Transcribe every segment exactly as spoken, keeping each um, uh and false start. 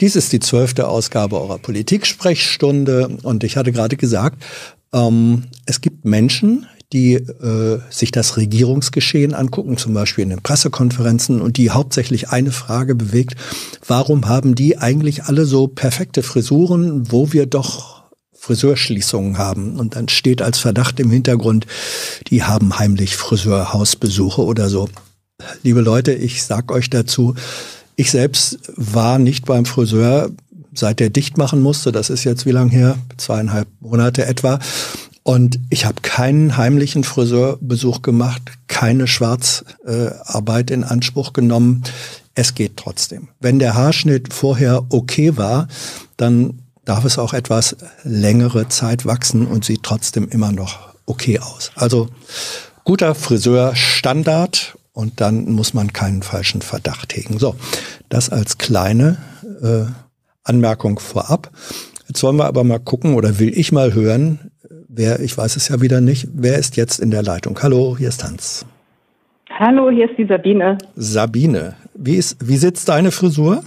Dies ist die zwölfte Ausgabe eurer Politik-Sprechstunde und ich hatte gerade gesagt, ähm, es gibt Menschen, die äh, sich das Regierungsgeschehen angucken, zum Beispiel in den Pressekonferenzen, und die hauptsächlich eine Frage bewegt: Warum haben die eigentlich alle so perfekte Frisuren, wo wir doch Friseurschließungen haben? Und dann steht als Verdacht im Hintergrund, die haben heimlich Friseurhausbesuche oder so. Liebe Leute, ich sag euch dazu, ich selbst war nicht beim Friseur, seit der dicht machen musste. Das ist jetzt wie lang her? Zweieinhalb Monate etwa. Und ich habe keinen heimlichen Friseurbesuch gemacht, keine Schwarzarbeit äh, in Anspruch genommen. Es geht trotzdem. Wenn der Haarschnitt vorher okay war, dann darf es auch etwas längere Zeit wachsen und sieht trotzdem immer noch okay aus. Also guter Friseurstandard. Und dann muss man keinen falschen Verdacht hegen. So, das als kleine äh, Anmerkung vorab. Jetzt wollen wir aber mal gucken, oder will ich mal hören, wer, ich weiß es ja wieder nicht, wer ist jetzt in der Leitung? Hallo, hier ist Hans. Hallo, hier ist die Sabine. Sabine, wie ist, wie sitzt deine Frisur?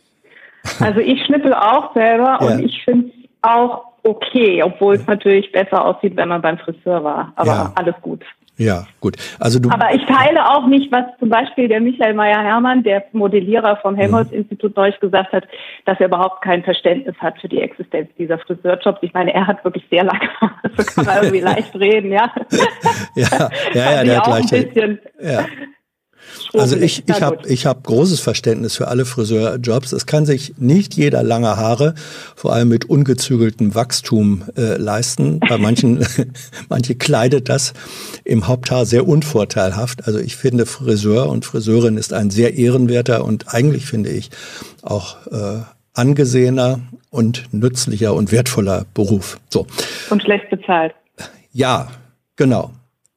Also ich schnippel auch selber Ja. und ich finde es auch okay, obwohl es natürlich besser aussieht, wenn man beim Friseur war. Aber Ja. alles gut. Ja, gut. Also du. Aber ich teile auch nicht, was zum Beispiel der Michael Meyer-Hermann, der Modellierer vom Helmholtz-Institut, neulich gesagt hat, dass er überhaupt kein Verständnis hat für die Existenz dieser Friseurjobs. Ich meine, er hat wirklich sehr lange Haare, so kann man irgendwie leicht reden, ja. ja, ja, ja, der hat auch leicht. ein bisschen Ja. Also ich, ich habe ich hab großes Verständnis für alle Friseurjobs. Es kann sich nicht jeder lange Haare, vor allem mit ungezügeltem Wachstum, äh, leisten. Bei manchen, manche kleidet das im Haupthaar sehr unvorteilhaft. Also ich finde, Friseur und Friseurin ist ein sehr ehrenwerter und eigentlich finde ich auch äh, angesehener und nützlicher und wertvoller Beruf. So. Und schlecht bezahlt. Ja, genau.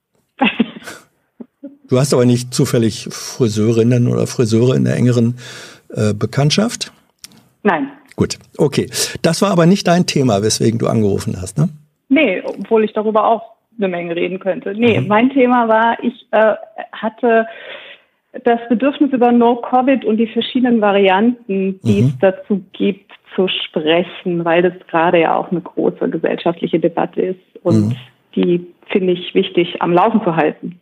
Du hast aber nicht zufällig Friseurinnen oder Friseure in der engeren äh, Bekanntschaft? Nein. Gut, okay. Das war aber nicht dein Thema, weswegen du angerufen hast, ne? Nee, obwohl ich darüber auch eine Menge reden könnte. Nee, Mhm. mein Thema war, ich äh, hatte das Bedürfnis, über No-Covid und die verschiedenen Varianten, die Mhm. es dazu gibt, zu sprechen, weil das gerade ja auch eine große gesellschaftliche Debatte ist und Mhm. die finde ich wichtig am Laufen zu halten.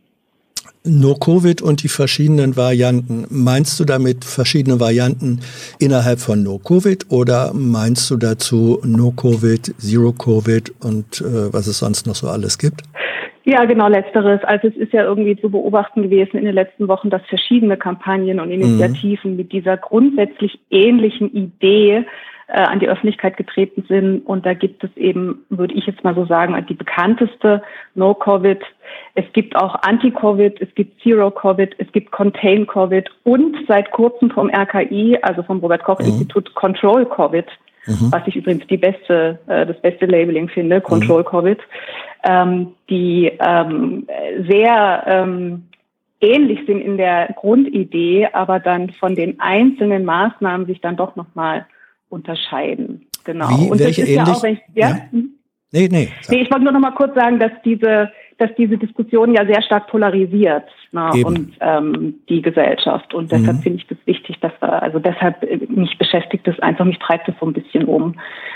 No-Covid und die verschiedenen Varianten. Meinst du damit verschiedene Varianten innerhalb von No-Covid oder meinst du dazu No-Covid, Zero-Covid und äh, was es sonst noch so alles gibt? Ja, genau, letzteres. Also es ist ja irgendwie zu beobachten gewesen in den letzten Wochen, dass verschiedene Kampagnen und Initiativen mhm. mit dieser grundsätzlich ähnlichen Idee äh, an die Öffentlichkeit getreten sind. Und da gibt es eben, würde ich jetzt mal so sagen, die bekannteste No-Covid. Es gibt auch Anti-Covid, es gibt Zero-Covid, es gibt Contain-Covid und seit kurzem vom R K I, also vom Robert-Koch-Institut, mhm. Control-Covid, mhm. was ich übrigens die beste, äh, das beste Labeling finde, Control-Covid, ähm, die ähm, sehr ähm, ähnlich sind in der Grundidee, aber dann von den einzelnen Maßnahmen sich dann doch nochmal unterscheiden. Genau. Wie, und welche das ist ähnlich? ja auch, wenn ich, ja? ja. Nee, nee. Nee, ich wollte nur noch mal kurz sagen, dass diese, dass diese Diskussion ja sehr stark polarisiert, ne, und ähm, die Gesellschaft. Und deshalb mhm. finde ich das wichtig, dass wir, also deshalb mich beschäftigt das einfach, mich treibt das so ein bisschen um.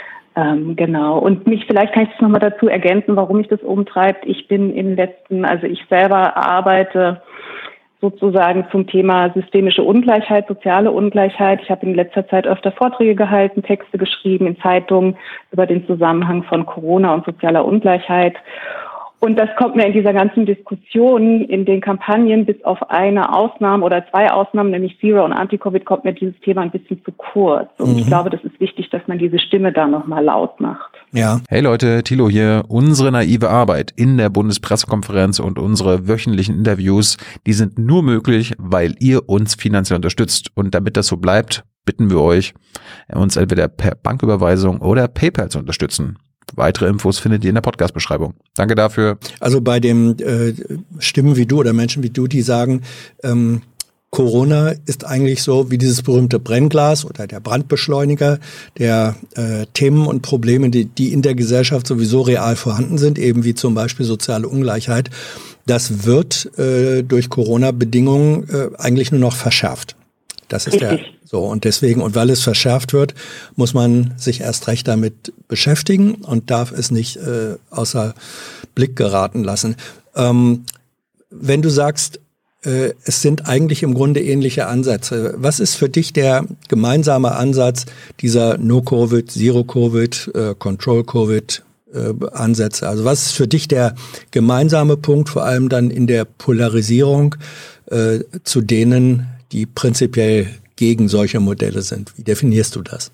Ähm, genau. Und mich, vielleicht kann ich das nochmal dazu ergänzen, warum mich das umtreibt. Ich bin in den letzten, also ich selber arbeite sozusagen zum Thema systemische Ungleichheit, soziale Ungleichheit. Ich habe in letzter Zeit öfter Vorträge gehalten, Texte geschrieben in Zeitungen über den Zusammenhang von Corona und sozialer Ungleichheit. Und das kommt mir in dieser ganzen Diskussion, in den Kampagnen, bis auf eine Ausnahme oder zwei Ausnahmen, nämlich Zero und Anti-Covid, kommt mir dieses Thema ein bisschen zu kurz. Und mhm. ich glaube, das ist wichtig, dass man diese Stimme da nochmal laut macht. Ja. Hey Leute, Thilo hier. Unsere naive Arbeit in der Bundespressekonferenz und unsere wöchentlichen Interviews, die sind nur möglich, weil ihr uns finanziell unterstützt. Und damit das so bleibt, bitten wir euch, uns entweder per Banküberweisung oder PayPal zu unterstützen. Weitere Infos findet ihr in der Podcast-Beschreibung. Danke dafür. Also bei dem äh, Stimmen wie du oder Menschen wie du, die sagen, ähm, Corona ist eigentlich so wie dieses berühmte Brennglas oder der Brandbeschleuniger der äh, Themen und Probleme, die, die in der Gesellschaft sowieso real vorhanden sind, eben wie zum Beispiel soziale Ungleichheit. Das wird äh, durch Corona-Bedingungen äh, eigentlich nur noch verschärft. Das ist Richtig. der so und deswegen und weil es verschärft wird, muss man sich erst recht damit beschäftigen und darf es nicht äh, außer Blick geraten lassen. Ähm, wenn du sagst, äh, es sind eigentlich im Grunde ähnliche Ansätze. Was ist für dich der gemeinsame Ansatz dieser No-Covid, Zero-Covid, äh, Control-Covid äh, Ansätze? Also was ist für dich der gemeinsame Punkt, vor allem dann in der Polarisierung äh, zu denen, die prinzipiell gegen solche Modelle sind? Wie definierst du das?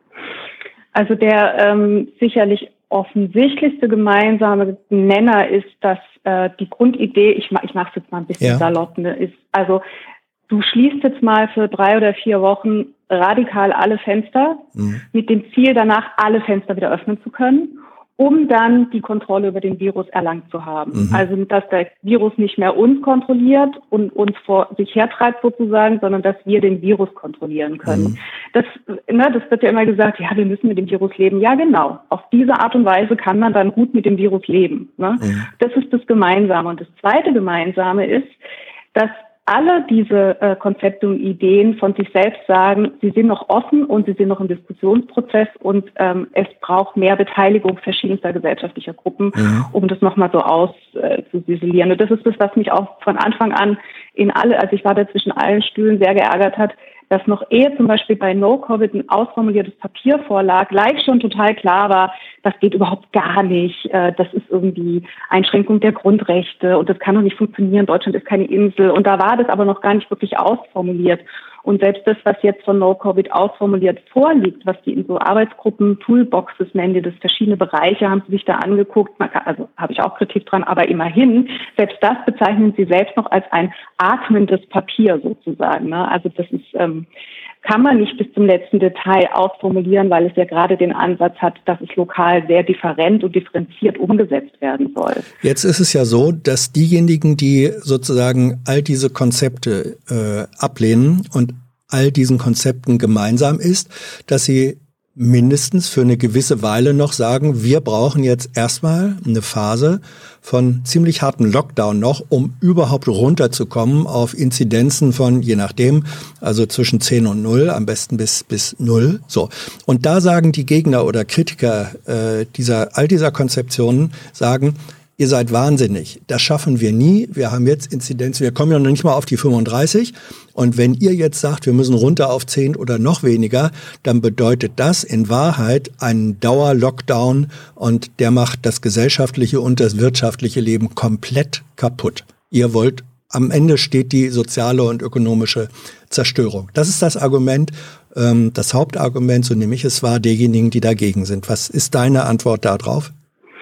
Also der ähm, sicherlich offensichtlichste gemeinsame Nenner ist, dass äh, die Grundidee, ich, ich mache es jetzt mal ein bisschen ja. salopp, ne, ist, also du schließt jetzt mal für drei oder vier Wochen radikal alle Fenster mhm. mit dem Ziel, danach alle Fenster wieder öffnen zu können, um dann die Kontrolle über den Virus erlangt zu haben. Mhm. Also, dass der Virus nicht mehr uns kontrolliert und uns vor sich hertreibt sozusagen, sondern dass wir den Virus kontrollieren können. Mhm. Das, ne, das wird ja immer gesagt, ja, wir müssen mit dem Virus leben. Ja, genau. Auf diese Art und Weise kann man dann gut mit dem Virus leben. Ne? Mhm. Das ist das Gemeinsame. Und das zweite Gemeinsame ist, dass alle diese äh, Konzepte und Ideen von sich selbst sagen, sie sind noch offen und sie sind noch im Diskussionsprozess und ähm, es braucht mehr Beteiligung verschiedenster gesellschaftlicher Gruppen, mhm. um das nochmal so auszusiselieren. Äh, und das ist das, was mich auch von Anfang an in alle, also ich war da zwischen allen Stühlen, sehr geärgert hat, dass noch ehe zum Beispiel bei No-Covid ein ausformuliertes Papier vorlag, gleich schon total klar war, das geht überhaupt gar nicht, das ist irgendwie Einschränkung der Grundrechte und das kann doch nicht funktionieren, Deutschland ist keine Insel. Und da war das aber noch gar nicht wirklich ausformuliert. Und selbst das, was jetzt von No-Covid ausformuliert vorliegt, was die in so Arbeitsgruppen, Toolboxes nennen, die das verschiedene Bereiche, haben sie sich da angeguckt, man kann, also habe ich auch Kritik dran, aber immerhin, selbst das bezeichnen sie selbst noch als ein atmendes Papier sozusagen. Ne? Also das ist, ähm, kann man nicht bis zum letzten Detail ausformulieren, weil es ja gerade den Ansatz hat, dass es lokal sehr different und differenziert umgesetzt werden soll. Jetzt ist es ja so, dass diejenigen, die sozusagen all diese Konzepte äh, ablehnen und all diesen Konzepten gemeinsam ist, dass sie mindestens für eine gewisse Weile noch sagen, wir brauchen jetzt erstmal eine Phase von ziemlich harten Lockdown noch, um überhaupt runterzukommen auf Inzidenzen von, je nachdem, also zwischen zehn und null, am besten bis bis null. So. Und da sagen die Gegner oder Kritiker äh, dieser all dieser Konzeptionen, sagen, ihr seid wahnsinnig, das schaffen wir nie, wir haben jetzt Inzidenzen, wir kommen ja noch nicht mal auf die fünfunddreißig und wenn ihr jetzt sagt, wir müssen runter auf zehn oder noch weniger, dann bedeutet das in Wahrheit einen Dauer-Lockdown und der macht das gesellschaftliche und das wirtschaftliche Leben komplett kaputt. Ihr wollt, am Ende steht die soziale und ökonomische Zerstörung. Das ist das Argument, ähm, das Hauptargument, so nehme ich es wahr, derjenigen, die dagegen sind. Was ist deine Antwort darauf?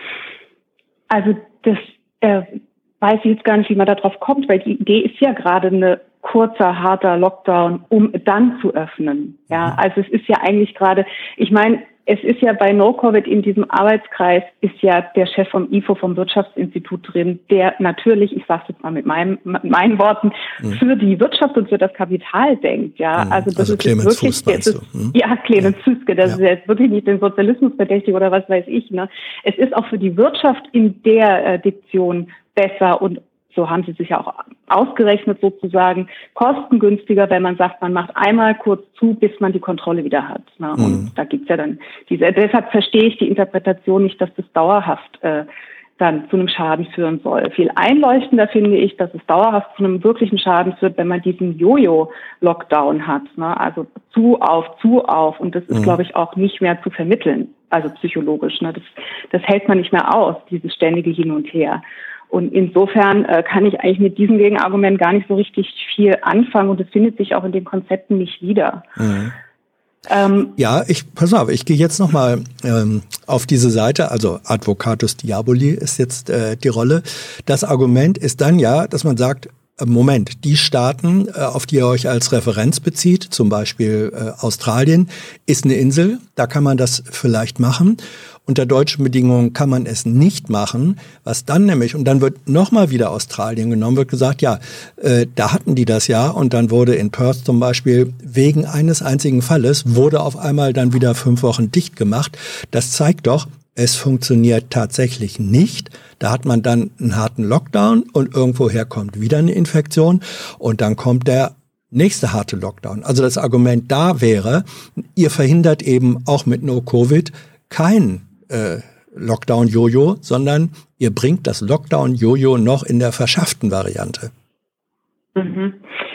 Also das äh, weiß ich jetzt gar nicht, wie man da drauf kommt, weil die Idee ist ja gerade eine kurzer, harter Lockdown, um dann zu öffnen. Ja, also es ist ja eigentlich gerade, ich meine, es ist ja bei No-Covid in diesem Arbeitskreis ist ja der Chef vom I F O, vom Wirtschaftsinstitut drin, der natürlich, ich sage es jetzt mal mit, meinem, mit meinen Worten, mhm. für die Wirtschaft und für das Kapital denkt. Ja, mhm. also das also ist Clemens wirklich, Fuß, meinst ist, du? Mhm. ja, Clemens ja. Fuß, das ja. ist jetzt wirklich nicht den Sozialismus verdächtig oder was weiß ich. Ne, es ist auch für die Wirtschaft in der äh, Diktion besser und so haben sie sich ja auch ausgerechnet sozusagen, kostengünstiger, wenn man sagt, man macht einmal kurz zu, bis man die Kontrolle wieder hat. Ne? Mhm. Und da gibt's ja dann diese, deshalb verstehe ich die Interpretation nicht, dass das dauerhaft äh, dann zu einem Schaden führen soll. Viel einleuchtender finde ich, dass es dauerhaft zu einem wirklichen Schaden führt, wenn man diesen Jojo-Lockdown hat. Ne? Also zu auf, zu auf. Und das ist, mhm. glaube ich, auch nicht mehr zu vermitteln, also psychologisch. Ne? Das, das hält man nicht mehr aus, dieses ständige Hin und Her. Und insofern äh, kann ich eigentlich mit diesem Gegenargument gar nicht so richtig viel anfangen und es findet sich auch in den Konzepten nicht wieder. Mhm. Ähm, ja, ich pass auf, ich gehe jetzt nochmal ähm, auf diese Seite, also Advocatus Diaboli ist jetzt äh, die Rolle. Das Argument ist dann ja, dass man sagt, Moment, die Staaten, auf die ihr euch als Referenz bezieht, zum Beispiel äh, Australien, ist eine Insel, da kann man das vielleicht machen. Unter deutschen Bedingungen kann man es nicht machen, was dann nämlich, und dann wird nochmal wieder Australien genommen, wird gesagt, ja, äh, da hatten die das ja und dann wurde in Perth zum Beispiel wegen eines einzigen Falles, wurde auf einmal dann wieder fünf Wochen dicht gemacht. Das zeigt doch, es funktioniert tatsächlich nicht. Da hat man dann einen harten Lockdown und irgendwoher kommt wieder eine Infektion und dann kommt der nächste harte Lockdown. Also das Argument da wäre, ihr verhindert eben auch mit No-Covid kein äh, Lockdown-Jojo, sondern ihr bringt das Lockdown-Jojo noch in der verschärften Variante. Mhm.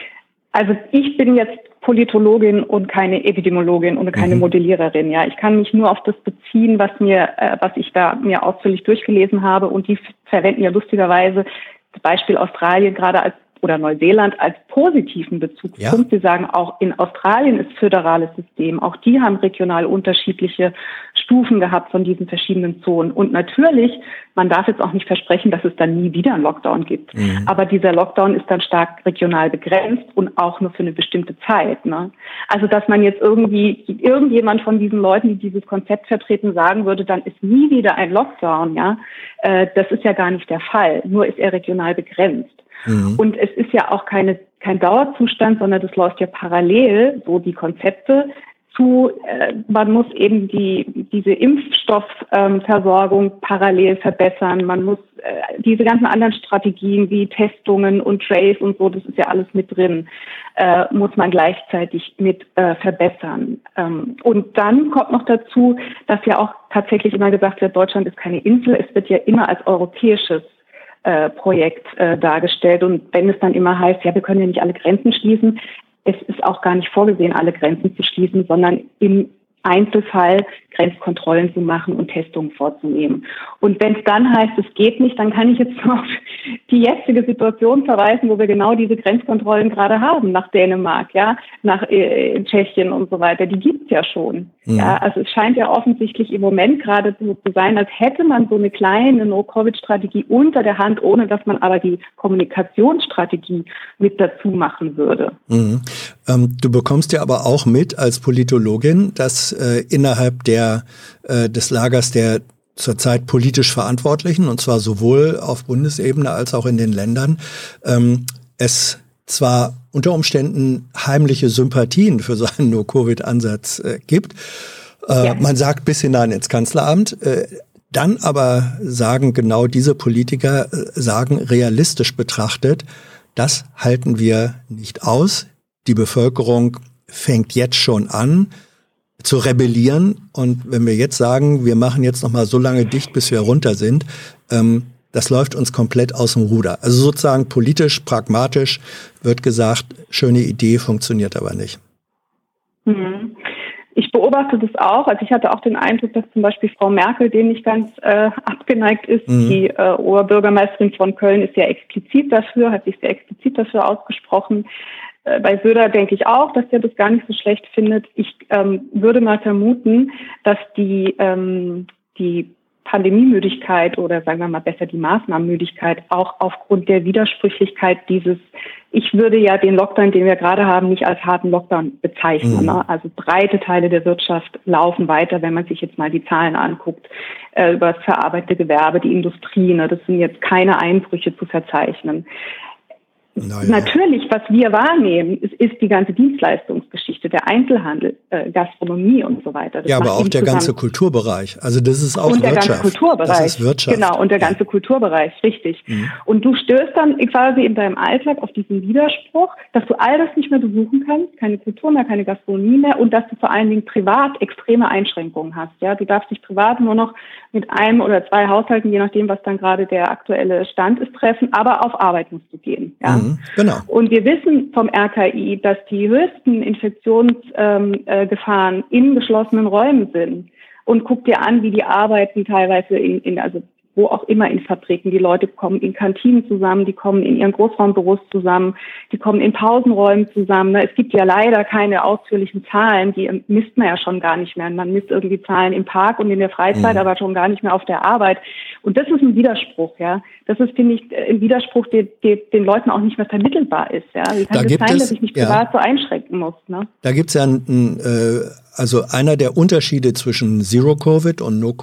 Also ich bin jetzt Politologin und keine Epidemiologin und keine mhm. Modelliererin. Ja, ich kann mich nur auf das beziehen, was mir, äh, was ich da mir ausführlich durchgelesen habe. Und die verwenden ja lustigerweise das Beispiel Australien gerade als oder Neuseeland als positiven Bezugspunkt. Ja. Sie sagen auch, in Australien ist föderales System. Auch die haben regional unterschiedliche Stufen gehabt von diesen verschiedenen Zonen. Und natürlich, man darf jetzt auch nicht versprechen, dass es dann nie wieder einen Lockdown gibt. Mhm. Aber dieser Lockdown ist dann stark regional begrenzt und auch nur für eine bestimmte Zeit. Ne? Also, dass man jetzt irgendwie, irgendjemand von diesen Leuten, die dieses Konzept vertreten, sagen würde, dann ist nie wieder ein Lockdown, ja, äh, das ist ja gar nicht der Fall. Nur ist er regional begrenzt. Mhm. Und es ist ja auch keine, kein Dauerzustand, sondern das läuft ja parallel, so die Konzepte zu, äh, man muss eben die, diese Impfstoffversorgung ähm, parallel verbessern. Man muss äh, diese ganzen anderen Strategien wie Testungen und Trace und so, das ist ja alles mit drin, äh, muss man gleichzeitig mit äh, verbessern. Ähm, und dann kommt noch dazu, dass ja auch tatsächlich immer gesagt wird, Deutschland ist keine Insel, es wird ja immer als europäisches Äh, Projekt äh, dargestellt. Und wenn es dann immer heißt, ja, wir können ja nicht alle Grenzen schließen, es ist auch gar nicht vorgesehen, alle Grenzen zu schließen, sondern im Einzelfall Grenzkontrollen zu machen und Testungen vorzunehmen. Und wenn es dann heißt, es geht nicht, dann kann ich jetzt nur auf die jetzige Situation verweisen, wo wir genau diese Grenzkontrollen gerade haben, nach Dänemark, ja, nach äh, Tschechien und so weiter. Die gibt's ja schon. Mhm. Ja, also es scheint ja offensichtlich im Moment gerade so zu sein, als hätte man so eine kleine No-Covid-Strategie unter der Hand, ohne dass man aber die Kommunikationsstrategie mit dazu machen würde. Mhm. Ähm, du bekommst ja aber auch mit als Politologin, dass äh, innerhalb der äh, des Lagers der zurzeit politisch Verantwortlichen, und zwar sowohl auf Bundesebene als auch in den Ländern, ähm, es zwar unter Umständen heimliche Sympathien für so einen No-Covid-Ansatz äh, gibt. Äh, ja. Man sagt bis hinein ins Kanzleramt. Äh, dann aber sagen genau diese Politiker, äh, sagen realistisch betrachtet, das halten wir nicht aus. Die Bevölkerung fängt jetzt schon an zu rebellieren. Und wenn wir jetzt sagen, wir machen jetzt noch mal so lange dicht, bis wir runter sind, ähm, das läuft uns komplett aus dem Ruder. Also sozusagen politisch, pragmatisch wird gesagt, schöne Idee, funktioniert aber nicht. Mhm. Ich beobachte das auch. Also ich hatte auch den Eindruck, dass zum Beispiel Frau Merkel dem nicht ganz äh, abgeneigt ist. Mhm. Die äh, Oberbürgermeisterin von Köln ist sehr explizit dafür, hat sich sehr explizit dafür ausgesprochen. Äh, bei Söder denke ich auch, dass er das gar nicht so schlecht findet. Ich ähm, würde mal vermuten, dass die ähm, die Pandemiemüdigkeit oder sagen wir mal besser die Maßnahmenmüdigkeit auch aufgrund der Widersprüchlichkeit dieses, ich würde ja den Lockdown, den wir gerade haben, nicht als harten Lockdown bezeichnen. Mhm. Ne? Also breite Teile der Wirtschaft laufen weiter, wenn man sich jetzt mal die Zahlen anguckt, äh, über das verarbeitete Gewerbe, die Industrie, ne? Das sind jetzt keine Einbrüche zu verzeichnen. Naja. Natürlich, was wir wahrnehmen, ist, ist die ganze Dienstleistungsgeschichte, der Einzelhandel, äh, Gastronomie und so weiter. Das ja, aber auch der ganze Kulturbereich. Also das ist auch und der Wirtschaft. Ganze Kulturbereich. Das ist Wirtschaft. Genau, und der ganze ja. Kulturbereich, richtig. Mhm. Und du stößt dann quasi in deinem Alltag auf diesen Widerspruch, dass du all das nicht mehr besuchen kannst, keine Kultur mehr, keine Gastronomie mehr und dass du vor allen Dingen privat extreme Einschränkungen hast. Ja, du darfst dich privat nur noch mit einem oder zwei Haushalten, je nachdem, was dann gerade der aktuelle Stand ist, treffen, aber auf Arbeit musst du gehen. Ja. Mhm, genau. Und wir wissen vom R K I, dass die höchsten Infektionsgefahren ähm, äh, in geschlossenen Räumen sind. Und guck dir an, wie die arbeiten teilweise in, in also wo auch immer in Fabriken. Die Leute kommen in Kantinen zusammen, die kommen in ihren Großraumbüros zusammen, die kommen in Pausenräumen zusammen. Es gibt ja leider keine ausführlichen Zahlen, die misst man ja schon gar nicht mehr. Man misst irgendwie Zahlen im Park und in der Freizeit, mhm. aber schon gar nicht mehr auf der Arbeit. Und das ist ein Widerspruch, ja. Das ist, finde ich, ein Widerspruch, der, der den Leuten auch nicht mehr vermittelbar ist, ja. Wie kann es das sein, dass ich mich privat ja. so einschränken muss, ne? Da gibt's ja ein, ein äh, also einer der Unterschiede zwischen Zero-Covid und No-Covid,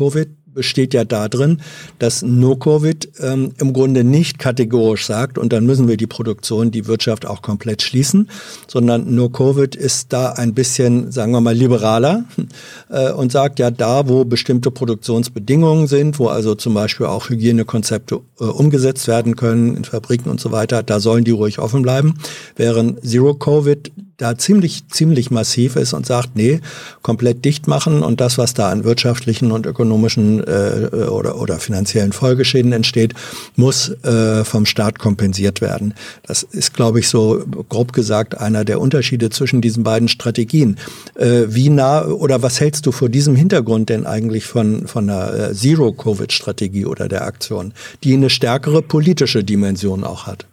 besteht ja darin, dass No-Covid ähm, im Grunde nicht kategorisch sagt, und dann müssen wir die Produktion, die Wirtschaft auch komplett schließen, sondern No-Covid ist da ein bisschen, sagen wir mal, liberaler äh, und sagt ja, da, wo bestimmte Produktionsbedingungen sind, wo also zum Beispiel auch Hygienekonzepte äh, umgesetzt werden können in Fabriken und so weiter, da sollen die ruhig offen bleiben, während Zero-Covid da ziemlich, ziemlich massiv ist und sagt, nee, komplett dicht machen und das, was da an wirtschaftlichen und ökonomischen äh, oder, oder finanziellen Folgeschäden entsteht, muss äh, vom Staat kompensiert werden. Das ist, glaube ich, so grob gesagt einer der Unterschiede zwischen diesen beiden Strategien. Äh, wie nah oder was hältst du vor diesem Hintergrund denn eigentlich von, von einer äh, Zero-Covid-Strategie oder der Aktion, die eine stärkere politische Dimension auch hat?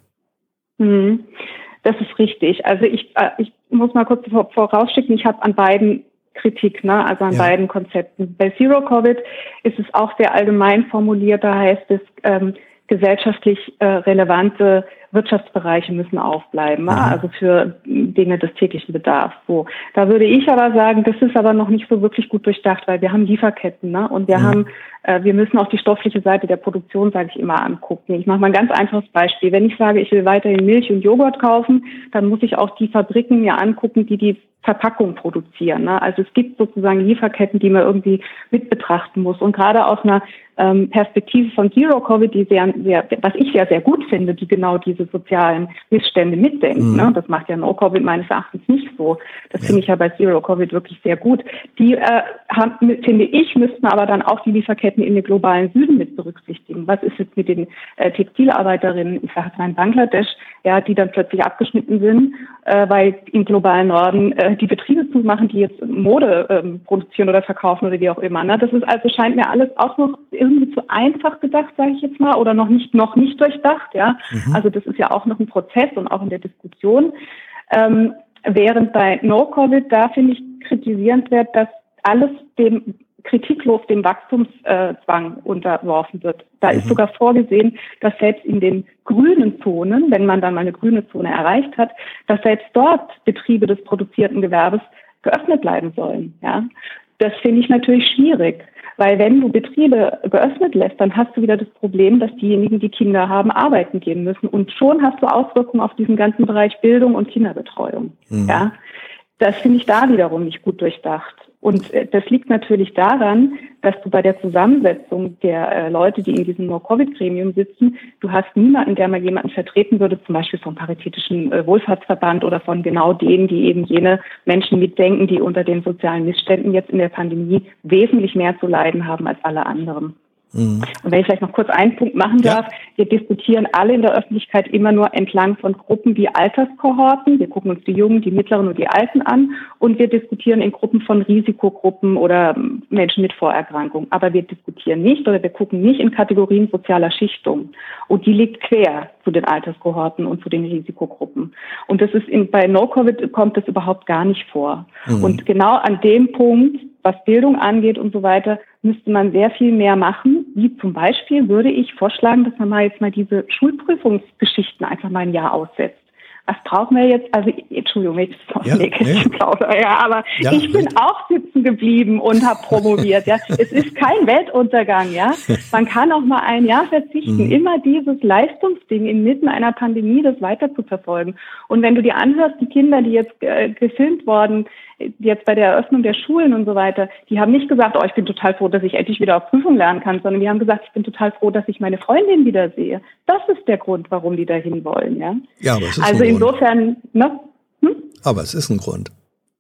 Mhm. Das ist richtig. Also ich, äh, ich muss mal kurz vorausschicken, ich habe an beiden Kritik, ne? also an ja. beiden Konzepten. Bei Zero-Covid ist es auch sehr allgemein formuliert, da heißt es, ähm, gesellschaftlich äh, relevante Wirtschaftsbereiche müssen aufbleiben, mhm. also für Dinge des täglichen Bedarfs. So, da würde ich aber sagen, das ist aber noch nicht so wirklich gut durchdacht, weil wir haben Lieferketten, ne? Und wir mhm. haben, äh, wir müssen auch die stoffliche Seite der Produktion, sage ich immer, angucken. Ich mache mal ein ganz einfaches Beispiel. Wenn ich sage, ich will weiterhin Milch und Joghurt kaufen, dann muss ich auch die Fabriken mir angucken, die die Verpackung produzieren. Ne? Also es gibt sozusagen Lieferketten, die man irgendwie mit betrachten muss. Und gerade aus einer ähm, Perspektive von Zero-Covid, die sehr, sehr, was ich ja sehr gut finde, die genau diese sozialen Missstände mitdenkt. Mhm. Ne? Das macht ja No-Covid meines Erachtens nicht so. Das ja. finde ich ja bei Zero-Covid wirklich sehr gut. Die, äh, haben, finde ich, müssten aber dann auch die Lieferketten in den globalen Süden mit berücksichtigen. Was ist jetzt mit den äh, Textilarbeiterinnen, ich sage jetzt mal in Bangladesch, ja, die dann plötzlich abgeschnitten sind, äh, weil im globalen Norden äh, die Betriebe zumachen, die jetzt Mode ähm, produzieren oder verkaufen oder wie auch immer. Ne? Das ist also, scheint mir alles auch noch irgendwie zu einfach gedacht, sage ich jetzt mal, oder noch nicht noch nicht durchdacht. Ja, mhm. Also das ist ja auch noch ein Prozess und auch in der Diskussion. Ähm, während bei No-Covid da finde ich kritisierend wird, dass alles dem kritiklos dem Wachstumszwang unterworfen wird. Da mhm. ist sogar vorgesehen, dass selbst in den grünen Zonen, wenn man dann mal eine grüne Zone erreicht hat, dass selbst dort Betriebe des produzierten Gewerbes geöffnet bleiben sollen. Ja, das finde ich natürlich schwierig, weil wenn du Betriebe geöffnet lässt, dann hast du wieder das Problem, dass diejenigen, die Kinder haben, arbeiten gehen müssen und schon hast du Auswirkungen auf diesen ganzen Bereich Bildung und Kinderbetreuung. Mhm. Ja, das finde ich da wiederum nicht gut durchdacht. Und das liegt natürlich daran, dass du bei der Zusammensetzung der äh, Leute, die in diesem No-Covid-Gremium sitzen, du hast niemanden, der mal jemanden vertreten würde, zum Beispiel vom Paritätischen äh, Wohlfahrtsverband oder von genau denen, die eben jene Menschen mitdenken, die unter den sozialen Missständen jetzt in der Pandemie wesentlich mehr zu leiden haben als alle anderen. Mhm. Und wenn ich vielleicht noch kurz einen Punkt machen darf, ja. Wir diskutieren alle in der Öffentlichkeit immer nur entlang von Gruppen wie Alterskohorten. Wir gucken uns die Jungen, die Mittleren und die Alten an und wir diskutieren in Gruppen von Risikogruppen oder Menschen mit Vorerkrankungen. Aber wir diskutieren nicht oder wir gucken nicht in Kategorien sozialer Schichtung. Und die liegt quer zu den Alterskohorten und zu den Risikogruppen. Und das ist in, bei No-Covid kommt das überhaupt gar nicht vor. Mhm. Und genau an dem Punkt, was Bildung angeht und so weiter, müsste man sehr viel mehr machen. Wie zum Beispiel würde ich vorschlagen, dass man mal jetzt mal diese Schulprüfungsgeschichten einfach mal ein Jahr aussetzt. Was brauchen wir jetzt? Also, Entschuldigung, ich bin ja, nee. ja, aber ja, ich bin richtig. auch sitzen geblieben und habe promoviert. Ja, es ist kein Weltuntergang. Ja, man kann auch mal ein Jahr verzichten. Mhm. Immer dieses Leistungsding inmitten einer Pandemie, das weiter zu verfolgen. Und wenn du dir anhörst, die Kinder, die jetzt äh, gefilmt worden, jetzt bei der Eröffnung der Schulen und so weiter, die haben nicht gesagt, oh, ich bin total froh, dass ich endlich wieder auf Prüfung lernen kann, sondern die haben gesagt, ich bin total froh, dass ich meine Freundin wieder sehe. Das ist der Grund, warum die dahin wollen. Ja, ja, aber es ist also ein insofern, ne? Hm? Aber es ist ein Grund.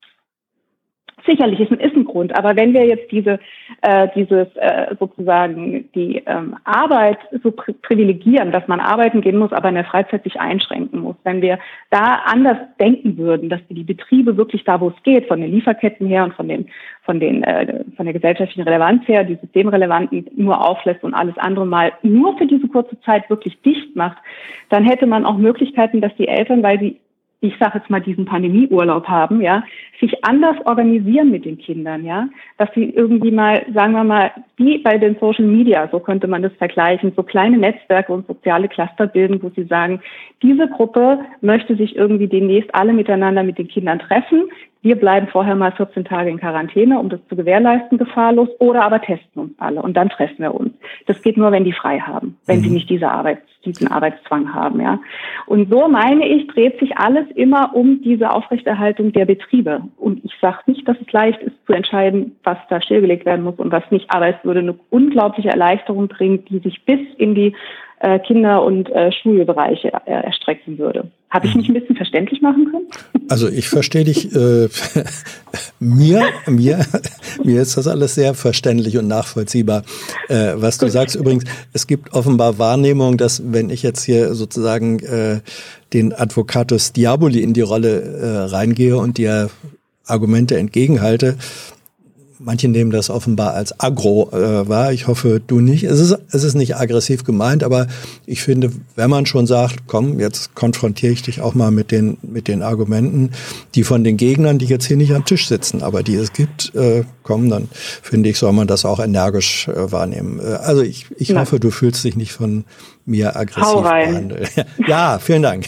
Sicherlich ist ein, ist ein Grund, aber wenn wir jetzt diese, äh, dieses äh, sozusagen die ähm, Arbeit so pri- privilegieren, dass man arbeiten gehen muss, aber in der Freizeit sich einschränken muss, wenn wir da anders denken würden, dass wir die Betriebe wirklich da, wo es geht, von den Lieferketten her und von den von den äh, von der gesellschaftlichen Relevanz her, die systemrelevanten nur auflässt und alles andere mal nur für diese kurze Zeit wirklich dicht macht, dann hätte man auch Möglichkeiten, dass die Eltern, weil sie ich sage jetzt mal, diesen Pandemieurlaub haben, ja, sich anders organisieren mit den Kindern, ja, dass sie irgendwie mal, sagen wir mal, wie bei den Social Media, so könnte man das vergleichen, so kleine Netzwerke und soziale Cluster bilden, wo sie sagen, diese Gruppe möchte sich irgendwie demnächst alle miteinander mit den Kindern treffen, wir bleiben vorher mal vierzehn Tage in Quarantäne, um das zu gewährleisten, gefahrlos, oder aber testen uns alle und dann treffen wir uns. Das geht nur, wenn die frei haben, wenn mhm. sie nicht diese Arbeit, diesen Arbeitszwang haben, ja. Und so, meine ich, dreht sich alles immer um diese Aufrechterhaltung der Betriebe. Und ich sage nicht, dass es leicht ist zu entscheiden, was da stillgelegt werden muss und was nicht, aber es würde eine unglaubliche Erleichterung bringen, die sich bis in die äh, Kinder- und äh, Schulbereiche äh, erstrecken würde. Habe ich mich ein bisschen verständlich machen können? Also ich verstehe dich, äh, mir, mir, mir ist das alles sehr verständlich und nachvollziehbar, äh, was du sagst. Übrigens, es gibt offenbar Wahrnehmung, dass wenn ich jetzt hier sozusagen äh, den Advocatus Diaboli in die Rolle äh, reingehe und dir Argumente entgegenhalte, manche nehmen das offenbar als aggro äh, wahr. Ich hoffe, du nicht. Es ist, es ist nicht aggressiv gemeint, aber ich finde, wenn man schon sagt, komm, jetzt konfrontiere ich dich auch mal mit den mit den Argumenten, die von den Gegnern, die jetzt hier nicht am Tisch sitzen, aber die es gibt, äh, kommen, dann finde ich, soll man das auch energisch äh, wahrnehmen. Äh, also ich, ich hoffe, du fühlst dich nicht von mir aggressiv behandelt. Ja, vielen Dank.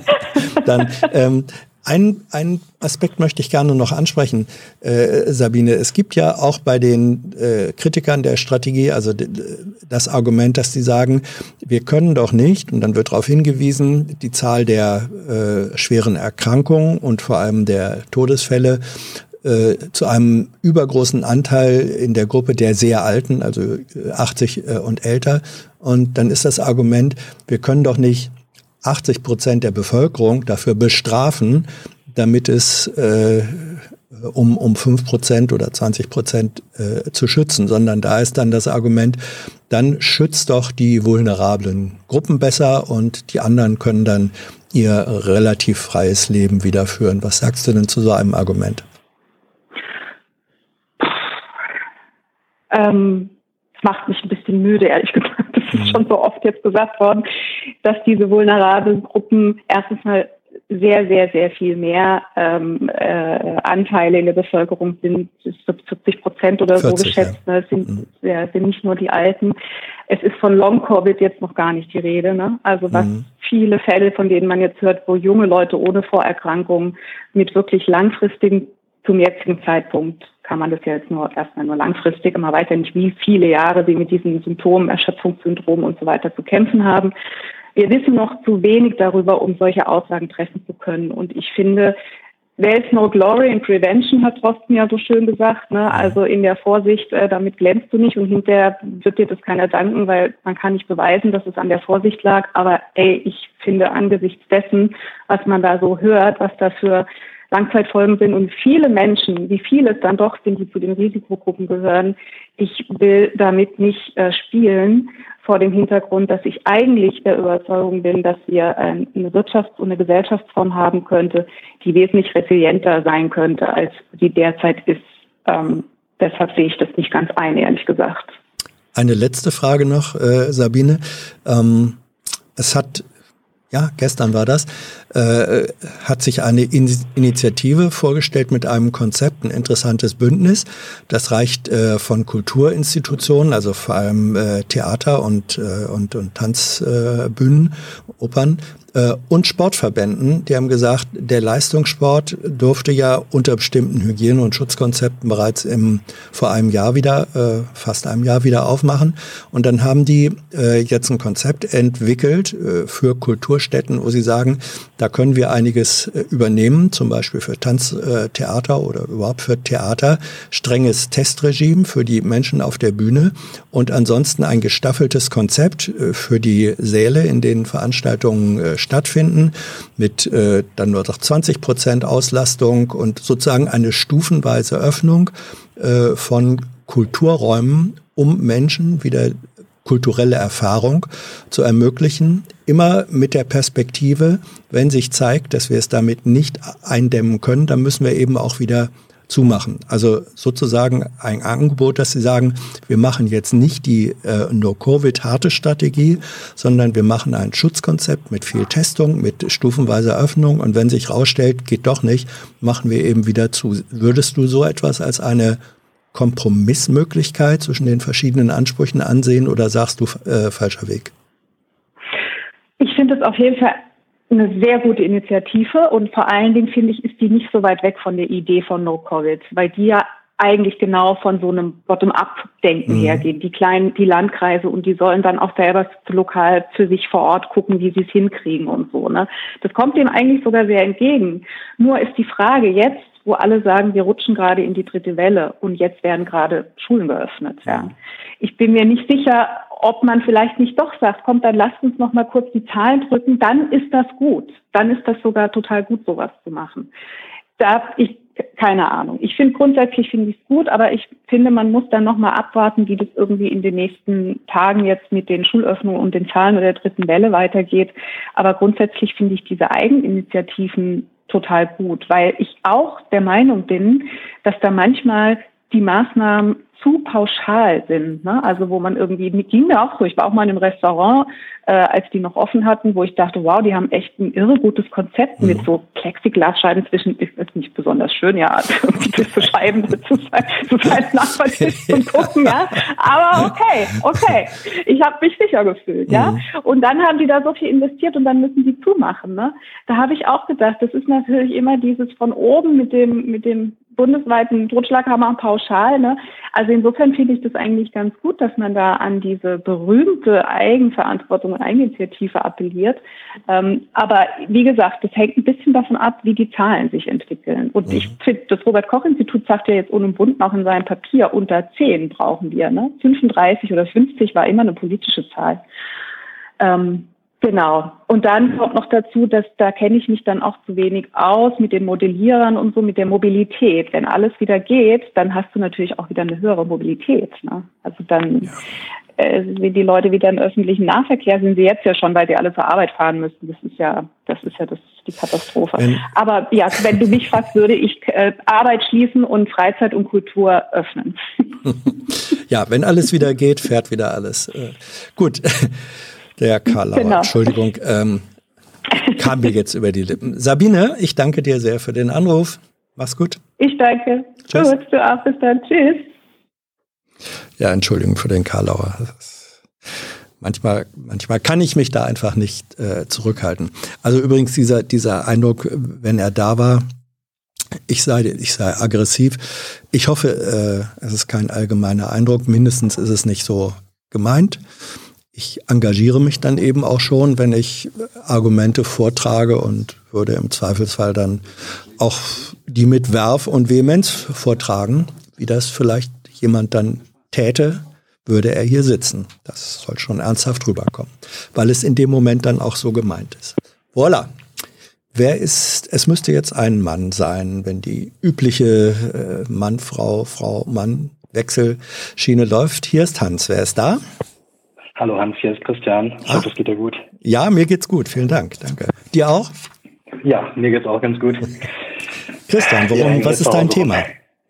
Dann ähm, Ein, ein Aspekt möchte ich gerne noch ansprechen, äh, Sabine. Es gibt ja auch bei den äh, Kritikern der Strategie, also d- das Argument, dass die sagen, wir können doch nicht, und dann wird darauf hingewiesen, die Zahl der äh, schweren Erkrankungen und vor allem der Todesfälle äh, zu einem übergroßen Anteil in der Gruppe der sehr Alten, also achtzig äh, und älter. Und dann ist das Argument, wir können doch nicht achtzig Prozent der Bevölkerung dafür bestrafen, damit es äh, um um fünf Prozent oder zwanzig Prozent äh, zu schützen, sondern da ist dann das Argument, dann schützt doch die vulnerablen Gruppen besser und die anderen können dann ihr relativ freies Leben wieder führen. Was sagst du denn zu so einem Argument? Ähm, es macht mich ein bisschen müde, ehrlich gesagt. Das ist schon so oft jetzt gesagt worden, dass diese vulnerablen Gruppen erstens mal sehr, sehr, sehr viel mehr ähm, äh, Anteile in der Bevölkerung sind. Es sind vierzig Prozent oder so geschätzt. Ja. Es sind, mhm. ja, sind nicht nur die Alten. Es ist von Long-Covid jetzt noch gar nicht die Rede. Ne? Also was mhm. viele Fälle, von denen man jetzt hört, wo junge Leute ohne Vorerkrankungen mit wirklich langfristigen, zum jetzigen Zeitpunkt, kann man das ja jetzt nur erstmal nur langfristig, man weiß ja nicht, wie viele Jahre sie mit diesen Symptomen, Erschöpfungssyndrom und so weiter zu kämpfen haben. Wir wissen noch zu wenig darüber, um solche Aussagen treffen zu können. Und ich finde, there's no glory in prevention, hat Drosten ja so schön gesagt. Ne? Also in der Vorsicht, äh, damit glänzt du nicht und hinterher wird dir das keiner danken, weil man kann nicht beweisen, dass es an der Vorsicht lag. Aber ey, ich finde angesichts dessen, was man da so hört, was da für Langzeitfolgen sind und viele Menschen, wie viele es dann doch sind, die zu den Risikogruppen gehören, ich will damit nicht äh, spielen vor dem Hintergrund, dass ich eigentlich der Überzeugung bin, dass wir äh, eine Wirtschafts- und eine Gesellschaftsform haben könnte, die wesentlich resilienter sein könnte, als sie derzeit ist. Ähm, deshalb sehe ich das nicht ganz ein, ehrlich gesagt. Eine letzte Frage noch, äh, Sabine. Ähm, es hat Ja, gestern war das, äh, hat sich eine In- Initiative vorgestellt mit einem Konzept, ein interessantes Bündnis. Das reicht äh, von Kulturinstitutionen, also vor allem äh, Theater und, äh, und, und Tanzbühnen, äh, Opern, äh, und Sportverbänden. Die haben gesagt, der Leistungssport durfte ja unter bestimmten Hygiene- und Schutzkonzepten bereits im, vor einem Jahr wieder, äh, fast einem Jahr wieder aufmachen. Und dann haben die äh, jetzt ein Konzept entwickelt äh, für Kulturstätten, wo sie sagen, da können wir einiges äh, übernehmen, zum Beispiel für Tanztheater äh, oder überhaupt für Theater, strenges Testregime für die Menschen auf der Bühne und ansonsten ein gestaffeltes Konzept äh, für die Säle, in denen Veranstaltungen äh, stattfinden, mit äh, dann nur noch zwanzig Prozent Auslastung und sozusagen eine stufenweise Öffnung äh, von Kulturräumen, um Menschen wieder kulturelle Erfahrung zu ermöglichen, immer mit der Perspektive, wenn sich zeigt, dass wir es damit nicht eindämmen können, dann müssen wir eben auch wieder zumachen. Also sozusagen ein Angebot, dass sie sagen, wir machen jetzt nicht die äh, No-Covid-harte Strategie, sondern wir machen ein Schutzkonzept mit viel Testung, mit stufenweiser Öffnung und wenn sich rausstellt, geht doch nicht, machen wir eben wieder zu. Würdest du so etwas als eine Kompromissmöglichkeit zwischen den verschiedenen Ansprüchen ansehen oder sagst du äh, falscher Weg? Ich finde es auf jeden Fall eine sehr gute Initiative und vor allen Dingen finde ich, ist die nicht so weit weg von der Idee von No-Covid, weil die ja eigentlich genau von so einem Bottom-up-Denken mhm. hergehen. Die kleinen, die Landkreise und die sollen dann auch selber lokal für sich vor Ort gucken, wie sie es hinkriegen und so, ne. Das kommt dem eigentlich sogar sehr entgegen. Nur ist die Frage jetzt, wo alle sagen, wir rutschen gerade in die dritte Welle und jetzt werden gerade Schulen geöffnet, ja. Ich bin mir nicht sicher, ob man vielleicht nicht doch sagt, kommt, dann lasst uns noch mal kurz die Zahlen drücken, dann ist das gut. Dann ist das sogar total gut, sowas zu machen. Da ich keine Ahnung. Ich finde grundsätzlich finde ich es gut, aber ich finde, man muss dann noch mal abwarten, wie das irgendwie in den nächsten Tagen jetzt mit den Schulöffnungen und den Zahlen der dritten Welle weitergeht. Aber grundsätzlich finde ich diese Eigeninitiativen total gut, weil ich auch der Meinung bin, dass da manchmal die Maßnahmen zu pauschal sind, ne? Also wo man irgendwie, ging mir auch so, ich war auch mal in einem Restaurant, äh, als die noch offen hatten, wo ich dachte, wow, die haben echt ein irre gutes Konzept mhm. mit so Plexiglasscheiben zwischen, ist, ist nicht besonders schön, ja, diese Scheiben zu sein, zu sein Nachbarn und gucken, ja, aber okay, okay, ich habe mich sicher gefühlt, ja, mhm. und dann haben die da so viel investiert und dann müssen die zumachen, ne? Da habe ich auch gedacht, das ist natürlich immer dieses von oben mit dem, mit dem bundesweiten Totschlaghammer pauschal, ne? Also insofern finde ich das eigentlich ganz gut, dass man da an diese berühmte Eigenverantwortung und Eigeninitiative appelliert. Ähm, aber wie gesagt, das hängt ein bisschen davon ab, wie die Zahlen sich entwickeln. Und mhm. ich finde, das Robert-Koch-Institut sagt ja jetzt unumwunden auch in seinem Papier, unter zehn brauchen wir, ne? fünfunddreißig oder fünfzig war immer eine politische Zahl. Ähm, Genau. Und dann kommt noch dazu, dass da kenne ich mich dann auch zu wenig aus mit den Modellierern und so, mit der Mobilität. Wenn alles wieder geht, dann hast du natürlich auch wieder eine höhere Mobilität, ne? Also dann ja. äh, sind die Leute wieder im öffentlichen Nahverkehr, sind sie jetzt ja schon, weil sie alle zur Arbeit fahren müssen. Das ist ja, das ist ja das, die Katastrophe. Wenn, Aber ja, wenn du mich fragst, würde ich äh, Arbeit schließen und Freizeit und Kultur öffnen. Ja, wenn alles wieder geht, fährt wieder alles. Äh, gut. Der Karlauer, genau. Entschuldigung, ähm, kam mir jetzt über die Lippen. Sabine, ich danke dir sehr für den Anruf. Mach's gut. Ich danke. Tschüss. Gut, du auch. Bis dann. Tschüss. Ja, Entschuldigung für den Karlauer. Manchmal, manchmal kann ich mich da einfach nicht äh, zurückhalten. Also übrigens dieser, dieser Eindruck, wenn er da war, ich sei, ich sei aggressiv. Ich hoffe, äh, es ist kein allgemeiner Eindruck. Mindestens ist es nicht so gemeint. Ich engagiere mich dann eben auch schon, wenn ich Argumente vortrage und würde im Zweifelsfall dann auch die mit Werf und Vehemenz vortragen. Wie das vielleicht jemand dann täte, würde er hier sitzen. Das soll schon ernsthaft rüberkommen, weil es in dem Moment dann auch so gemeint ist. Voilà. Wer ist, es müsste jetzt ein Mann sein, wenn die übliche äh, Mann, Frau, Frau, Mann Wechselschiene läuft. Hier ist Hans. Wer ist da? Hallo Hans, hier ist Christian. Ich hoffe, es geht dir gut. Ja, mir geht's gut. Vielen Dank. Danke. Dir auch? Ja, mir geht's auch ganz gut. Christian, warum, ja, was ist dein Thema?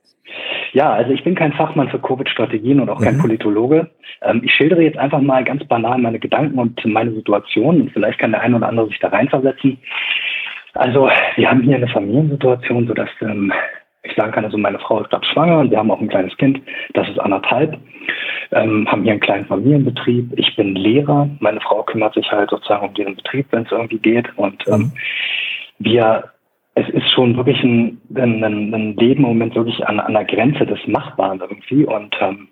Ja, also ich bin kein Fachmann für Covid-Strategien und auch kein mhm. Politologe. Ähm, ich schildere jetzt einfach mal ganz banal meine Gedanken und meine Situation und vielleicht kann der eine oder andere sich da reinversetzen. Also wir haben hier eine Familiensituation, sodass ähm, ich sagen kann, also meine Frau ist gerade schwanger und wir haben auch ein kleines Kind, das ist anderthalb. Ähm, haben hier einen kleinen Familienbetrieb. Ich bin Lehrer. Meine Frau kümmert sich halt sozusagen um diesen Betrieb, wenn es irgendwie geht. Und ähm, mhm. wir, es ist schon wirklich ein, ein, ein Leben im Moment wirklich an, an der Grenze des Machbaren irgendwie. Und ähm,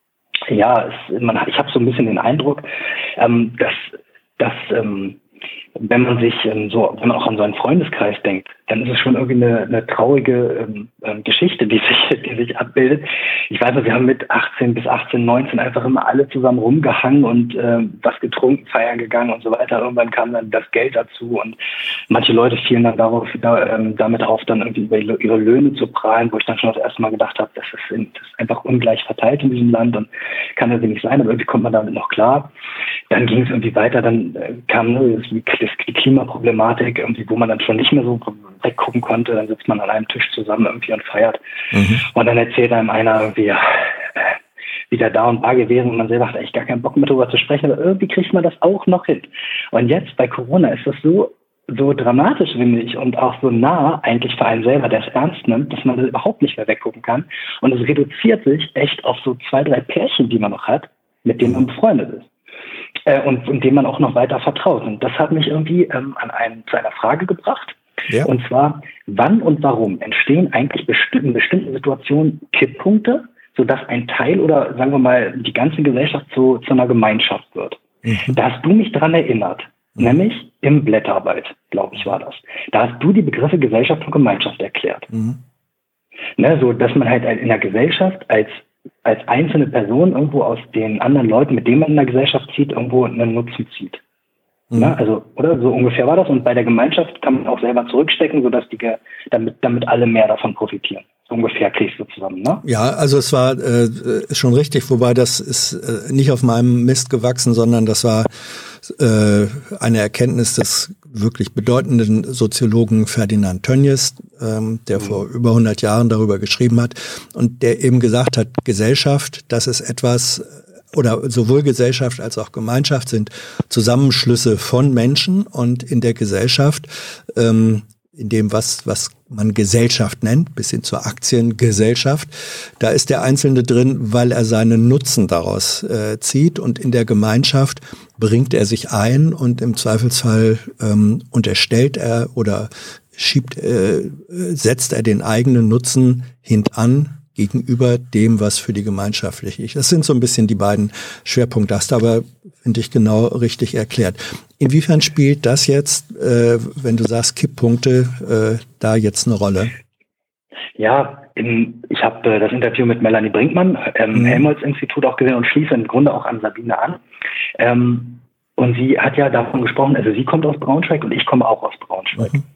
ja, es, man, ich habe so ein bisschen den Eindruck, ähm, dass, dass ähm, wenn man sich ähm, so, wenn man auch an so einen Freundeskreis denkt, dann ist es schon irgendwie eine, eine traurige ähm, ähm, Geschichte, die sich, die sich abbildet. Ich weiß nicht, wir haben mit achtzehn bis achtzehn, neunzehn einfach immer alle zusammen rumgehangen und ähm, was getrunken, feiern gegangen und so weiter. Irgendwann kam dann das Geld dazu und manche Leute fielen dann darauf, da, ähm, damit auf, dann irgendwie über ihre Löhne zu prahlen, wo ich dann schon das erste Mal gedacht habe, das ist, in, das ist einfach ungleich verteilt in diesem Land und kann das nicht sein, aber irgendwie kommt man damit noch klar. Dann ging es irgendwie weiter, dann äh, kam ne, die Klimaproblematik, irgendwie, wo man dann schon nicht mehr so weggucken konnte, dann sitzt man an einem Tisch zusammen irgendwie und feiert. Mhm. Und dann erzählt einem einer irgendwie, ja, wieder da und da gewesen und man selber hat eigentlich gar keinen Bock mehr darüber zu sprechen, aber irgendwie kriegt man das auch noch hin. Und jetzt bei Corona ist das so, so dramatisch, finde ich, und auch so nah eigentlich für einen selber, der es ernst nimmt, dass man das überhaupt nicht mehr weggucken kann. Und es reduziert sich echt auf so zwei, drei Pärchen, die man noch hat, mit denen man befreundet ist. äh, und, und dem man auch noch weiter vertraut. Und das hat mich irgendwie ähm, an einen, zu einer Frage gebracht. Ja. Und zwar, wann und warum entstehen eigentlich besti- in bestimmten Situationen Kipppunkte, sodass ein Teil oder sagen wir mal die ganze Gesellschaft zu, zu einer Gemeinschaft wird? Mhm. Da hast du mich dran erinnert, mhm. nämlich im Blätterarbeit, glaube ich, war das. Da hast du die Begriffe Gesellschaft und Gemeinschaft erklärt. Mhm. Ne, so, dass man halt in der Gesellschaft als, als einzelne Person irgendwo aus den anderen Leuten, mit denen man in der Gesellschaft zieht, irgendwo einen Nutzen zieht. Mhm. Ne, also, oder so ungefähr war das. Und bei der Gemeinschaft kann man auch selber zurückstecken, sodass die, damit, damit alle mehr davon profitieren. So ungefähr kriegst du zusammen, ne? Ja, also es war äh, schon richtig, wobei das ist äh, nicht auf meinem Mist gewachsen, sondern das war äh, eine Erkenntnis des wirklich bedeutenden Soziologen Ferdinand Tönnies, ähm, der mhm. vor über hundert Jahren darüber geschrieben hat und der eben gesagt hat, Gesellschaft, das ist etwas, oder sowohl Gesellschaft als auch Gemeinschaft sind Zusammenschlüsse von Menschen, und in der Gesellschaft, ähm, in dem, was, was man Gesellschaft nennt, bis hin zur Aktiengesellschaft, da ist der Einzelne drin, weil er seinen Nutzen daraus äh, zieht, und in der Gemeinschaft bringt er sich ein und im Zweifelsfall ähm, unterstellt er oder schiebt, äh, setzt er den eigenen Nutzen hintan gegenüber dem, was für die Gemeinschaft wichtig ist. Das sind so ein bisschen die beiden Schwerpunkte. Das aber, finde ich, genau richtig erklärt. Inwiefern spielt das jetzt, äh, wenn du sagst Kipppunkte, äh, da jetzt eine Rolle? Ja, in, ich habe äh, das Interview mit Melanie Brinkmann im ähm, Helmholtz-Institut auch gesehen und schließe im Grunde auch an Sabine an. Ähm, und sie hat ja davon gesprochen, also sie kommt aus Braunschweig und ich komme auch aus Braunschweig. Mhm.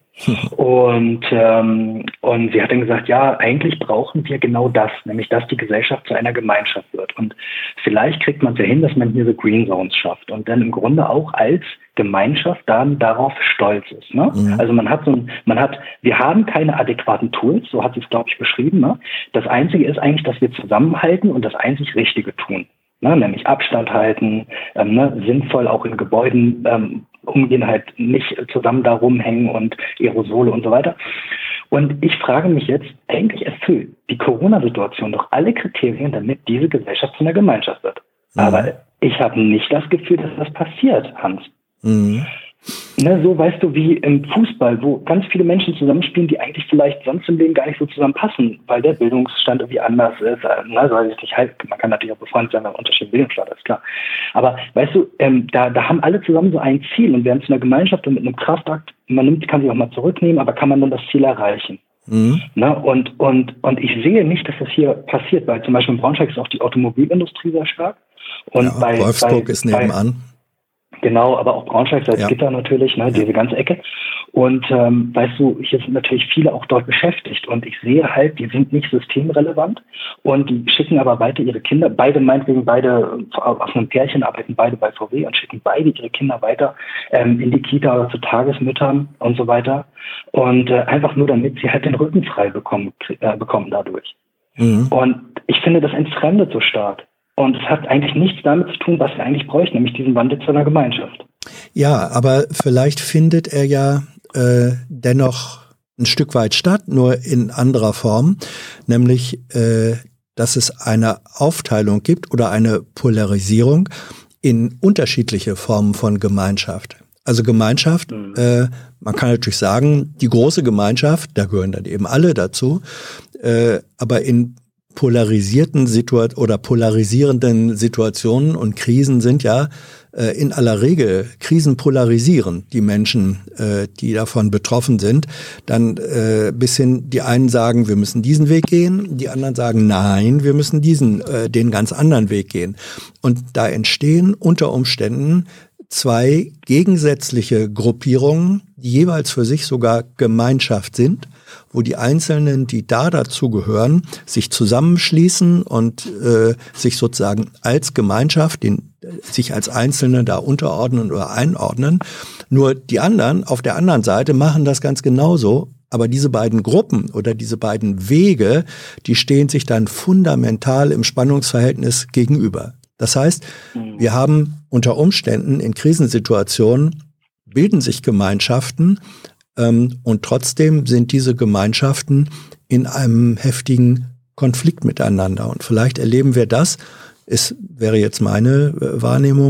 Und, ähm, und sie hat dann gesagt, ja, eigentlich brauchen wir genau das, nämlich dass die Gesellschaft zu einer Gemeinschaft wird. Und vielleicht kriegt man es ja hin, dass man hier so Green Zones schafft und dann im Grunde auch als Gemeinschaft dann darauf stolz ist. Ne? Mhm. Also man hat so ein, man hat, wir haben keine adäquaten Tools, so hat sie es, glaube ich, beschrieben. Ne? Das Einzige ist eigentlich, dass wir zusammenhalten und das einzig Richtige tun. Ne? Nämlich Abstand halten, ähm, ne? sinnvoll auch in Gebäuden ähm, umgehen, halt nicht zusammen da rumhängen und Aerosole und so weiter. Und ich frage mich jetzt, eigentlich erfüllt die Corona-Situation doch alle Kriterien, damit diese Gesellschaft zu einer Gemeinschaft wird. Mhm. Aber ich habe nicht das Gefühl, dass das passiert, Hans. Mhm. Ne, so weißt du, wie im Fußball, wo ganz viele Menschen zusammenspielen, die eigentlich vielleicht sonst im Leben gar nicht so zusammenpassen, weil der Bildungsstand irgendwie anders ist. Ne, so weiß ich nicht, halt, man kann natürlich auch befreundet sein, wenn man unterschiedlichen Bildungsstand ist, klar. Aber weißt du, ähm, da, da haben alle zusammen so ein Ziel und werden zu einer Gemeinschaft und mit einem Kraftakt, man nimmt, kann sich auch mal zurücknehmen, aber kann man dann das Ziel erreichen. Mhm. Ne, und, und, und ich sehe nicht, dass das hier passiert, weil zum Beispiel in Braunschweig ist auch die Automobilindustrie sehr stark. Und ja, bei, Wolfsburg bei, ist nebenan. Bei, Genau, aber auch Braunschweig, Salzgitter ja. natürlich, ne, ja. diese ganze Ecke. Und ähm, weißt du, hier sind natürlich viele auch dort beschäftigt und ich sehe halt, die sind nicht systemrelevant und die schicken aber weiter ihre Kinder, beide meinetwegen, beide aus einem Pärchen arbeiten beide bei V W und schicken beide ihre Kinder weiter ähm, in die Kita oder zu Tagesmüttern und so weiter. Und äh, einfach nur, damit sie halt den Rücken frei bekommen, äh, bekommen dadurch. Mhm. Und ich finde, das entfremdet so stark. Und es hat eigentlich nichts damit zu tun, was wir eigentlich bräuchten, nämlich diesen Wandel zu einer Gemeinschaft. Ja, aber vielleicht findet er ja äh, dennoch ein Stück weit statt, nur in anderer Form, nämlich, äh, dass es eine Aufteilung gibt oder eine Polarisierung in unterschiedliche Formen von Gemeinschaft. Also Gemeinschaft, mhm. äh, man kann natürlich sagen, die große Gemeinschaft, da gehören dann eben alle dazu, äh, aber in polarisierten Situationen oder polarisierenden Situationen und Krisen sind ja äh, in aller Regel, Krisen polarisieren die Menschen, äh, die davon betroffen sind, dann äh, bis hin, die einen sagen, wir müssen diesen Weg gehen, die anderen sagen, nein, wir müssen diesen, äh, den ganz anderen Weg gehen. Und da entstehen unter Umständen zwei gegensätzliche Gruppierungen, die jeweils für sich sogar Gemeinschaft sind, wo die Einzelnen, die da dazugehören, sich zusammenschließen und äh, sich sozusagen als Gemeinschaft, den, sich als Einzelne da unterordnen oder einordnen. Nur die anderen auf der anderen Seite machen das ganz genauso. Aber diese beiden Gruppen oder diese beiden Wege, die stehen sich dann fundamental im Spannungsverhältnis gegenüber. Das heißt, wir haben unter Umständen in Krisensituationen, bilden sich Gemeinschaften, ähm, und trotzdem sind diese Gemeinschaften in einem heftigen Konflikt miteinander. Und vielleicht erleben wir das, es wäre jetzt meine äh, Wahrnehmung,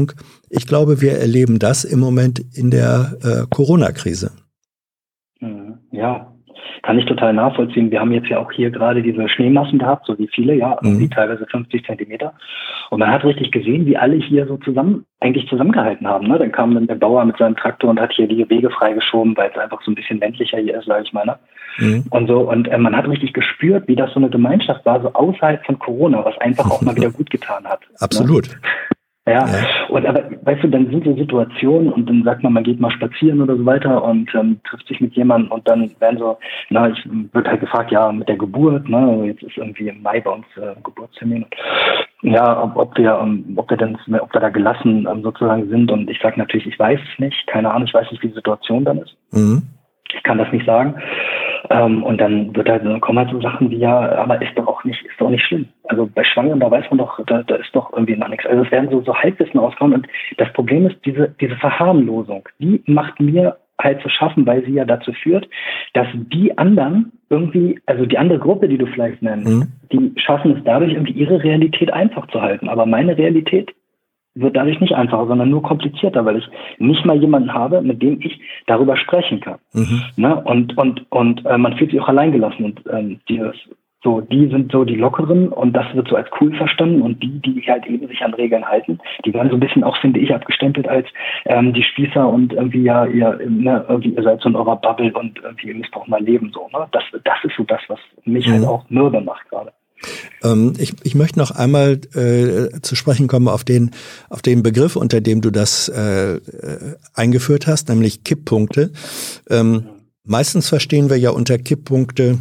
ich glaube, wir erleben das im Moment in der äh, Corona-Krise. Ja, kann ich total nachvollziehen. Wir haben jetzt ja auch hier gerade diese Schneemassen gehabt, so wie viele, ja, irgendwie mhm. teilweise fünfzig Zentimeter. Und man hat richtig gesehen, wie alle hier so zusammen, eigentlich zusammengehalten haben. Ne? Dann kam dann der Bauer mit seinem Traktor und hat hier die Wege freigeschoben, weil es einfach so ein bisschen ländlicher hier ist, sage ich mal. Ne? Mhm. Und so, und äh, man hat richtig gespürt, wie das so eine Gemeinschaft war, so außerhalb von Corona, was einfach auch mal wieder gut getan hat. Absolut. Ne? Ja, ja, und aber weißt du, dann sind so Situationen und dann sagt man, man geht mal spazieren oder so weiter und ähm, trifft sich mit jemandem und dann werden so, na, ich wird halt gefragt, ja, mit der Geburt, ne, jetzt ist irgendwie im Mai bei uns äh, Geburtstermin. Ja, ob, ob wir, um, ob wir denn, ob wir da gelassen um, sozusagen sind und ich sage natürlich, ich weiß es nicht, keine Ahnung, ich weiß nicht, wie die Situation dann ist. Mhm. Ich kann das nicht sagen. Ähm, und dann wird halt, dann kommen halt so Sachen wie, ja, aber ist doch auch nicht, ist doch nicht schlimm. Also bei Schwangeren, da weiß man doch, da, da ist doch irgendwie noch nichts. Also es werden so, so Halbwissen auskommen und das Problem ist, diese, diese Verharmlosung, die macht mir halt zu schaffen, weil sie ja dazu führt, dass die anderen irgendwie, also die andere Gruppe, die du vielleicht nennst, mhm. die schaffen es dadurch, irgendwie ihre Realität einfach zu halten. Aber meine Realität wird dadurch nicht einfacher, sondern nur komplizierter, weil ich nicht mal jemanden habe, mit dem ich darüber sprechen kann. Mhm. Ne? Und und und äh, man fühlt sich auch alleingelassen und ähm, dieses so, die sind so die Lockeren und das wird so als cool verstanden und die, die halt eben sich an Regeln halten, die werden so ein bisschen auch, finde ich, abgestempelt als ähm, die Spießer und irgendwie ja, ihr, ne, irgendwie ihr seid so in eurer Bubble und irgendwie ihr müsst auch mal leben so. Ne? Das, das ist so das, was mich mhm. halt auch mürbe macht gerade. Ähm, ich, ich möchte noch einmal äh, zu sprechen kommen auf den, auf den Begriff, unter dem du das äh, eingeführt hast, nämlich Kipppunkte. Ähm, meistens verstehen wir ja unter Kipppunkte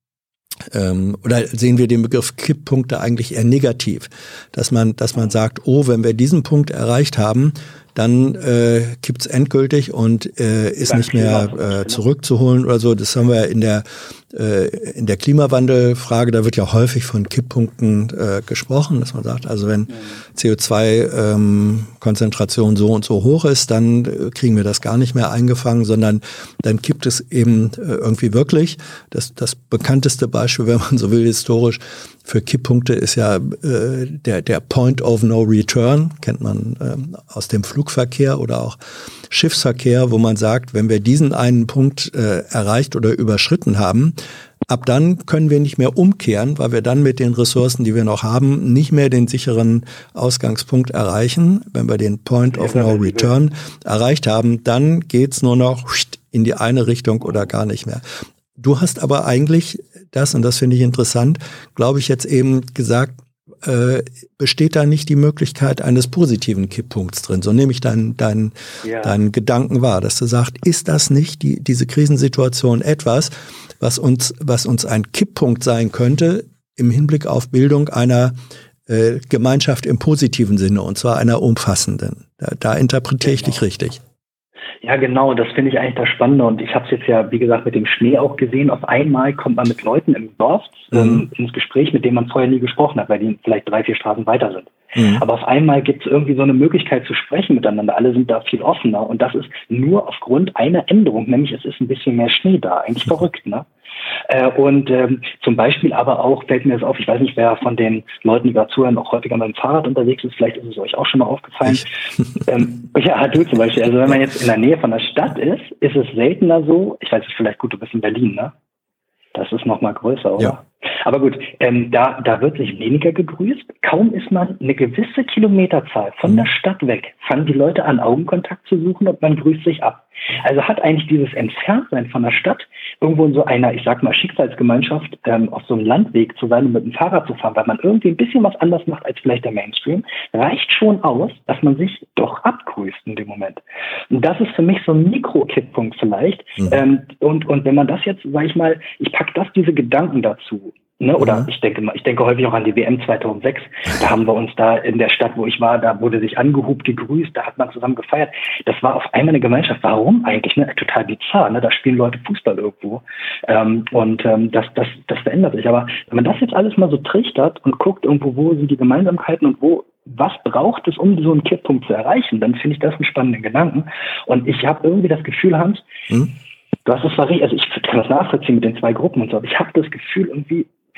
ähm, oder sehen wir den Begriff Kipppunkte eigentlich eher negativ, dass man, dass man sagt, oh, wenn wir diesen Punkt erreicht haben, dann äh, kippt's endgültig und äh, ist nicht mehr äh, zurückzuholen oder so. Das haben wir in der äh, in der Klimawandelfrage, da wird ja häufig von Kipppunkten äh, gesprochen, dass man sagt, also wenn C O zwei Konzentration so und so hoch ist, dann äh, kriegen wir das gar nicht mehr eingefangen, sondern dann kippt es eben äh, irgendwie wirklich. Das, das bekannteste Beispiel, wenn man so will, historisch für Kipppunkte ist ja äh, der, der Point of No Return, kennt man äh, aus dem Flugverkehr oder auch Schiffsverkehr, wo man sagt, wenn wir diesen einen Punkt äh, erreicht oder überschritten haben, ab dann können wir nicht mehr umkehren, weil wir dann mit den Ressourcen, die wir noch haben, nicht mehr den sicheren Ausgangspunkt erreichen. Wenn wir den Point of No Return erreicht haben, dann geht's nur noch in die eine Richtung oder gar nicht mehr. Du hast aber eigentlich das, und das finde ich interessant, glaube ich jetzt eben gesagt, äh, besteht da nicht die Möglichkeit eines positiven Kipppunkts drin. So nehme ich deinen dein, ja. dein Gedanken wahr, dass du sagst, ist das nicht die, diese Krisensituation etwas, was uns, was uns ein Kipppunkt sein könnte im Hinblick auf Bildung einer äh, Gemeinschaft im positiven Sinne, und zwar einer umfassenden. Da, da interpretiere ich genau. dich richtig. Ja, genau, das finde ich eigentlich das Spannende und ich habe es jetzt ja, wie gesagt, mit dem Schnee auch gesehen. Auf einmal kommt man mit Leuten im Dorf mhm. ähm, ins Gespräch, mit denen man vorher nie gesprochen hat, weil die vielleicht drei, vier Straßen weiter sind. Mhm. Aber auf einmal gibt es irgendwie so eine Möglichkeit zu sprechen miteinander. Alle sind da viel offener und das ist nur aufgrund einer Änderung, nämlich es ist ein bisschen mehr Schnee da. Eigentlich mhm. verrückt, ne? Äh, und ähm, zum Beispiel aber auch, fällt mir das auf, ich weiß nicht, wer von den Leuten, die gerade zuhören, auch häufiger mit dem Fahrrad unterwegs ist, vielleicht ist es euch auch schon mal aufgefallen. ähm, ja, du zum Beispiel, also wenn man jetzt in der Nähe von der Stadt ist, ist es seltener so, ich weiß nicht, vielleicht gut, du bist in Berlin, ne? Das ist noch mal größer, oder? Ja. Aber gut, ähm, da, da wird sich weniger gegrüßt. Kaum ist man eine gewisse Kilometerzahl von der Stadt weg, fangen die Leute an, Augenkontakt zu suchen und man grüßt sich ab. Also hat eigentlich dieses Entferntsein von der Stadt irgendwo in so einer, ich sag mal, Schicksalsgemeinschaft ähm, auf so einem Landweg zu sein und mit dem Fahrrad zu fahren, weil man irgendwie ein bisschen was anders macht als vielleicht der Mainstream, reicht schon aus, dass man sich doch abgrüßt in dem Moment. Und das ist für mich so ein Mikro-Kipppunkt vielleicht. Mhm. Ähm, und, und wenn man das jetzt, sag ich mal, ich pack das, diese Gedanken dazu, ne, oder mhm. ich denke mal, ich denke häufig auch an die W M zweitausendsechs. Da haben wir uns da in der Stadt, wo ich war, da wurde sich angehupt, gegrüßt, da hat man zusammen gefeiert. Das war auf einmal eine Gemeinschaft. Warum eigentlich? Ne? Total bizarr. Ne? Da spielen Leute Fußball irgendwo. Ähm, und ähm, das, das, das verändert sich. Aber wenn man das jetzt alles mal so trichtert und guckt, irgendwo, wo sind die Gemeinsamkeiten und wo, was braucht es, um so einen Kipppunkt zu erreichen, dann finde ich das einen spannenden Gedanken. Und ich habe irgendwie das Gefühl, Hans, mhm. du hast es verrichtet, also ich kann das nachvollziehen mit den zwei Gruppen und so, aber ich habe das Gefühl irgendwie,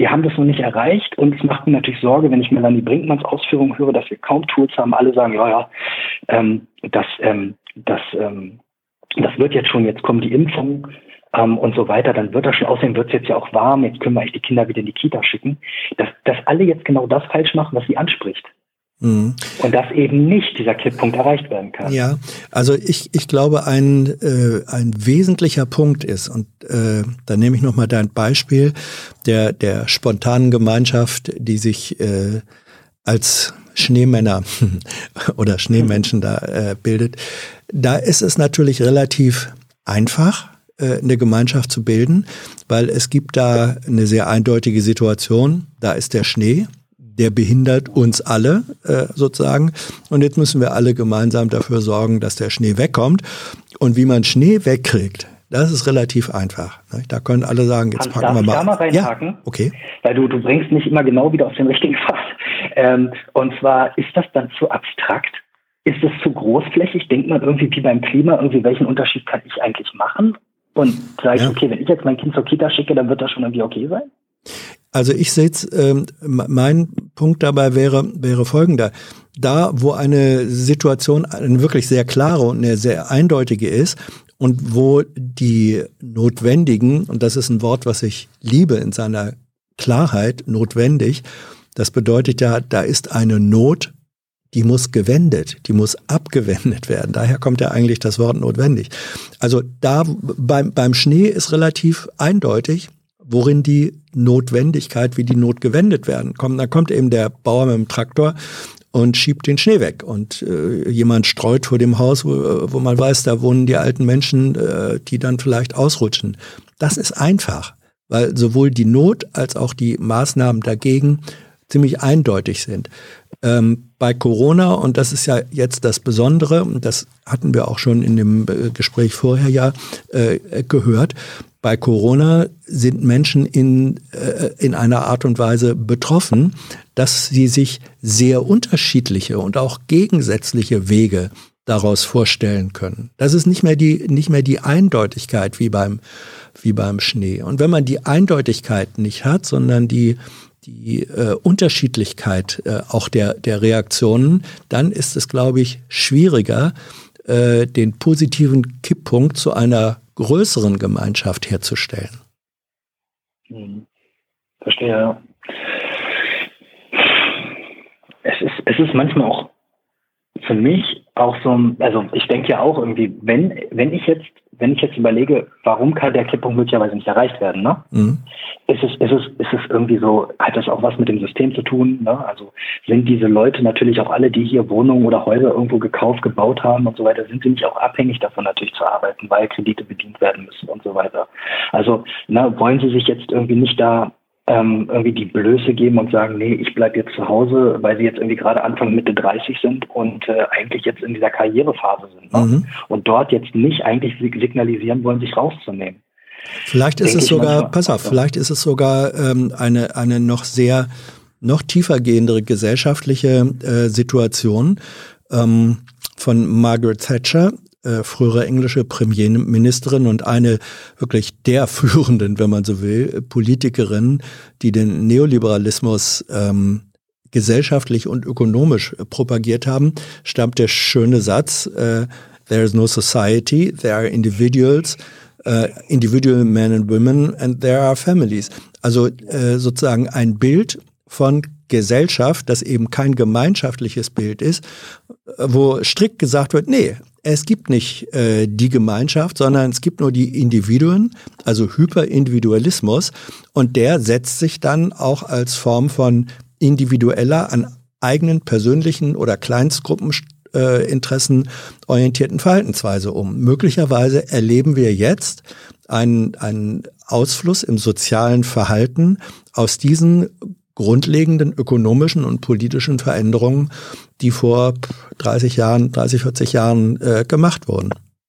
wir haben das noch nicht erreicht und es macht mir natürlich Sorge, wenn ich Melanie Brinkmanns Ausführungen höre, dass wir kaum Tools haben. Alle sagen, ja, ja, ähm, das, ähm, das, ähm, das wird jetzt schon, jetzt kommen die Impfungen ähm, und so weiter, dann wird das schon, außerdem wird es jetzt ja auch warm, jetzt können wir echt die Kinder wieder in die Kita schicken, dass, dass alle jetzt genau das falsch machen, was sie anspricht. Mhm. Und dass eben nicht dieser Kipppunkt erreicht werden kann. Ja, also ich, ich glaube, ein, äh, ein wesentlicher Punkt ist, und äh, da nehme ich nochmal dein Beispiel der, der spontanen Gemeinschaft, die sich äh, als Schneemänner oder Schneemenschen da äh, bildet. Da ist es natürlich relativ einfach, äh, eine Gemeinschaft zu bilden, weil es gibt da eine sehr eindeutige Situation. Da ist der Schnee. Der behindert uns alle äh, sozusagen. Und jetzt müssen wir alle gemeinsam dafür sorgen, dass der Schnee wegkommt. Und wie man Schnee wegkriegt, das ist relativ einfach. Ne? Da können alle sagen, jetzt packen wir mal. Darf ich da mal reinhaken? Ja, okay. Weil du, du bringst mich immer genau wieder auf den richtigen Pfad. Ähm, und zwar, ist das dann zu abstrakt? Ist es zu großflächig? Denkt man irgendwie wie beim Klima, irgendwie welchen Unterschied kann ich eigentlich machen? Und sage ich, ja. okay, wenn ich jetzt mein Kind zur Kita schicke, dann wird das schon irgendwie okay sein? Also ich sehe es, ähm, mein Punkt dabei wäre, wäre folgender. Da, wo eine Situation eine wirklich sehr klare und eine sehr eindeutige ist und wo die notwendigen, und das ist ein Wort, was ich liebe in seiner Klarheit, notwendig, das bedeutet ja, da ist eine Not, die muss gewendet, die muss abgewendet werden. Daher kommt ja eigentlich das Wort notwendig. Also da beim, beim Schnee ist relativ eindeutig, worin die Notwendigkeit, wie die Not gewendet werden kommt. Da kommt eben der Bauer mit dem Traktor und schiebt den Schnee weg. Und äh, jemand streut vor dem Haus, wo, wo man weiß, da wohnen die alten Menschen, äh, die dann vielleicht ausrutschen. Das ist einfach, weil sowohl die Not als auch die Maßnahmen dagegen ziemlich eindeutig sind. Ähm, bei Corona, und das ist ja jetzt das Besondere, und das hatten wir auch schon in dem äh, Gespräch vorher ja äh, gehört, bei Corona sind Menschen in, äh, in einer Art und Weise betroffen, dass sie sich sehr unterschiedliche und auch gegensätzliche Wege daraus vorstellen können. Das ist nicht mehr die, nicht mehr die Eindeutigkeit wie beim, wie beim Schnee. Und wenn man die Eindeutigkeit nicht hat, sondern die, die äh, Unterschiedlichkeit äh, auch der, der Reaktionen, dann ist es, glaube ich, schwieriger, äh, den positiven Kipppunkt zu einer größeren Gemeinschaft herzustellen. Hm. Verstehe, ja. Es ist, es ist manchmal auch für mich auch so, also ich denke ja auch irgendwie, wenn, wenn ich jetzt, wenn ich jetzt überlege, warum kann der Kipppunkt möglicherweise nicht erreicht werden, ne? Mhm. Ist es, ist es, ist es irgendwie so, hat das auch was mit dem System zu tun, ne? Also sind diese Leute natürlich auch alle, die hier Wohnungen oder Häuser irgendwo gekauft, gebaut haben und so weiter, sind sie nicht auch abhängig davon natürlich zu arbeiten, weil Kredite bedient werden müssen und so weiter. Also, na, wollen sie sich jetzt irgendwie nicht da Ähm, irgendwie die Blöße geben und sagen, nee, ich bleibe jetzt zu Hause, weil sie jetzt irgendwie gerade Anfang Mitte dreißig sind und äh, eigentlich jetzt in dieser Karrierephase sind. Ne? Mhm. Und dort jetzt nicht eigentlich signalisieren wollen, sich rauszunehmen. Vielleicht ist es sogar, pass auf, vielleicht ist es sogar ähm, eine, eine noch sehr, noch tiefergehendere gesellschaftliche äh, Situation ähm, von Margaret Thatcher, Äh, frühere englische Premierministerin und eine wirklich der führenden, wenn man so will, Politikerin, die den Neoliberalismus ähm, gesellschaftlich und ökonomisch äh, propagiert haben, stammt der schöne Satz, äh, there is no society, there are individuals, uh, individual men and women and there are families. Also äh, sozusagen ein Bild von Gesellschaft, das eben kein gemeinschaftliches Bild ist, wo strikt gesagt wird, nee, es gibt nicht äh, die Gemeinschaft, sondern es gibt nur die Individuen, also Hyperindividualismus, und der setzt sich dann auch als Form von individueller, an eigenen persönlichen oder Kleinstgruppeninteressen äh, orientierten Verhaltensweise um. Möglicherweise erleben wir jetzt einen, einen Ausfluss im sozialen Verhalten aus diesen grundlegenden ökonomischen und politischen Veränderungen, die vor dreißig Jahren, dreißig, vierzig Jahren äh, gemacht wurden.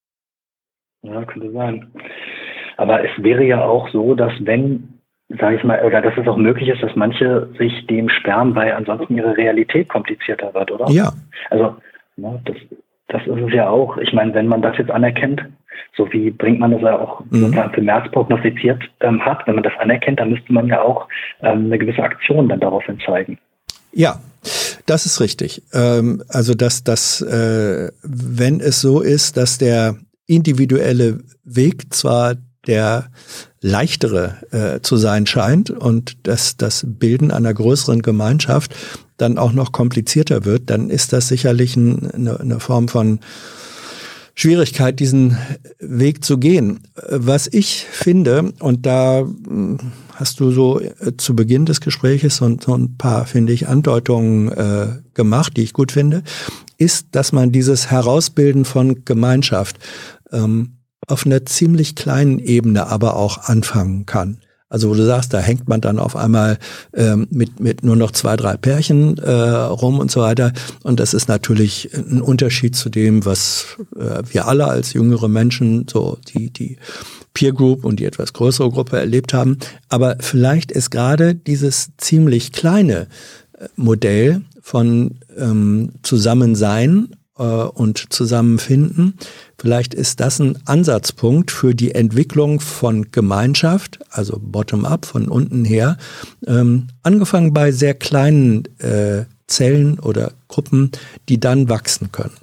Ja, könnte sein. Aber es wäre ja auch so, dass wenn, sage ich mal, oder dass es auch möglich ist, dass manche sich dem sperren, weil ansonsten ihre Realität komplizierter wird, oder? Ja. Also, ne, das, Das ist es ja auch. Ich meine, wenn man das jetzt anerkennt, so wie Brinkmann das ja auch mhm. für März prognostiziert ähm, hat, wenn man das anerkennt, dann müsste man ja auch ähm, eine gewisse Aktion dann daraufhin zeigen. Ja, das ist richtig. Ähm, also dass das, äh, wenn es so ist, dass der individuelle Weg zwar der leichtere äh, zu sein scheint und dass das Bilden einer größeren Gemeinschaft dann auch noch komplizierter wird, dann ist das sicherlich ein, eine, eine Form von Schwierigkeit, diesen Weg zu gehen. Was ich finde, und da hast du so zu Beginn des Gespräches so, so ein paar, finde ich, Andeutungen äh, gemacht, die ich gut finde, ist, dass man dieses Herausbilden von Gemeinschaft ähm, auf einer ziemlich kleinen Ebene aber auch anfangen kann. Also wo du sagst, da hängt man dann auf einmal ähm, mit mit nur noch zwei, drei Pärchen äh, rum und so weiter. Und das ist natürlich ein Unterschied zu dem, was äh, wir alle als jüngere Menschen, so die die Peer Group und die etwas größere Gruppe erlebt haben. Aber vielleicht ist gerade dieses ziemlich kleine Modell von ähm, Zusammensein äh, und Zusammenfinden, vielleicht ist das ein Ansatzpunkt für die Entwicklung von Gemeinschaft, also bottom-up, von unten her, ähm, angefangen bei sehr kleinen äh, Zellen oder Gruppen, die dann wachsen können.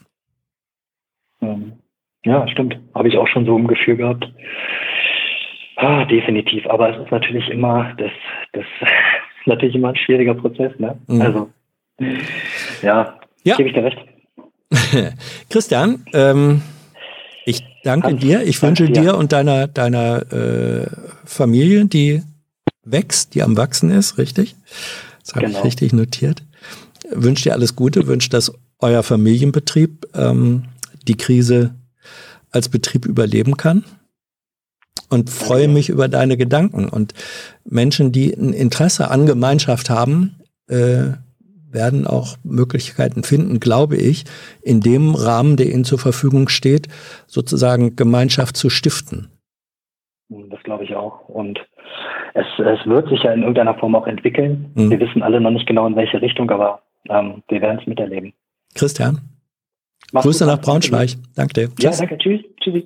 Ja, stimmt. Habe ich auch schon so ein Gefühl gehabt. Ah, definitiv. Aber es ist natürlich immer, das, das ist natürlich immer ein schwieriger Prozess, ne? Mhm. Also, ja, ja. Gebe ich dir recht. Christian, ähm, ich danke Hans, dir. Ich wünsche dir, dir und deiner, deiner äh, Familie, die wächst, die am Wachsen ist, richtig? Das habe genau. ich richtig notiert. Wünsche dir alles Gute, wünsche, dass euer Familienbetrieb ähm, die Krise als Betrieb überleben kann. Und freue mich über deine Gedanken. Und Menschen, die ein Interesse an Gemeinschaft haben, äh, werden auch Möglichkeiten finden, glaube ich, in dem Rahmen, der ihnen zur Verfügung steht, sozusagen Gemeinschaft zu stiften. Das glaube ich auch. Und es, es wird sich ja in irgendeiner Form auch entwickeln. Mhm. Wir wissen alle noch nicht genau in welche Richtung, aber ähm, wir werden es miterleben. Christian, Mach's Grüße nach Braunschweig. Danke dir. Ja, danke. Tschüss. Tschüssi.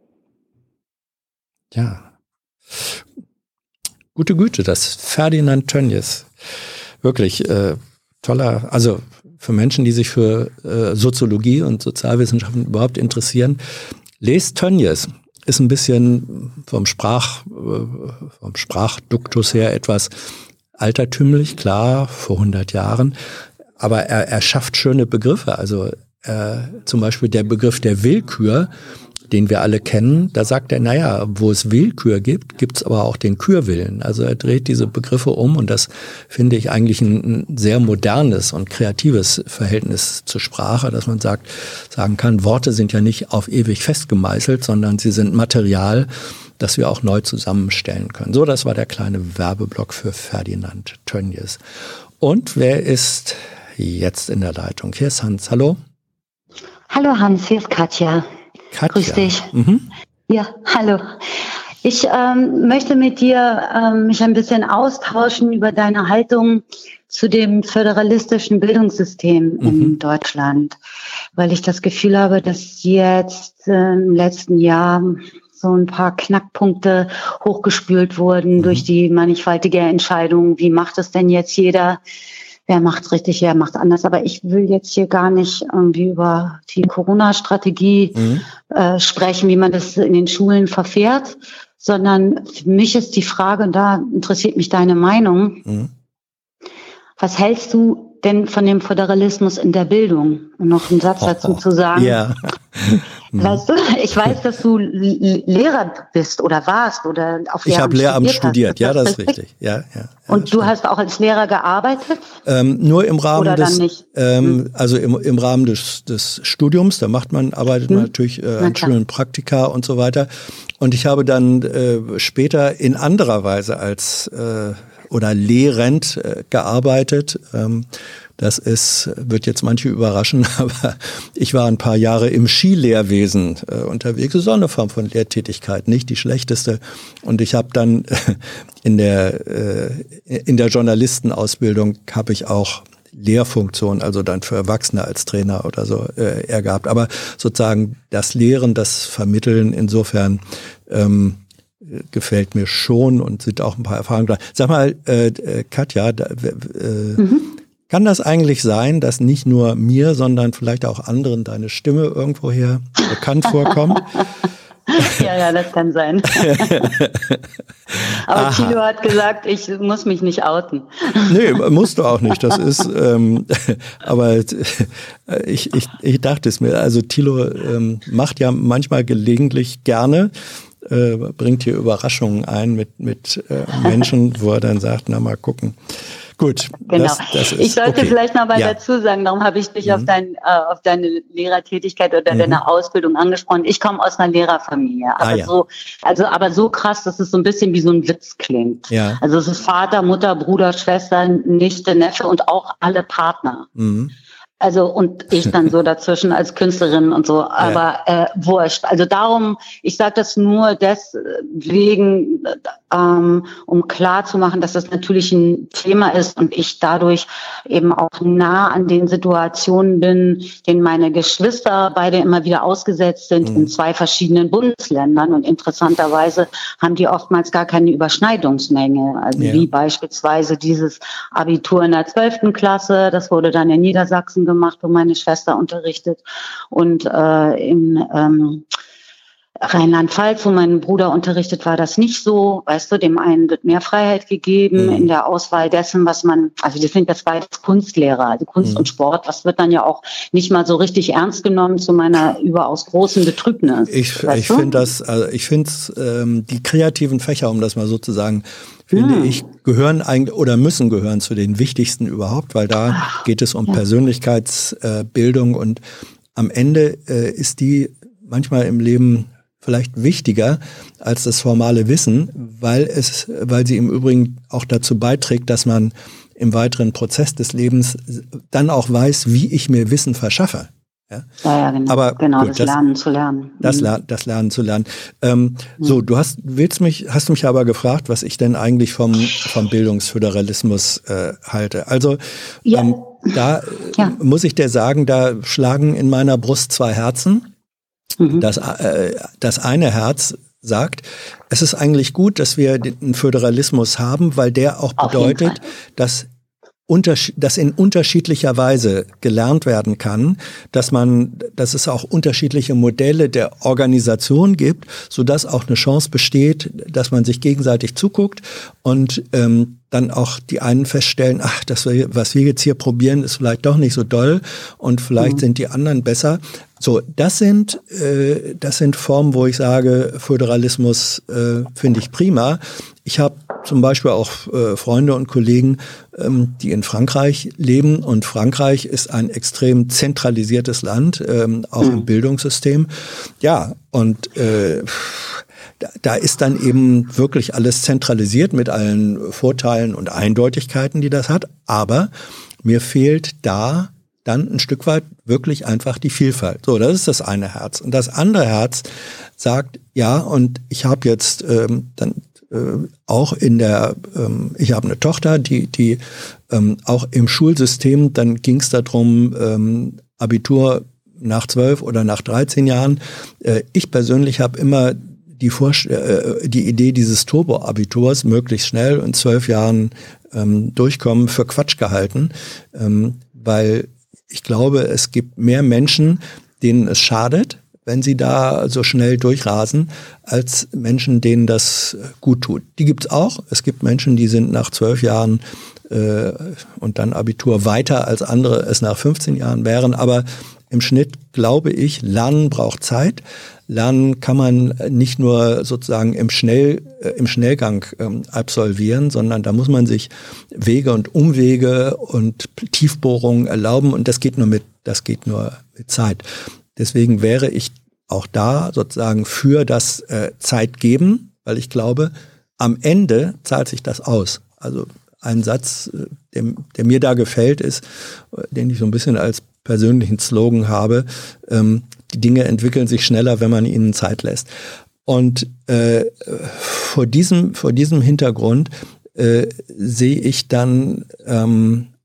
Ja. Gute Güte, das Ferdinand Tönnies. Wirklich äh, toller, also für Menschen, die sich für äh, Soziologie und Sozialwissenschaften überhaupt interessieren. Lest Tönnies. Ist ein bisschen vom Sprach, äh, vom Sprachduktus her etwas altertümlich, klar, vor hundert Jahren. Aber er, er schafft schöne Begriffe. Also äh, zum Beispiel der Begriff der Willkür, den wir alle kennen, da sagt er, naja, wo es Willkür gibt, gibt es aber auch den Kürwillen. Also er dreht diese Begriffe um und das finde ich eigentlich ein, ein sehr modernes und kreatives Verhältnis zur Sprache, dass man sagt, sagen kann, Worte sind ja nicht auf ewig festgemeißelt, sondern sie sind Material, das wir auch neu zusammenstellen können. So, das war der kleine Werbeblock für Ferdinand Tönnies. Und wer ist jetzt in der Leitung? Hier ist Hans, hallo. Hallo Hans, hier ist Katja. Katja. Grüß dich. Mhm. Ja, hallo. Ich ähm, möchte mit dir ähm, mich ein bisschen austauschen über deine Haltung zu dem föderalistischen Bildungssystem mhm. in Deutschland, weil ich das Gefühl habe, dass jetzt äh, im letzten Jahr so ein paar Knackpunkte hochgespült wurden mhm. durch die mannigfaltige Entscheidung, wie macht es denn jetzt jeder? Wer macht's richtig, wer macht's anders. Aber ich will jetzt hier gar nicht irgendwie über die Corona-Strategie mhm. äh, sprechen, wie man das in den Schulen verfährt, sondern für mich ist die Frage, und da interessiert mich deine Meinung, mhm. was hältst du denn von dem Föderalismus in der Bildung? Und noch einen Satz dazu zu sagen. Ja. Weißt du, ich weiß, dass du Lehrer bist oder warst oder auf Lehramt Ich habe Lehramt studiert, studiert. ja, das ist richtig. Ja, ja, ja, Und du stimmt. hast auch als Lehrer gearbeitet? Ähm, nur im Rahmen oder des, dann nicht? ähm, hm. also im, im Rahmen des, des Studiums, da macht man, arbeitet hm. man natürlich äh, an Schulen, Praktika und so weiter. Und ich habe dann äh, später in anderer Weise als äh, oder lehrend äh, gearbeitet. Ähm, Das ist, wird jetzt manche überraschen, aber ich war ein paar Jahre im Skilehrwesen äh, unterwegs. Das ist auch eine Form von Lehrtätigkeit, nicht die schlechteste. Und ich habe dann äh, in der äh, in der Journalistenausbildung habe ich auch Lehrfunktion, also dann für Erwachsene als Trainer oder so äh, eher gehabt. Aber sozusagen das Lehren, das Vermitteln, insofern ähm, gefällt mir schon und sind auch ein paar Erfahrungen da. Sag mal, äh, Katja, da, äh, mhm. kann das eigentlich sein, dass nicht nur mir, sondern vielleicht auch anderen deine Stimme irgendwoher bekannt vorkommt? Ja, ja, das kann sein. Aber Aha. Thilo hat gesagt, ich muss mich nicht outen. Nee, musst du auch nicht. Das ist, ähm, aber ich, ich, ich dachte es mir. Also Thilo ähm, macht ja manchmal gelegentlich gerne, äh, bringt hier Überraschungen ein mit, mit äh, Menschen, wo er dann sagt, na mal gucken. Gut, genau. Das, das ist, ich sollte okay. vielleicht noch mal ja. dazu sagen, darum habe ich dich mhm. auf, dein, äh, auf deine Lehrertätigkeit oder mhm. deine Ausbildung angesprochen. Ich komme aus einer Lehrerfamilie, aber ah, ja. so, also aber so krass, dass es so ein bisschen wie so ein Witz klingt. Ja. Also es ist Vater, Mutter, Bruder, Schwester, Nichte, Neffe und auch alle Partner. Mhm. Also und ich dann so dazwischen als Künstlerin und so, aber ja. äh, wurscht. Also darum, ich sage das nur deswegen, ähm, um klar zu machen, dass das natürlich ein Thema ist und ich dadurch eben auch nah an den Situationen bin, denen meine Geschwister beide immer wieder ausgesetzt sind mhm. in zwei verschiedenen Bundesländern und interessanterweise haben die oftmals gar keine Überschneidungsmenge. Also ja. wie beispielsweise dieses Abitur in der zwölften Klasse, das wurde dann in Niedersachsen gemacht, wo meine Schwester unterrichtet und äh, in ähm, Rheinland-Pfalz, wo mein Bruder unterrichtet, war das nicht so. Weißt du, dem einen wird mehr Freiheit gegeben mhm. in der Auswahl dessen, was man, also die sind jetzt beides Kunstlehrer, also Kunst mhm. und Sport, das wird dann ja auch nicht mal so richtig ernst genommen zu meiner überaus großen Betrübnis. Ich, ich finde das, also ich finde ähm, die kreativen Fächer, um das mal so zu sagen, finde hm. ich, gehören eigentlich oder müssen gehören zu den wichtigsten überhaupt, weil da Ach, geht es um ja. Persönlichkeitsbildung äh, und am Ende äh, ist die manchmal im Leben vielleicht wichtiger als das formale Wissen, weil es, weil sie im Übrigen auch dazu beiträgt, dass man im weiteren Prozess des Lebens dann auch weiß, wie ich mir Wissen verschaffe. Ja, ja, ja genau, aber genau gut, das, das Lernen zu lernen. Das, mhm. das Lernen zu lernen. Ähm, mhm. So, du hast, willst mich, hast du mich aber gefragt, was ich denn eigentlich vom, vom Bildungsföderalismus äh, halte. Also ja. ähm, da ja. muss ich dir sagen, da schlagen in meiner Brust zwei Herzen. Mhm. Das, äh, das eine Herz sagt, es ist eigentlich gut, dass wir den Föderalismus haben, weil der auch bedeutet, dass dass in unterschiedlicher Weise gelernt werden kann, dass man, dass es auch unterschiedliche Modelle der Organisation gibt, sodass auch eine Chance besteht, dass man sich gegenseitig zuguckt und ähm, dann auch die einen feststellen, ach, das, was wir jetzt hier probieren, ist vielleicht doch nicht so doll und vielleicht mhm. sind die anderen besser. So, das sind äh, das sind Formen, wo ich sage, Föderalismus äh, finde ich prima. Ich habe zum Beispiel auch äh, Freunde und Kollegen, ähm, die in Frankreich leben und Frankreich ist ein extrem zentralisiertes Land, ähm, auch mhm. im Bildungssystem. Ja, und äh, da, da ist dann eben wirklich alles zentralisiert mit allen Vorteilen und Eindeutigkeiten, die das hat. Aber mir fehlt da dann ein Stück weit wirklich einfach die Vielfalt. So, das ist das eine Herz. Und das andere Herz sagt, ja, und ich habe jetzt ähm, dann äh, auch in der, ähm, ich habe eine Tochter, die die ähm, auch im Schulsystem, dann ging es darum, ähm, Abitur nach zwölf oder nach dreizehn Jahren. Äh, ich persönlich habe immer die, Vorst- äh, die Idee dieses Turbo-Abiturs, möglichst schnell in zwölf Jahren ähm, durchkommen, für Quatsch gehalten, ähm, weil ich glaube, es gibt mehr Menschen, denen es schadet, wenn sie da so schnell durchrasen, als Menschen, denen das gut tut. Die gibt's auch. Es gibt Menschen, die sind nach zwölf Jahren äh, und dann Abitur weiter, als andere es nach fünfzehn Jahren wären. Aber im Schnitt glaube ich, Lernen braucht Zeit. Lernen kann man nicht nur sozusagen im Schnell, äh, im Schnellgang ähm, absolvieren, sondern da muss man sich Wege und Umwege und Tiefbohrungen erlauben und das geht nur mit, das geht nur mit Zeit. Deswegen wäre ich auch da sozusagen für das äh, Zeit geben, weil ich glaube, am Ende zahlt sich das aus. Also ein Satz, äh, der, der mir da gefällt, ist, äh, den ich so ein bisschen als persönlichen Slogan habe, ähm, die Dinge entwickeln sich schneller, wenn man ihnen Zeit lässt. Und äh, vor diesem vor diesem Hintergrund äh, sehe ich dann ähm,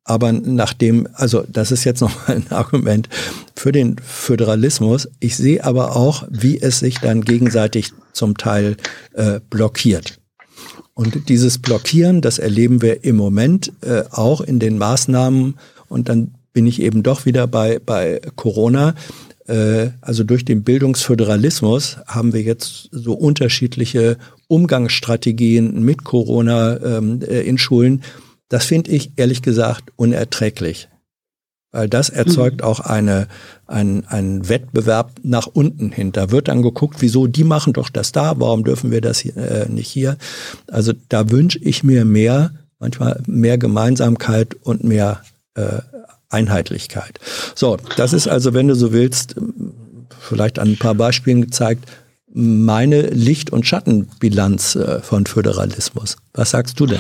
Aber nachdem, also das ist jetzt nochmal ein Argument für den Föderalismus. Ich sehe aber auch, wie es sich dann gegenseitig zum Teil äh, blockiert. Und dieses Blockieren, das erleben wir im Moment äh, auch in den Maßnahmen. Und dann bin ich eben doch wieder bei, bei Corona. Äh, also durch den Bildungsföderalismus haben wir jetzt so unterschiedliche Umgangsstrategien mit Corona ähm, äh, in Schulen. Das finde ich ehrlich gesagt unerträglich, weil das erzeugt auch eine, ein, einen Wettbewerb nach unten hin. Da wird dann geguckt, wieso, die machen doch das da, warum dürfen wir das hier, äh, nicht hier? Also da wünsche ich mir mehr, manchmal mehr Gemeinsamkeit und mehr äh, Einheitlichkeit. So, das ist also, wenn du so willst, vielleicht an ein paar Beispielen gezeigt, meine Licht- und Schattenbilanz äh, von Föderalismus. Was sagst du denn?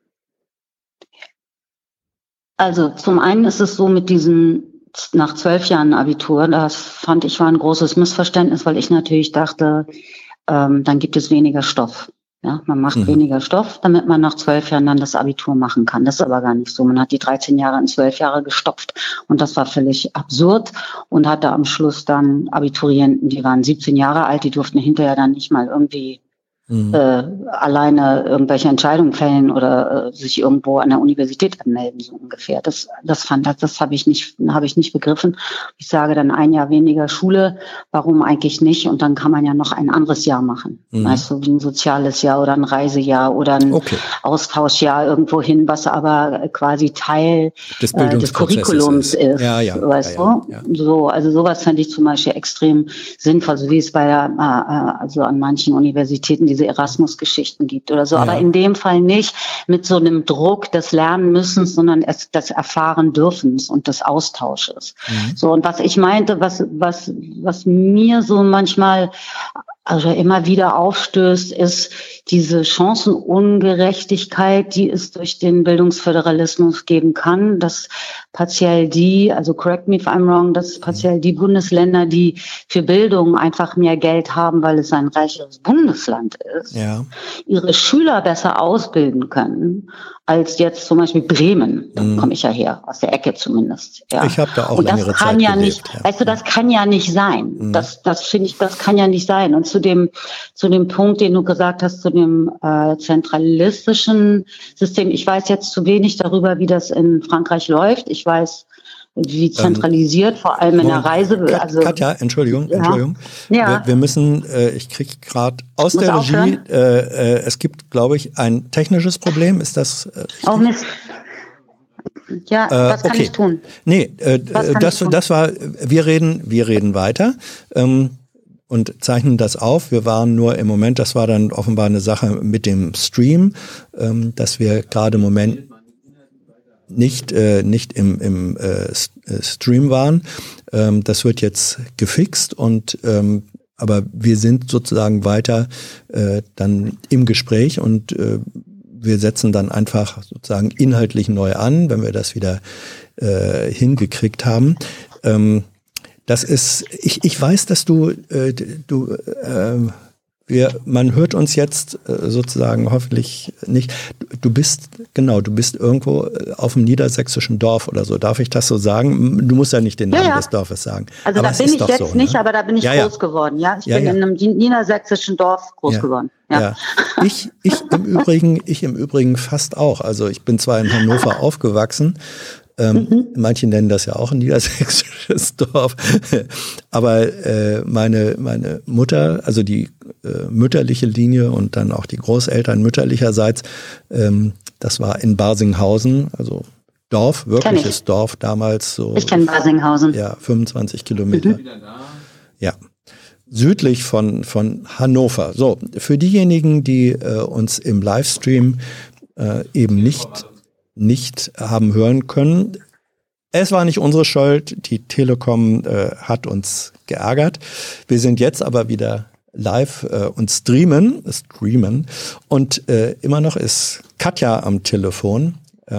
Also zum einen ist es so mit diesem nach zwölf Jahren Abitur, das fand ich war ein großes Missverständnis, weil ich natürlich dachte, ähm, dann gibt es weniger Stoff. Ja, man macht mhm. weniger Stoff, damit man nach zwölf Jahren dann das Abitur machen kann. Das ist aber gar nicht so. Man hat die dreizehn Jahre in zwölf Jahre gestopft und das war völlig absurd und hatte am Schluss dann Abiturienten, die waren siebzehn Jahre alt, die durften hinterher dann nicht mal irgendwie Mhm. Äh, alleine irgendwelche Entscheidungen fällen oder äh, sich irgendwo an der Universität anmelden, so ungefähr. Das, das fand das, das habe ich nicht, habe ich nicht begriffen. Ich sage dann ein Jahr weniger Schule, warum eigentlich nicht? Und dann kann man ja noch ein anderes Jahr machen. Mhm. Weißt du, wie ein soziales Jahr oder ein Reisejahr oder ein okay. Austauschjahr irgendwo hin, was aber quasi Teil des, äh, des Curriculums ist. ist ja, ja, weißt ja, du? Ja, ja. So, also sowas fände ich zum Beispiel extrem sinnvoll, so wie es bei der, äh, also an manchen Universitäten diese Erasmus-Geschichten gibt oder so, ja. aber in dem Fall nicht mit so einem Druck des Lernmüssens, sondern es, des Erfahren dürfens und des Austausches. Mhm. So, und was ich meinte, was, was, was mir so manchmal also immer wieder aufstößt, ist diese Chancenungerechtigkeit, die es durch den Bildungsföderalismus geben kann, dass partiell die, also correct me if I'm wrong, dass partiell die Bundesländer, die für Bildung einfach mehr Geld haben, weil es ein reicheres Bundesland ist, ja. ihre Schüler besser ausbilden können, als jetzt zum Beispiel Bremen. Da mhm. komme ich ja her, aus der Ecke zumindest. Ja. Ich habe da auch und das längere kann Zeit ja gelebt, nicht, ja. weißt du, das kann ja nicht sein. Mhm. Das, das finde ich, das kann ja nicht sein. Und zu dem, zu dem Punkt, den du gesagt hast, zu dem äh, zentralistischen System. Ich weiß jetzt zu wenig darüber, wie das in Frankreich läuft. Ich weiß, wie zentralisiert, ähm, vor allem in der Reise. Kat, also, Katja, Entschuldigung, ja. Entschuldigung. Ja. Wir, wir müssen, äh, ich kriege gerade aus Muss der Regie, aufhören? äh, äh, es gibt, glaube ich, ein technisches Problem. Ist das äh, richtig? Oh Mist. Ja, äh, was kann okay. ich tun? Nee, äh, das, das war, wir reden, wir reden weiter. Ähm, und zeichnen das auf. Wir waren nur im Moment, das war dann offenbar eine Sache mit dem Stream, ähm, dass wir gerade im Moment nicht äh, nicht im, im äh, Stream waren. Ähm, das wird jetzt gefixt und ähm, aber wir sind sozusagen weiter äh, dann im Gespräch und äh, wir setzen dann einfach sozusagen inhaltlich neu an, wenn wir das wieder äh, hingekriegt haben. Ähm, Das ist, ich, ich weiß, dass du, äh, du, äh, wir, man hört uns jetzt äh, sozusagen hoffentlich nicht. Du, du bist, genau, du bist irgendwo auf dem niedersächsischen Dorf oder so. Darf ich das so sagen? Du musst ja nicht den Namen ja, ja. des Dorfes sagen. Also aber da bin ich jetzt so, nicht, ne? aber da bin ich ja, groß ja. geworden. Ja, ich ja, bin ja. in einem niedersächsischen Dorf groß ja. geworden. Ja. Ja. Ich, ich im Übrigen, ich im Übrigen fast auch. Also ich bin zwar in Hannover aufgewachsen. Ähm, mhm. Manche nennen das ja auch ein niedersächsisches Dorf. Aber äh, meine, meine Mutter, also die äh, mütterliche Linie und dann auch die Großeltern mütterlicherseits, ähm, das war in Barsinghausen, also Dorf, wirkliches Dorf damals. So, ich kenne Barsinghausen. Ja, fünfundzwanzig Kilometer. Mhm. Ja. Südlich von, von Hannover. So, für diejenigen, die äh, uns im Livestream äh, eben nicht nicht haben hören können. Es war nicht unsere Schuld, die Telekom äh, hat uns geärgert. Wir sind jetzt aber wieder live äh, und streamen, streamen und äh, immer noch ist Katja am Telefon. Ähm,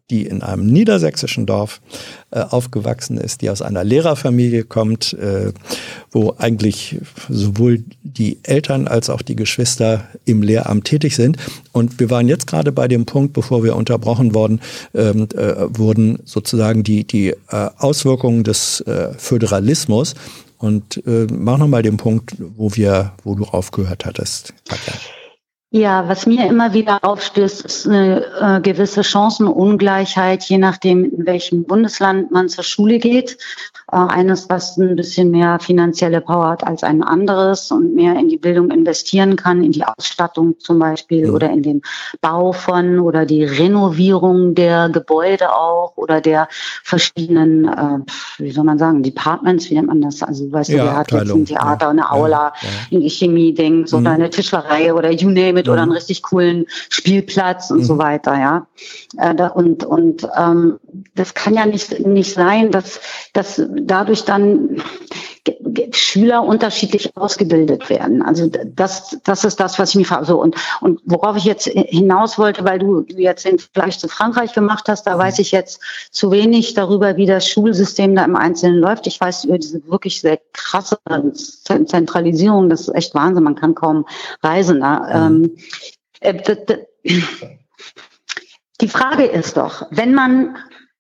die in einem niedersächsischen Dorf äh, aufgewachsen ist, die aus einer Lehrerfamilie kommt, äh, wo eigentlich sowohl die Eltern als auch die Geschwister im Lehramt tätig sind. Und wir waren jetzt gerade bei dem Punkt, bevor wir unterbrochen worden, ähm, äh, wurden sozusagen die, die äh, Auswirkungen des äh, Föderalismus. Und äh, mach nochmal den Punkt, wo wir, wo du aufgehört hattest, Katja. Ja, was mir immer wieder aufstößt, ist eine äh, gewisse Chancenungleichheit, je nachdem, in welchem Bundesland man zur Schule geht. Äh, eines, was ein bisschen mehr finanzielle Power hat als ein anderes und mehr in die Bildung investieren kann, in die Ausstattung zum Beispiel mhm. oder in den Bau von oder die Renovierung der Gebäude auch oder der verschiedenen, äh, wie soll man sagen, Departments, wie nennt man das? Also, weißt ja, du, wer hat jetzt ein Theater, ja, eine Aula, ja, ja. ein Chemie-Ding, so mhm. eine Tischlerei oder you name it. Oder einen richtig coolen Spielplatz und mhm. so weiter, ja. Äh, da, und und ähm, das kann ja nicht nicht sein, dass dass dadurch dann g- g- Schüler unterschiedlich ausgebildet werden. Also das das ist das, was ich mich frage. So, und und worauf ich jetzt hinaus wollte, weil du jetzt den Vergleich zu Frankreich gemacht hast, da mhm. weiß ich jetzt zu wenig darüber, wie das Schulsystem da im Einzelnen läuft. Ich weiß über diese wirklich sehr krasse Zentralisierung, das ist echt Wahnsinn, man kann kaum reisen. Ne? Mhm. Ähm, äh, d- d- die Frage ist doch, wenn man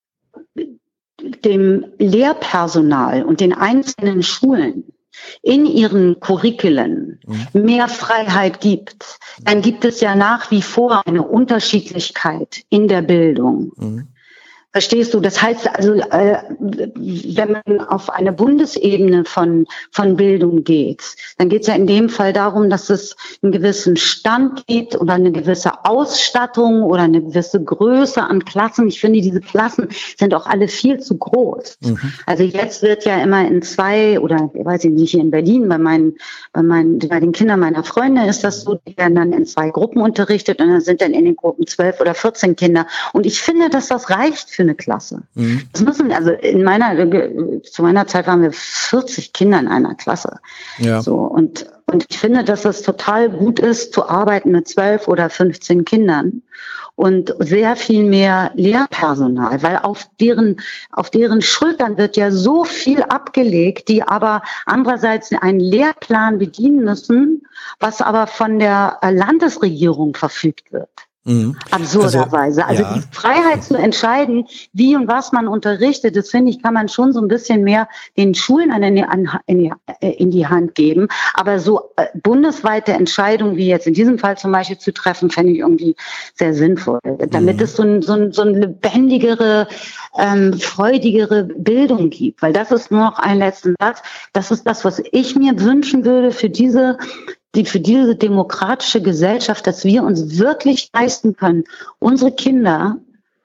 dem Lehrpersonal und den einzelnen Schulen in ihren Curriculen mhm. mehr Freiheit gibt, dann gibt es ja nach wie vor eine Unterschiedlichkeit in der Bildung. Mhm. Verstehst du? Das heißt also, äh, wenn man auf eine Bundesebene von von Bildung geht, dann geht es ja in dem Fall darum, dass es einen gewissen Stand gibt oder eine gewisse Ausstattung oder eine gewisse Größe an Klassen. Ich finde, diese Klassen sind auch alle viel zu groß. Mhm. Also jetzt wird ja immer in zwei oder ich weiß nicht, hier in Berlin bei meinen bei meinen bei den Kindern meiner Freunde ist das so, die werden dann in zwei Gruppen unterrichtet und dann sind dann in den Gruppen zwölf oder vierzehn Kinder. Und ich finde, dass das reicht für eine Klasse. Mhm. Das müssen, also in meiner, zu meiner Zeit waren wir vierzig Kinder in einer Klasse. Ja. So, und, und ich finde, dass es total gut ist, zu arbeiten mit zwölf oder fünfzehn Kindern und sehr viel mehr Lehrpersonal, weil auf deren, auf deren Schultern wird ja so viel abgelegt, die aber andererseits einen Lehrplan bedienen müssen, was aber von der Landesregierung verfügt wird. Mhm. Absurderweise. Also, also ja. die Freiheit zu entscheiden, wie und was man unterrichtet, das finde ich, kann man schon so ein bisschen mehr den Schulen an in, die, an, in, die, in die Hand geben. Aber so äh, bundesweite Entscheidungen wie jetzt in diesem Fall zum Beispiel zu treffen, fände ich irgendwie sehr sinnvoll. Damit mhm. es so, ein, so, ein, so eine lebendigere, ähm, freudigere Bildung gibt. Weil das ist nur noch ein letzter Satz. Das ist das, was ich mir wünschen würde für diese die für diese demokratische Gesellschaft, dass wir uns wirklich leisten können, unsere Kinder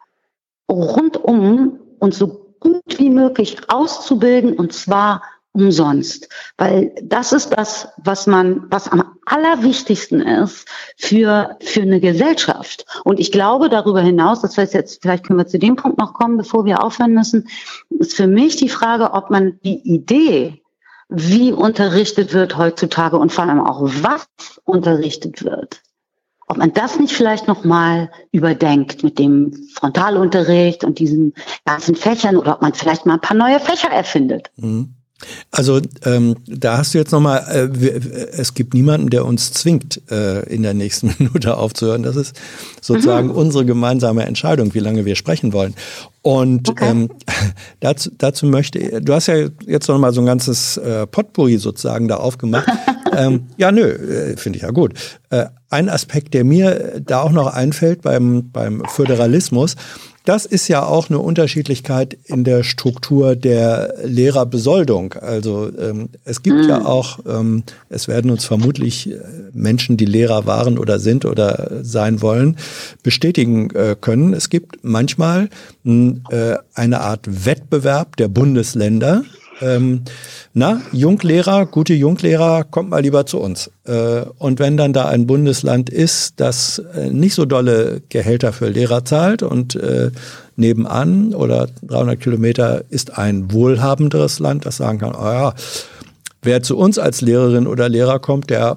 rundum und so gut wie möglich auszubilden, und zwar umsonst. Weil das ist das, was man, was am allerwichtigsten ist für, für eine Gesellschaft. Und ich glaube darüber hinaus, das heißt jetzt, vielleicht können wir zu dem Punkt noch kommen, bevor wir aufhören müssen, ist für mich die Frage, ob man die Idee, wie unterrichtet wird heutzutage und vor allem auch was unterrichtet wird, ob man das nicht vielleicht nochmal überdenkt mit dem Frontalunterricht und diesen ganzen Fächern oder ob man vielleicht mal ein paar neue Fächer erfindet. Mhm. Also ähm, da hast du jetzt nochmal, äh, es gibt niemanden, der uns zwingt, äh, in der nächsten Minute aufzuhören. Das ist sozusagen mhm. unsere gemeinsame Entscheidung, wie lange wir sprechen wollen. Und okay. ähm, dazu, dazu möchte, du hast ja jetzt nochmal so ein ganzes äh, Potpourri sozusagen da aufgemacht. ähm, ja, nö, äh, finde ich ja gut. Äh, ein Aspekt, der mir da auch noch einfällt beim, beim Föderalismus, das ist ja auch eine Unterschiedlichkeit in der Struktur der Lehrerbesoldung. Also ähm, es gibt mhm. ja auch, ähm, es werden uns vermutlich Menschen, die Lehrer waren oder sind oder sein wollen, bestätigen äh, können. Es gibt manchmal mh, äh, eine Art Wettbewerb der Bundesländer. Ähm, na, Junglehrer, gute Junglehrer, kommt mal lieber zu uns. Äh, und wenn dann da ein Bundesland ist, das äh, nicht so dolle Gehälter für Lehrer zahlt und äh, nebenan oder dreihundert Kilometer ist ein wohlhabenderes Land, das sagen kann, oh ja, wer zu uns als Lehrerin oder Lehrer kommt, der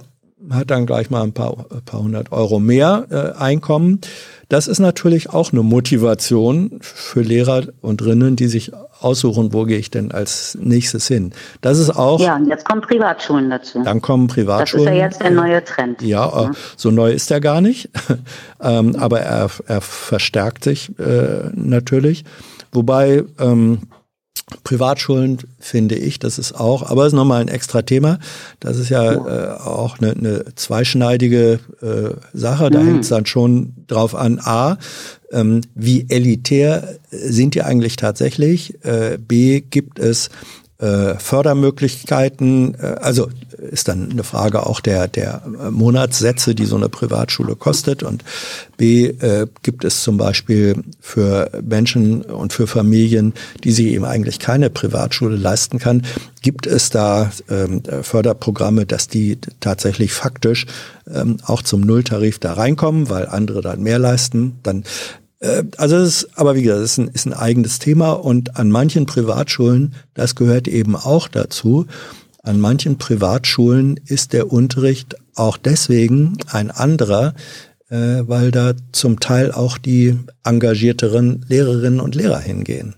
hat dann gleich mal ein paar, ein paar hundert Euro mehr äh, Einkommen. Das ist natürlich auch eine Motivation für Lehrer und Rinnen, die sich aussuchen, wo gehe ich denn als nächstes hin. Das ist auch. Ja, und jetzt kommen Privatschulen dazu. Dann kommen Privatschulen. Das ist ja jetzt der neue Trend. Ja, ja. So neu ist er gar nicht, ähm, aber er, er verstärkt sich äh, natürlich. Wobei ähm, Privatschulen, finde ich, das ist auch, aber es ist nochmal ein extra Thema. Das ist ja, ja. Äh, auch eine, eine zweischneidige äh, Sache. Da mhm. hängt es dann schon drauf an, A, ähm, wie elitär sind die eigentlich tatsächlich? Äh, B, gibt es äh, Fördermöglichkeiten? Äh, also ist dann eine Frage auch der, der Monatssätze, die so eine Privatschule kostet. Und B, äh, gibt es zum Beispiel für Menschen und für Familien, die sich eben eigentlich keine Privatschule leisten kann, gibt es da ähm, Förderprogramme, dass die tatsächlich faktisch ähm, auch zum Nulltarif da reinkommen, weil andere dann mehr leisten. Dann äh, also es ist, aber wie gesagt, es ist ein, ist ein eigenes Thema und an manchen Privatschulen, das gehört eben auch dazu, an manchen Privatschulen ist der Unterricht auch deswegen ein anderer, äh, weil da zum Teil auch die engagierteren Lehrerinnen und Lehrer hingehen.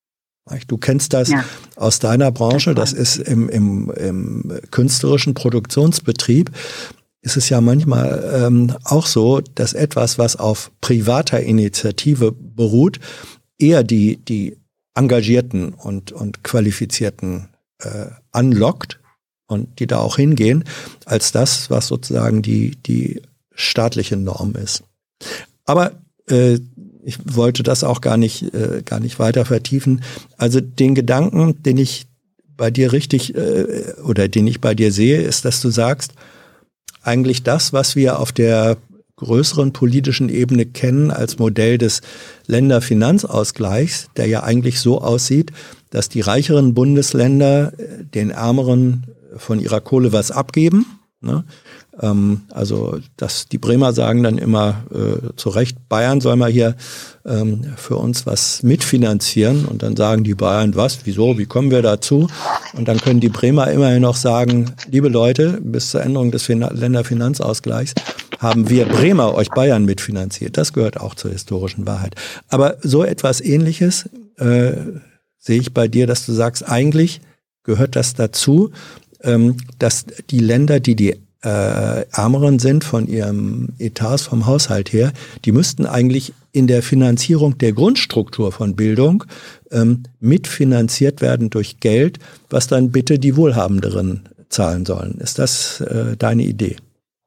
Du kennst das ja. aus deiner Branche, das ist im, im, im künstlerischen Produktionsbetrieb, ist es ja manchmal ähm, auch so, dass etwas, was auf privater Initiative beruht, eher die, die engagierten und, und qualifizierten äh, anlockt und die da auch hingehen, als das, was sozusagen die, die staatliche Norm ist. Aber äh, ich wollte das auch gar nicht, äh, gar nicht weiter vertiefen. Also den Gedanken, den ich bei dir richtig äh, oder den ich bei dir sehe, ist, dass du sagst, eigentlich das, was wir auf der größeren politischen Ebene kennen als Modell des Länderfinanzausgleichs, der ja eigentlich so aussieht, dass die reicheren Bundesländer den ärmeren von ihrer Kohle was abgeben. Ne? Ähm, also dass die Bremer sagen dann immer äh, zu Recht, Bayern soll mal hier ähm, für uns was mitfinanzieren und dann sagen die Bayern, was, wieso, wie kommen wir dazu? Und dann können die Bremer immerhin noch sagen, liebe Leute, bis zur Änderung des fin- Länderfinanzausgleichs haben wir Bremer euch Bayern mitfinanziert. Das gehört auch zur historischen Wahrheit. Aber so etwas Ähnliches äh, sehe ich bei dir, dass du sagst, eigentlich gehört das dazu, ähm, dass die Länder, die die äh, Ärmeren sind von ihrem Etats vom Haushalt her, die müssten eigentlich in der Finanzierung der Grundstruktur von Bildung ähm, mitfinanziert werden durch Geld, was dann bitte die Wohlhabenderen zahlen sollen. Ist das äh, deine Idee?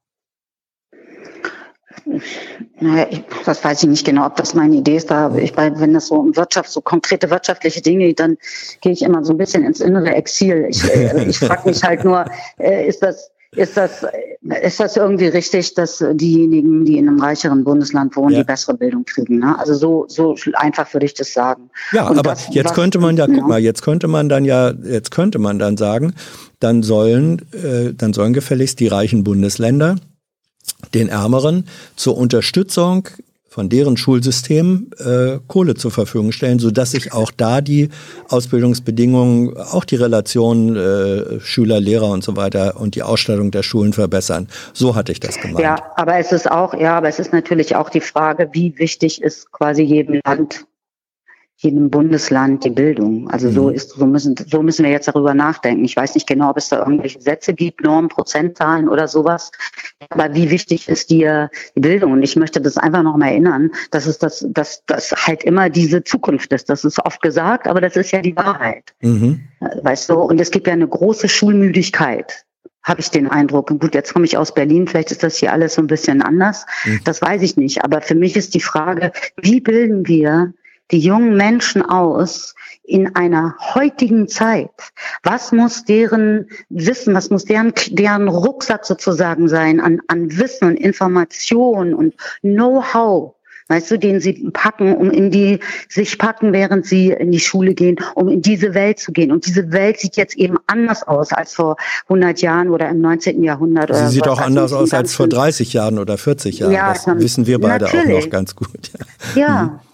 Naja, ich, das weiß ich nicht genau, ob das meine Idee ist. Da, ich, wenn das so um Wirtschaft, so konkrete wirtschaftliche Dinge geht, dann gehe ich immer so ein bisschen ins innere Exil. Ich, ich frage mich halt nur, ist das, ist das, ist das irgendwie richtig, dass diejenigen, die in einem reicheren Bundesland wohnen, ja. die bessere Bildung kriegen? Ne? Also so, so einfach würde ich das sagen. Ja, Und aber das, jetzt was, könnte man ja, guck ja. mal, jetzt könnte man dann ja, jetzt könnte man dann sagen, dann sollen, äh, dann sollen gefälligst die reichen Bundesländer den Ärmeren zur Unterstützung von deren Schulsystem äh, Kohle zur Verfügung stellen, sodass sich auch da die Ausbildungsbedingungen, auch die Relation äh, Schüler, Lehrer und so weiter und die Ausstattung der Schulen verbessern. So hatte ich das gemeint. Ja, aber es ist auch, ja, aber es ist natürlich auch die Frage, wie wichtig ist quasi jedem Land, jedem Bundesland die Bildung. Also so ist, so müssen, so müssen wir jetzt darüber nachdenken. Ich weiß nicht genau, ob es da irgendwelche Sätze gibt, Normen, Prozentzahlen oder sowas. Aber wie wichtig ist dir die Bildung? Und ich möchte das einfach noch mal erinnern, dass es das, dass das halt immer diese Zukunft ist. Das ist oft gesagt, aber das ist ja die Wahrheit. Mhm. Weißt du? Und es gibt ja eine große Schulmüdigkeit. Habe ich den Eindruck. Und gut, jetzt komme ich aus Berlin, vielleicht ist das hier alles so ein bisschen anders. Mhm. Das weiß ich nicht. Aber für mich ist die Frage, wie bilden wir die jungen Menschen aus in einer heutigen Zeit? Was muss deren Wissen, was muss deren, deren Rucksack sozusagen sein an, an Wissen und Information und Know-how, weißt du, den sie packen, um in die, sich packen, während sie in die Schule gehen, um in diese Welt zu gehen. Und diese Welt sieht jetzt eben anders aus als vor hundert Jahren oder im neunzehnten Jahrhundert. Sie oder sieht auch anders aus als vor dreißig Jahren oder vierzig Jahren. Ja, das wissen wir beide natürlich. Auch noch ganz gut. Ja. ja.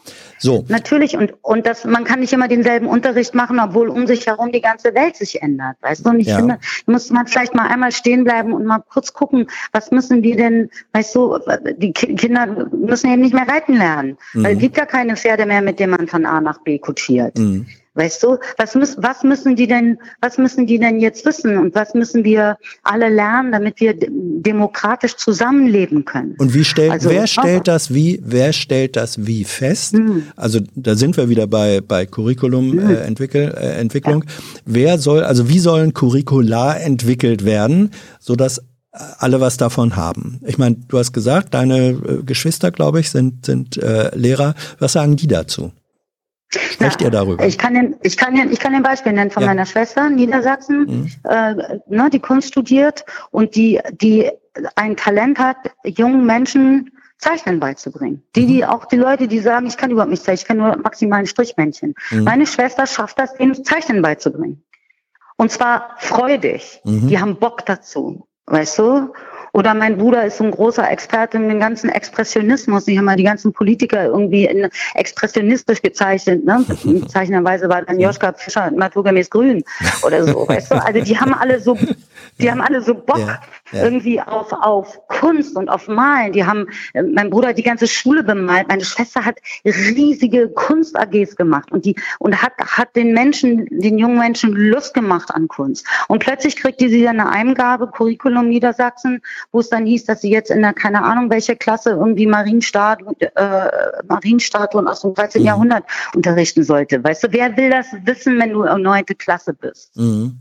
So. Natürlich, und, und das, man kann nicht immer denselben Unterricht machen, obwohl um sich herum die ganze Welt sich ändert, weißt du? Und ich ja. finde, muss man vielleicht mal einmal stehen bleiben und mal kurz gucken, was müssen wir denn, weißt du, die Kinder müssen eben nicht mehr reiten lernen, mhm. weil es gibt ja keine Pferde mehr, mit denen man von A nach B kutschiert. Mhm. Weißt du, was müssen, was müssen die denn, was müssen die denn jetzt wissen und was müssen wir alle lernen, damit wir demokratisch zusammenleben können? Und wie stellt, also, wer stellt das wie, wer stellt das wie fest? Mhm. Also da sind wir wieder bei bei Curriculum mhm. äh, Entwickel, äh, Entwicklung. Ja. Wer soll, also wie sollen Curricula entwickelt werden, sodass alle was davon haben? Ich meine, du hast gesagt, deine äh, Geschwister, glaube ich, sind sind äh, Lehrer. Was sagen die dazu? Sprecht ihr darüber? Ich kann den, ich kann den, ich kann den Beispiel nennen von ja. meiner Schwester in Niedersachsen, mhm. äh, ne, die Kunst studiert und die, die ein Talent hat, jungen Menschen Zeichnen beizubringen. Die, mhm. die auch die Leute, die sagen, ich kann überhaupt nicht zeichnen, ich kann nur maximal ein Strichmännchen. Mhm. Meine Schwester schafft das, ihnen Zeichnen beizubringen. Und zwar freudig. Mhm. Die haben Bock dazu, weißt du? Oder mein Bruder ist so ein großer Experte in den ganzen Expressionismus. Die haben mal die ganzen Politiker irgendwie in expressionistisch gezeichnet. Ne? Zeichnenderweise war dann Joschka Fischer naturgemäß grün oder so. Weißt du? Also die haben alle so, die haben alle so Bock ja, ja. irgendwie auf auf Kunst und auf Malen. Die haben, mein Bruder hat die ganze Schule bemalt. Meine Schwester hat riesige Kunst-A Gs gemacht und die und hat hat den Menschen, den jungen Menschen Lust gemacht an Kunst. Und plötzlich kriegt die sie dann eine Eingabe, Curriculum Niedersachsen, wo es dann hieß, dass sie jetzt in der, keine Ahnung, welche Klasse irgendwie Marienstatuen, äh, Marienstatuen aus dem dreizehnten Mhm. Jahrhundert unterrichten sollte. Weißt du, wer will das wissen, wenn du neunte Klasse bist? Mhm.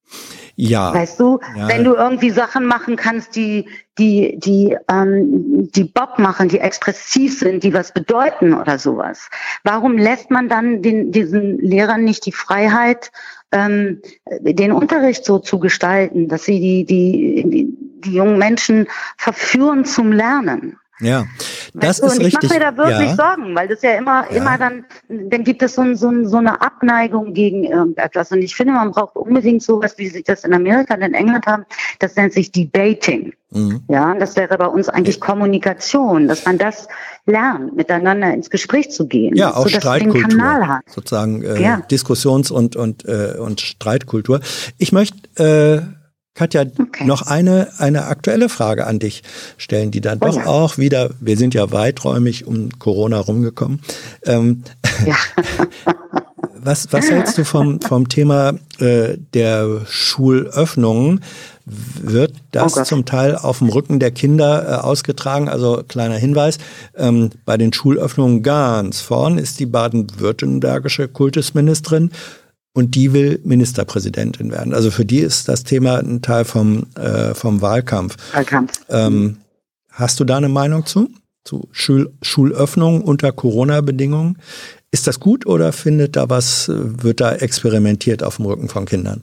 Ja. Weißt du, ja. wenn du irgendwie Sachen machen kannst, die, die, die, ähm, die Bock machen, die expressiv sind, die was bedeuten oder sowas. Warum lässt man dann den, diesen Lehrern nicht die Freiheit, ähm, den Unterricht so zu gestalten, dass sie die, die, die, die jungen Menschen verführen zum Lernen? Ja, das weißt du, ist und ich richtig. mache mir da wirklich ja. Sorgen, weil das ja immer, ja. immer dann, dann gibt es so, ein, so, ein, so eine Abneigung gegen irgendetwas. Und ich finde, man braucht unbedingt sowas, wie sie das in Amerika und in England haben. Das nennt sich Debating. Mhm. Ja, das wäre bei uns eigentlich Kommunikation, dass man das lernt, miteinander ins Gespräch zu gehen. Ja, auch so, Streitkultur. Den Kanal hat. Sozusagen äh, ja. Diskussions- und, und, äh, und Streitkultur. Ich möchte, äh, Katja, okay. noch eine, eine aktuelle Frage an dich stellen, die dann oh, doch ja. auch wieder, wir sind ja weiträumig um Corona rumgekommen. Ähm, ja. was, was hältst du vom, vom Thema äh, der Schulöffnungen? Wird das oh zum Teil auf dem Rücken der Kinder äh, ausgetragen? Also kleiner Hinweis, ähm, bei den Schulöffnungen ganz vorn ist die baden-württembergische Kultusministerin. Und die will Ministerpräsidentin werden. Also für die ist das Thema ein Teil vom, äh, vom Wahlkampf. Wahlkampf. Ähm, hast du da eine Meinung zu? Zu Schul- Schulöffnungen unter Corona-Bedingungen? Ist das gut oder findet da was, wird da experimentiert auf dem Rücken von Kindern?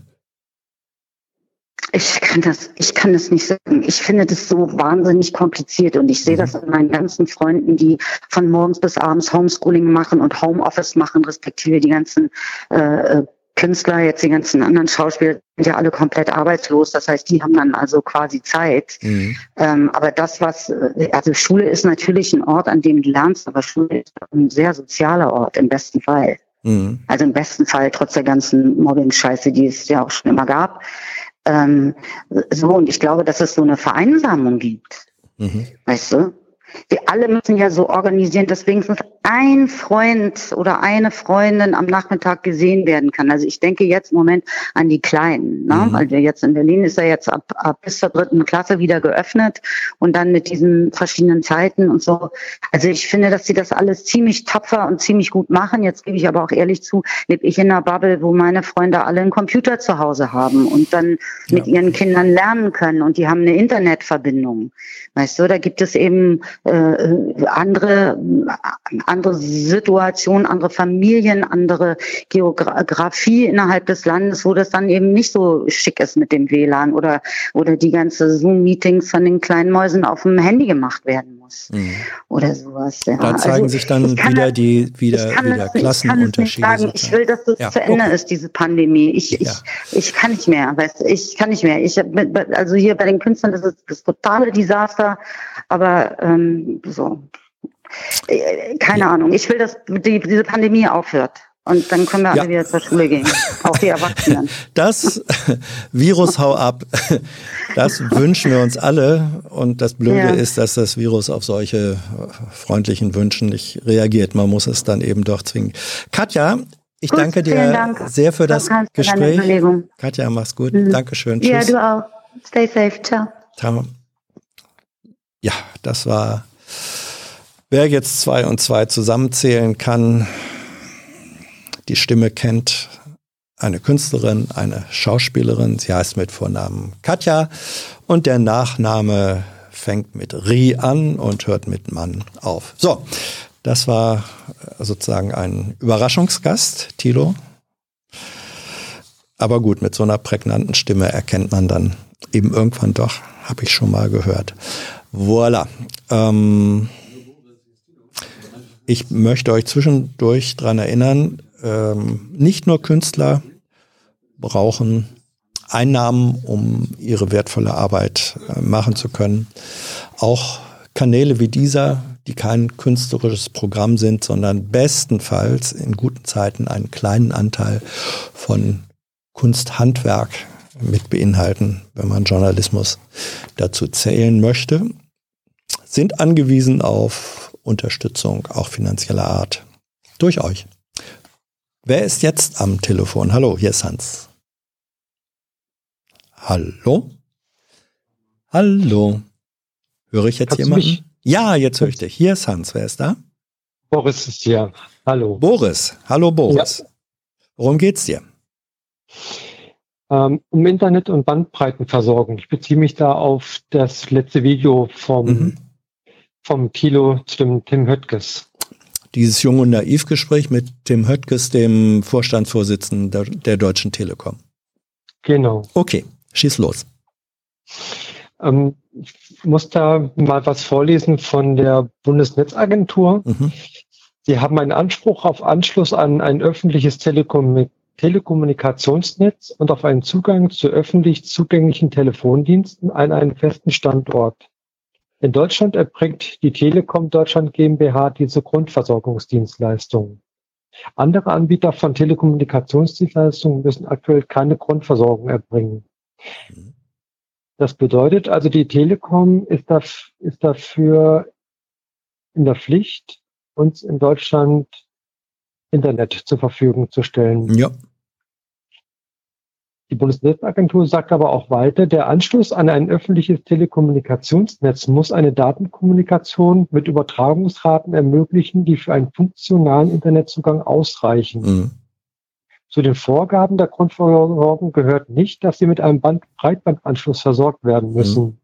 Ich kann das, ich kann das nicht sagen. Ich finde das so wahnsinnig kompliziert und ich sehe das an meinen ganzen Freunden, die von morgens bis abends Homeschooling machen und Homeoffice machen, respektive die ganzen äh, Künstler, jetzt die ganzen anderen Schauspieler sind ja alle komplett arbeitslos. Das heißt, die haben dann also quasi Zeit. Mhm. Ähm, aber das, was, also Schule ist natürlich ein Ort, an dem du lernst, aber Schule ist ein sehr sozialer Ort im besten Fall. Mhm. Also im besten Fall, trotz der ganzen Mobbing-Scheiße, die es ja auch schon immer gab. Ähm, so, und ich glaube, dass es so eine Vereinsamung gibt. Mhm. Weißt du? Wir alle müssen ja so organisieren, dass wenigstens ein Freund oder eine Freundin am Nachmittag gesehen werden kann. Also ich denke jetzt im Moment an die Kleinen, ne? Mhm. Weil wir jetzt in Berlin ist ja jetzt ab, ab bis zur dritten Klasse wieder geöffnet und dann mit diesen verschiedenen Zeiten und so. Also ich finde, dass sie das alles ziemlich tapfer und ziemlich gut machen. Jetzt gebe ich aber auch ehrlich zu, lebe ich in einer Bubble, wo meine Freunde alle einen Computer zu Hause haben und dann ja. mit ihren Kindern lernen können und die haben eine Internetverbindung. Weißt du, da gibt es eben äh, andere andere Situationen, andere Familien, andere Geografie innerhalb des Landes, wo das dann eben nicht so schick ist mit dem W L A N oder oder die ganze Zoom-Meetings von den kleinen Mäusen auf dem Handy gemacht werden muss mhm. oder sowas. Ja. Da zeigen also, sich dann wieder das, die wieder wieder es, Klassenunterschiede. Ich, sagen. ich will, dass das ja. zu Ende okay. ist, diese Pandemie. Ich ja. ich ich kann nicht mehr, weißt du, ich kann nicht mehr. Ich also hier bei den Künstlern das ist das totale Desaster, aber ähm, so. Keine ja. Ahnung. Ich will, dass die, diese Pandemie aufhört. Und dann können wir alle ja. wieder zur Schule gehen. Auch die Erwachsenen. Das Virus hau ab. Das wünschen wir uns alle. Und das Blöde ja. ist, dass das Virus auf solche freundlichen Wünschen nicht reagiert. Man muss es dann eben doch zwingen. Katja, ich gut, danke dir Dank. sehr für das Gespräch. Katja, mach's gut. Mhm. Dankeschön. Tschüss. Ja, du auch. Stay safe. Ciao. Ciao. Ja, das war, wer jetzt zwei und zwei zusammenzählen kann, die Stimme kennt, eine Künstlerin, eine Schauspielerin. Sie heißt mit Vornamen Katja und der Nachname fängt mit Ri an und hört mit Mann auf. So, das war sozusagen ein Überraschungsgast, Thilo. Aber gut, mit so einer prägnanten Stimme erkennt man dann eben irgendwann doch, habe ich schon mal gehört. Voilà. Ähm, ich möchte euch zwischendurch daran erinnern, ähm, nicht nur Künstler brauchen Einnahmen, um ihre wertvolle Arbeit äh, machen zu können. Auch Kanäle wie dieser, die kein künstlerisches Programm sind, sondern bestenfalls in guten Zeiten einen kleinen Anteil von Kunsthandwerk mit beinhalten, wenn man Journalismus dazu zählen möchte, sind angewiesen auf Unterstützung, auch finanzieller Art, durch euch. Wer ist jetzt am Telefon? Hallo, hier ist Hans. Hallo? Hallo? Höre ich jetzt Kannst jemanden? Mich? Ja, jetzt höre ich dich. Hier ist Hans. Wer ist da? Boris ist hier. Hallo. Boris. Hallo, Boris. Ja. Worum geht's dir? Um Internet- und Bandbreitenversorgung. Ich beziehe mich da auf das letzte Video vom, mhm. vom Thilo zu dem Tim Höttges. Dieses Jung- und Naiv-Gespräch mit Tim Höttges, dem Vorstandsvorsitzenden der, der Deutschen Telekom. Genau. Okay, schieß los. Ähm, ich muss da mal was vorlesen von der Bundesnetzagentur. Mhm. Sie haben einen Anspruch auf Anschluss an ein öffentliches Telekom- Telekommunikationsnetz und auf einen Zugang zu öffentlich zugänglichen Telefondiensten an einen festen Standort. In Deutschland erbringt die Telekom Deutschland GmbH diese Grundversorgungsdienstleistungen. Andere Anbieter von Telekommunikationsdienstleistungen müssen aktuell keine Grundversorgung erbringen. Das bedeutet also, die Telekom ist, da, ist dafür in der Pflicht, uns in Deutschland Internet zur Verfügung zu stellen. Ja. Die Bundesnetzagentur sagt aber auch weiter, der Anschluss an ein öffentliches Telekommunikationsnetz muss eine Datenkommunikation mit Übertragungsraten ermöglichen, die für einen funktionalen Internetzugang ausreichen. Mhm. Zu den Vorgaben der Grundversorgung gehört nicht, dass sie mit einem Band- Breitbandanschluss versorgt werden müssen. Mhm.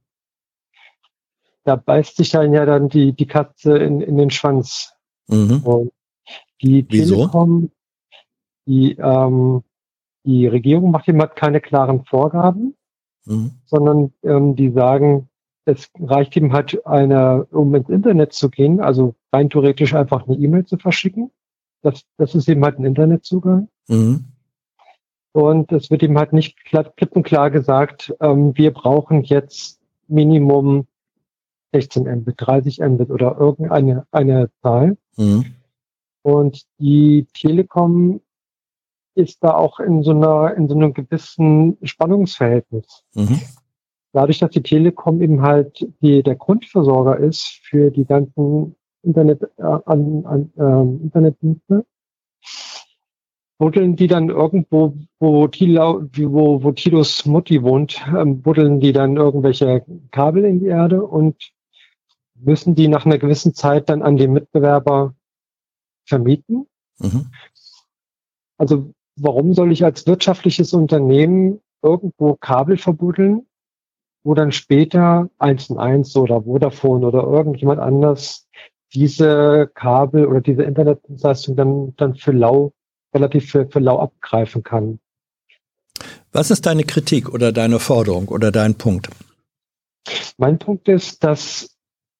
Da beißt sich dann ja dann die, die Katze in, in den Schwanz. Mhm. Und die Wieso? Telekom, die, ähm, die Regierung macht ihm halt keine klaren Vorgaben, mhm. sondern ähm, die sagen, es reicht ihm halt eine, um ins Internet zu gehen, also rein theoretisch einfach eine E-Mail zu verschicken. Das, das ist eben halt ein Internetzugang. Mhm. Und es wird ihm halt nicht klipp und klar gesagt, ähm, wir brauchen jetzt Minimum sechzehn Mbit, dreißig Mbit oder irgendeine eine Zahl. Mhm. Und die Telekom ist da auch in so einer, in so einem gewissen Spannungsverhältnis. Mhm. Dadurch, dass die Telekom eben halt die, der Grundversorger ist für die ganzen Internet, äh, an, an, äh, Internetdienste, buddeln die dann irgendwo, wo Thilo, wo, wo Thilos Mutti wohnt, ähm, buddeln die dann irgendwelche Kabel in die Erde und müssen die nach einer gewissen Zeit dann an die Mitbewerber vermieten. Mhm. Also warum soll ich als wirtschaftliches Unternehmen irgendwo Kabel verbuddeln, wo dann später eins und eins oder Vodafone oder irgendjemand anders diese Kabel oder diese Internetdienstleistung dann, dann für lau, relativ für, für lau abgreifen kann? Was ist deine Kritik oder deine Forderung oder dein Punkt? Mein Punkt ist, dass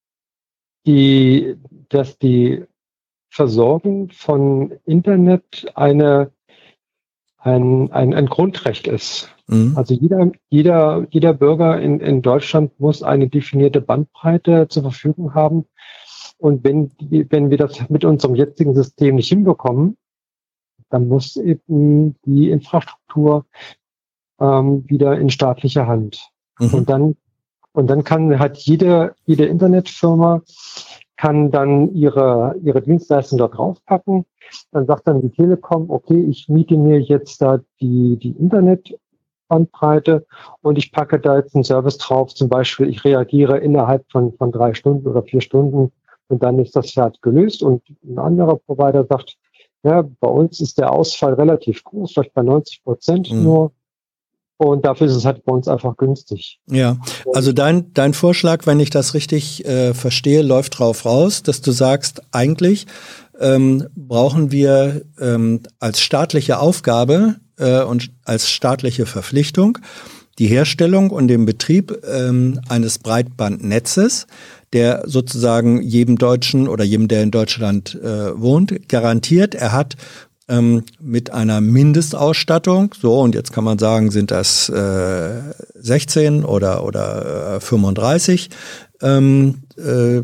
die, dass die Versorgung von Internet eine, ein, ein, ein Grundrecht ist. Mhm. Also jeder, jeder, jeder Bürger in, in Deutschland muss eine definierte Bandbreite zur Verfügung haben, Und wenn, wenn wir das mit unserem jetzigen System nicht hinbekommen, dann muss eben die Infrastruktur ähm, wieder in staatlicher Hand. Mhm. Und dann, und dann kann halt jede, jede Internetfirma kann dann ihre, ihre Dienstleistung da draufpacken. Dann sagt dann die Telekom, okay, ich miete mir jetzt da die, die Internetbandbreite und ich packe da jetzt einen Service drauf. Zum Beispiel, ich reagiere innerhalb von, von drei Stunden oder vier Stunden und dann ist das fertig gelöst. Und ein anderer Provider sagt, ja, bei uns ist der Ausfall relativ groß, vielleicht bei neunzig Prozent mhm. nur. Und dafür ist es halt bei uns einfach günstig. Ja, also dein, dein Vorschlag, wenn ich das richtig äh, verstehe, läuft drauf raus, dass du sagst, eigentlich ähm, brauchen wir ähm, als staatliche Aufgabe äh, und als staatliche Verpflichtung die Herstellung und den Betrieb ähm, eines Breitbandnetzes, der sozusagen jedem Deutschen oder jedem, der in Deutschland äh, wohnt, garantiert, er hat ähm, mit einer Mindestausstattung, so und jetzt kann man sagen, sind das äh, sechzehn oder oder äh, fünfunddreißig ähm, äh,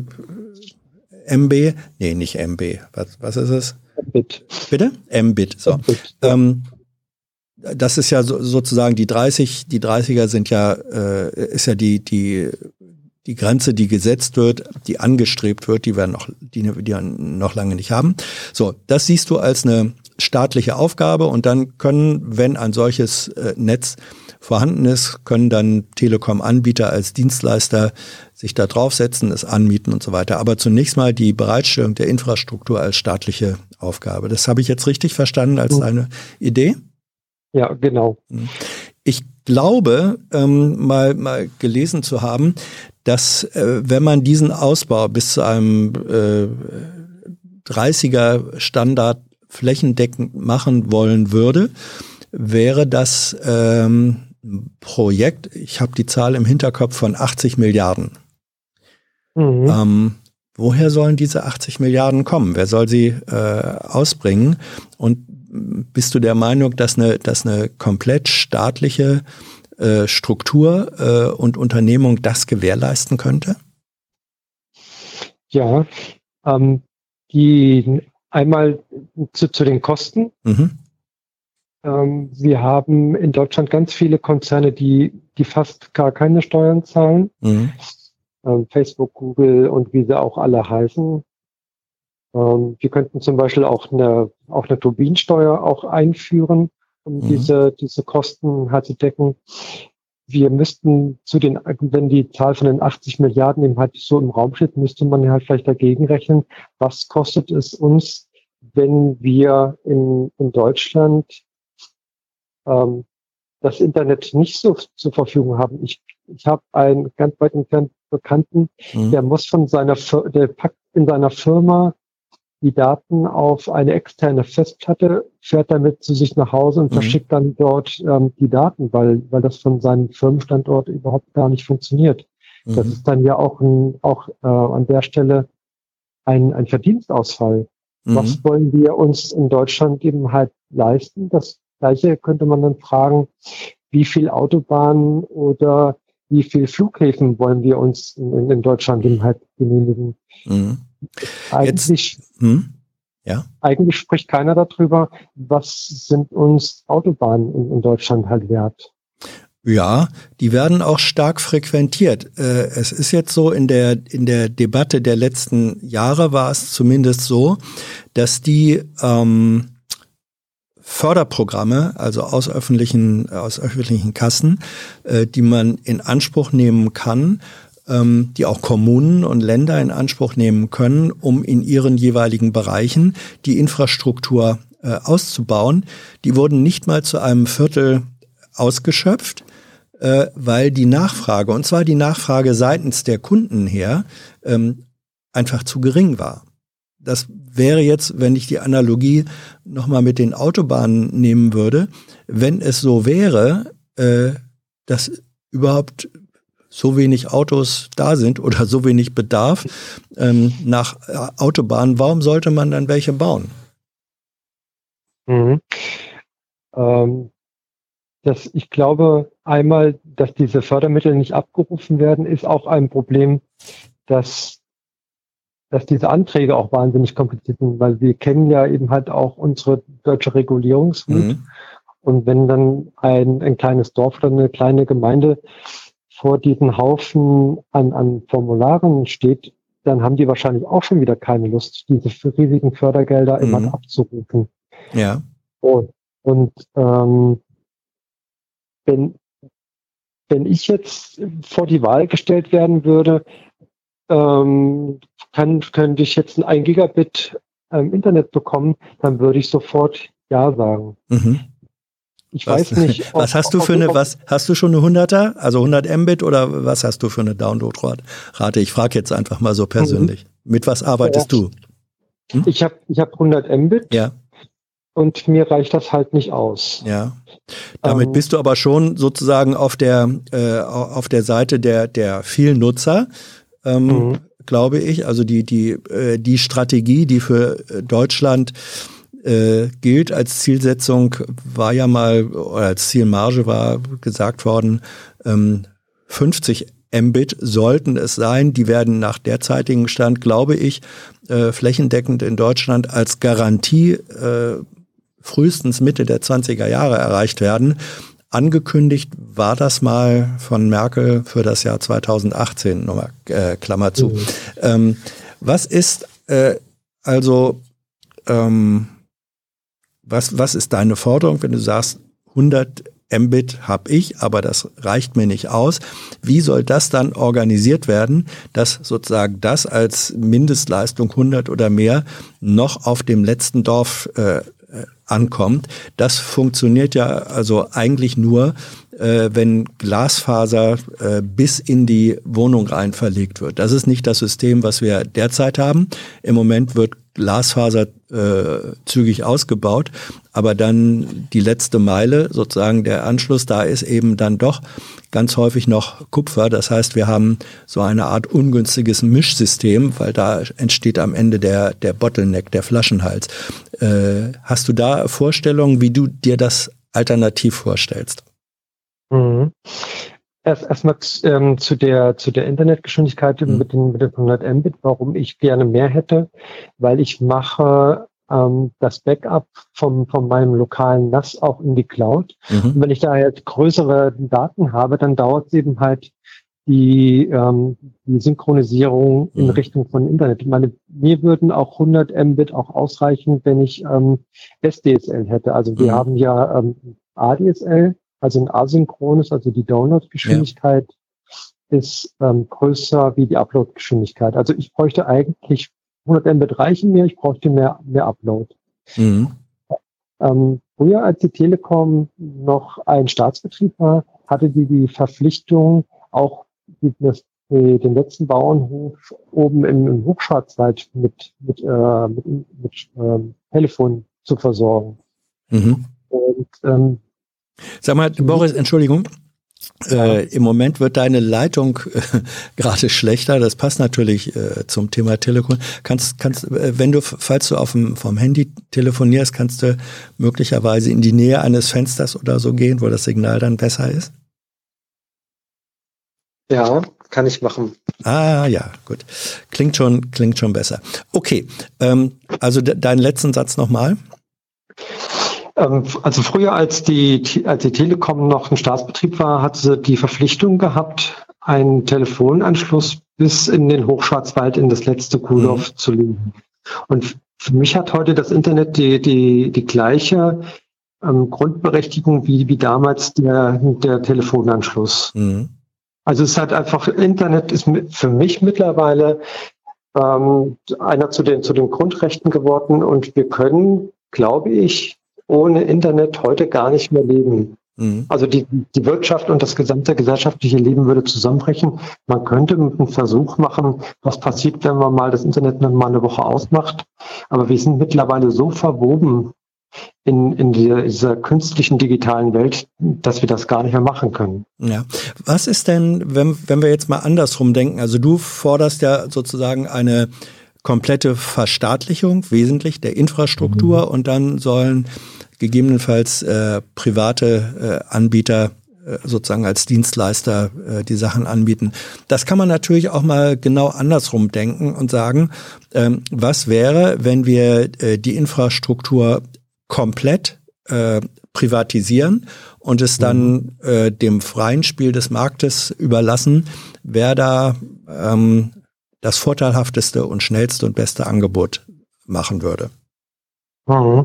M B, nee, nicht M B, was, was ist es? Mbit. Bitte? Mbit, so. Mbit, ja. ähm, das ist ja so, sozusagen die dreißig, die dreißiger sind ja, äh, ist ja die, die, die Grenze, die gesetzt wird, die angestrebt wird, die wir noch, die, die wir noch lange nicht haben. So, das siehst du als eine staatliche Aufgabe und dann können, wenn ein solches äh, Netz vorhanden ist, können dann Telekom-Anbieter als Dienstleister sich da draufsetzen, es anmieten und so weiter. Aber zunächst mal die Bereitstellung der Infrastruktur als staatliche Aufgabe. Das habe ich jetzt richtig verstanden als eine Idee? Ja, genau. Ich glaube, ähm, mal, mal gelesen zu haben, dass äh, wenn man diesen Ausbau bis zu einem äh, dreißiger Standard flächendeckend machen wollen würde, wäre das ähm, ein Projekt, ich habe die Zahl im Hinterkopf von achtzig Milliarden. Mhm. Ähm, woher sollen diese achtzig Milliarden kommen? Wer soll sie äh, ausbringen? Und bist du der Meinung, dass eine, dass eine komplett staatliche äh, Struktur äh, und Unternehmung das gewährleisten könnte? Ja, ähm, die einmal zu, zu den Kosten. Mhm. Ähm, wir haben in Deutschland ganz viele Konzerne, die, die fast gar keine Steuern zahlen. Mhm. Ähm, Facebook, Google und wie sie auch alle heißen. Ähm, wir könnten zum Beispiel auch eine, auch eine Tobin-Steuer auch einführen, um mhm. diese, diese Kosten halt zu decken. Wir müssten zu den, wenn die Zahl von den achtzig Milliarden eben halt so im Raum steht, müsste man halt vielleicht dagegen rechnen, was kostet es uns, wenn wir in, in Deutschland ähm, das Internet nicht so zur Verfügung haben. Ich, ich habe einen ganz weit entfernten Bekannten, mhm. der muss von seiner, der packt in seiner Firma die Daten auf eine externe Festplatte, fährt damit zu sich nach Hause und mhm. verschickt dann dort ähm, die Daten, weil weil das von seinem Firmenstandort überhaupt gar nicht funktioniert. Mhm. Das ist dann ja auch ein, auch äh, an der Stelle ein, ein Verdienstausfall. Mhm. Was wollen wir uns in Deutschland eben halt leisten? Das Gleiche könnte man dann fragen, wie viel Autobahnen oder wie viel Flughäfen wollen wir uns in, in Deutschland eben halt genehmigen? Mhm. Eigentlich, Jetzt, hm, ja. eigentlich spricht keiner darüber, was sind uns Autobahnen in, in Deutschland halt wert. Ja, die werden auch stark frequentiert. Äh, es ist jetzt so, in der, in der Debatte der letzten Jahre war es zumindest so, dass die ähm, Förderprogramme, also aus öffentlichen, aus öffentlichen Kassen, äh, die man in Anspruch nehmen kann, die auch Kommunen und Länder in Anspruch nehmen können, um in ihren jeweiligen Bereichen die Infrastruktur äh, auszubauen. Die wurden nicht mal zu einem Viertel ausgeschöpft, äh, weil die Nachfrage, und zwar die Nachfrage seitens der Kunden her, ähm, einfach zu gering war. Das wäre jetzt, wenn ich die Analogie nochmal mit den Autobahnen nehmen würde, wenn es so wäre, äh, dass überhaupt so wenig Autos da sind oder so wenig Bedarf ähm, nach Autobahnen, warum sollte man dann welche bauen? Mhm. Ähm, das, ich glaube einmal, dass diese Fördermittel nicht abgerufen werden, ist auch ein Problem, das dass diese Anträge auch wahnsinnig kompliziert sind, weil wir kennen ja eben halt auch unsere deutsche Regulierungswut. Mhm. Und wenn dann ein, ein kleines Dorf oder eine kleine Gemeinde vor diesen Haufen an, an Formularen steht, dann haben die wahrscheinlich auch schon wieder keine Lust, diese riesigen Fördergelder mhm. immer abzurufen. Ja. Und, und ähm, wenn, wenn ich jetzt vor die Wahl gestellt werden würde, ähm, kann, könnte ich jetzt ein ein Gigabit ähm, Internet bekommen, dann würde ich sofort Ja sagen. Mhm. Ich was, weiß nicht. Ob, was hast du für eine, was, hast du schon eine hunderter, also hundert Mbit oder was hast du für eine Downloadrate? Ich frage jetzt einfach mal so persönlich. Mhm. Mit was arbeitest ja. du? Hm? Ich habe ich hab hundert Mbit. Ja. Und mir reicht das halt nicht aus. Ja. Damit ähm, bist du aber schon sozusagen auf der, äh, auf der Seite der, der vielen Nutzer, ähm, mhm. glaube ich. Also die, die, äh, die Strategie, die für Deutschland Äh, gilt als Zielsetzung, war ja mal, oder als Zielmarge war gesagt worden, ähm, fünfzig Mbit sollten es sein. Die werden nach derzeitigem Stand, glaube ich, äh, flächendeckend in Deutschland als Garantie äh, frühestens Mitte der zwanziger Jahre erreicht werden. Angekündigt war das mal von Merkel für das Jahr zweitausendachtzehn, nochmal äh, Klammer zu. Mhm. Ähm, was ist äh, also ähm, Was, was ist deine Forderung, wenn du sagst, hundert Mbit habe ich, aber das reicht mir nicht aus? Wie soll das dann organisiert werden, dass sozusagen das als Mindestleistung hundert oder mehr noch auf dem letzten Dorf äh, ankommt? Das funktioniert ja also eigentlich nur, äh, wenn Glasfaser äh, bis in die Wohnung rein verlegt wird. Das ist nicht das System, was wir derzeit haben. Im Moment wird Glasfaser äh, zügig ausgebaut, aber dann die letzte Meile, sozusagen der Anschluss, da ist eben dann doch ganz häufig noch Kupfer. Das heißt, wir haben so eine Art ungünstiges Mischsystem, weil da entsteht am Ende der, der Bottleneck, der Flaschenhals. Äh, hast du da Vorstellungen, wie du dir das alternativ vorstellst? Mhm. Erst erstmal ähm, zu der zu der Internetgeschwindigkeit mhm. mit den mit den hundert Mbit, warum ich gerne mehr hätte, weil ich mache ähm, das Backup vom von meinem lokalen N A S auch in die Cloud. Mhm. Und wenn ich da jetzt größere Daten habe, dann dauert es eben halt die ähm, die Synchronisierung mhm. in Richtung von Internet. Ich meine, mir würden auch hundert Mbit auch ausreichen, wenn ich ähm, S D S L hätte. Also wir mhm. haben ja ähm, A D S L. Also ein asynchrones, also die Download-Geschwindigkeit ja. ist ähm, größer wie die Upload-Geschwindigkeit. Also ich bräuchte eigentlich hundert Mbit reichen mir, ich bräuchte mehr mehr Upload. Mhm. Ähm, früher, als die Telekom noch ein Staatsbetrieb war, hatte die die Verpflichtung, auch die, das, die, den letzten Bauernhof oben im, im Hochschwarzwald mit mit, äh, mit, mit ähm, Telefon zu versorgen. Mhm. Und ähm, Sag mal, Boris, Entschuldigung, ja. äh, im Moment wird deine Leitung äh, gerade schlechter. Das passt natürlich äh, zum Thema Telefon. Kannst, kannst, äh, wenn du, falls du auf dem, vom Handy telefonierst, kannst du möglicherweise in die Nähe eines Fensters oder so gehen, wo das Signal dann besser ist? Ja, kann ich machen. Ah, ja, gut. Klingt schon, klingt schon besser. Okay, ähm, also de- deinen letzten Satz nochmal. Also früher, als die, als die Telekom noch ein Staatsbetrieb war, hatte sie die Verpflichtung gehabt, einen Telefonanschluss bis in den Hochschwarzwald in das letzte Kuhdorf mhm. zu legen. Und für mich hat heute das Internet die, die, die gleiche ähm, Grundberechtigung wie, wie damals der, der Telefonanschluss. Mhm. Also es hat einfach, Internet ist für mich mittlerweile ähm, einer zu den, zu den Grundrechten geworden und wir können, glaube ich, ohne Internet heute gar nicht mehr leben. Mhm. Also die, die Wirtschaft und das gesamte gesellschaftliche Leben würde zusammenbrechen. Man könnte einen Versuch machen, was passiert, wenn man mal das Internet dann mal eine Woche ausmacht. Aber wir sind mittlerweile so verwoben in, in dieser, dieser künstlichen digitalen Welt, dass wir das gar nicht mehr machen können. Ja. Was ist denn, wenn, wenn wir jetzt mal andersrum denken? Also du forderst ja sozusagen eine komplette Verstaatlichung, wesentlich der Infrastruktur, mhm. und dann sollen gegebenenfalls äh, private äh, Anbieter sozusagen als Dienstleister äh, die Sachen anbieten. Das kann man natürlich auch mal genau andersrum denken und sagen, ähm, was wäre, wenn wir äh, die Infrastruktur komplett äh, privatisieren und es dann äh, dem freien Spiel des Marktes überlassen, wer da ähm, das vorteilhafteste und schnellste und beste Angebot machen würde. Mhm.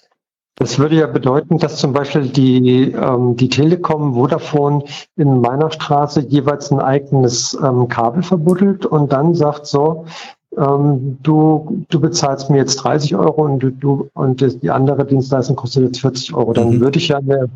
Das würde ja bedeuten, dass zum Beispiel die, ähm, die Telekom Vodafone in meiner Straße jeweils ein eigenes ähm, Kabel verbuddelt und dann sagt so, ähm, du, du bezahlst mir jetzt dreißig Euro und du, du und die andere Dienstleistung kostet jetzt vierzig Euro. Dann mhm. würde ich ja eine,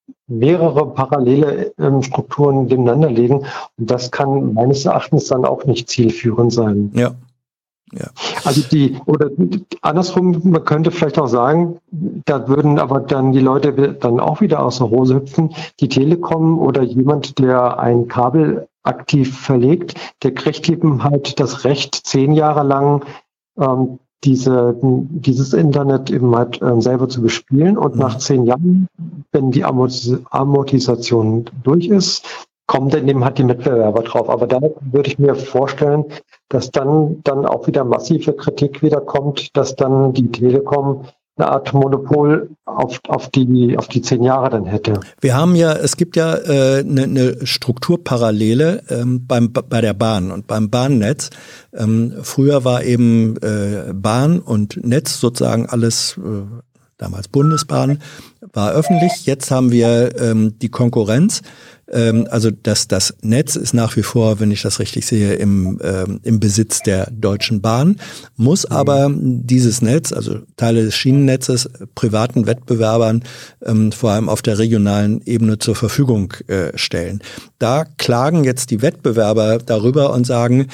mehrere parallele ähm, Strukturen nebeneinander legen und das kann meines Erachtens dann auch nicht zielführend sein. Ja. Ja. Also die, oder andersrum, man könnte vielleicht auch sagen, da würden aber dann die Leute dann auch wieder aus der Hose hüpfen. Die Telekom oder jemand, der ein Kabel aktiv verlegt, der kriegt eben halt das Recht, zehn Jahre lang ähm, diese, dieses Internet eben halt ähm, selber zu bespielen. Und mhm. nach zehn Jahren, wenn die Amortis- Amortisation durch ist, kommen dann eben halt die Mitbewerber drauf. Aber da würde ich mir vorstellen, dass dann, dann auch wieder massive Kritik wieder kommt, dass dann die Telekom eine Art Monopol auf, auf die, auf die zehn Jahre dann hätte. Wir haben ja, es gibt ja äh, eine, eine Strukturparallele ähm, beim, bei der Bahn und beim Bahnnetz. Ähm, früher war eben äh, Bahn und Netz sozusagen alles, äh, damals Bundesbahn, war öffentlich. Jetzt haben wir ähm, die Konkurrenz. Also das, das Netz ist nach wie vor, wenn ich das richtig sehe, im, ähm, im Besitz der Deutschen Bahn, muss aber dieses Netz, also Teile des Schienennetzes, privaten Wettbewerbern ähm, vor allem auf der regionalen Ebene zur Verfügung äh, stellen. Da klagen jetzt die Wettbewerber darüber und sagen,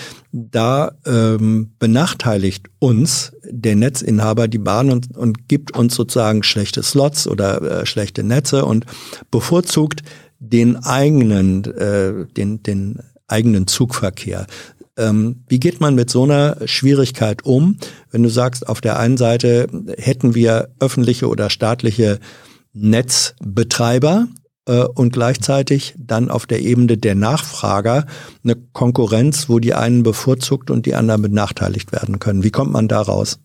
da ähm, benachteiligt uns der Netzinhaber die Bahn und, und gibt uns sozusagen schlechte Slots oder äh, schlechte Netze und bevorzugt den eigenen, äh, den, den eigenen Zugverkehr. Ähm, wie geht man mit so einer Schwierigkeit um, wenn du sagst, auf der einen Seite hätten wir öffentliche oder staatliche Netzbetreiber äh, und gleichzeitig dann auf der Ebene der Nachfrager eine Konkurrenz, wo die einen bevorzugt und die anderen benachteiligt werden können. Wie kommt man da raus?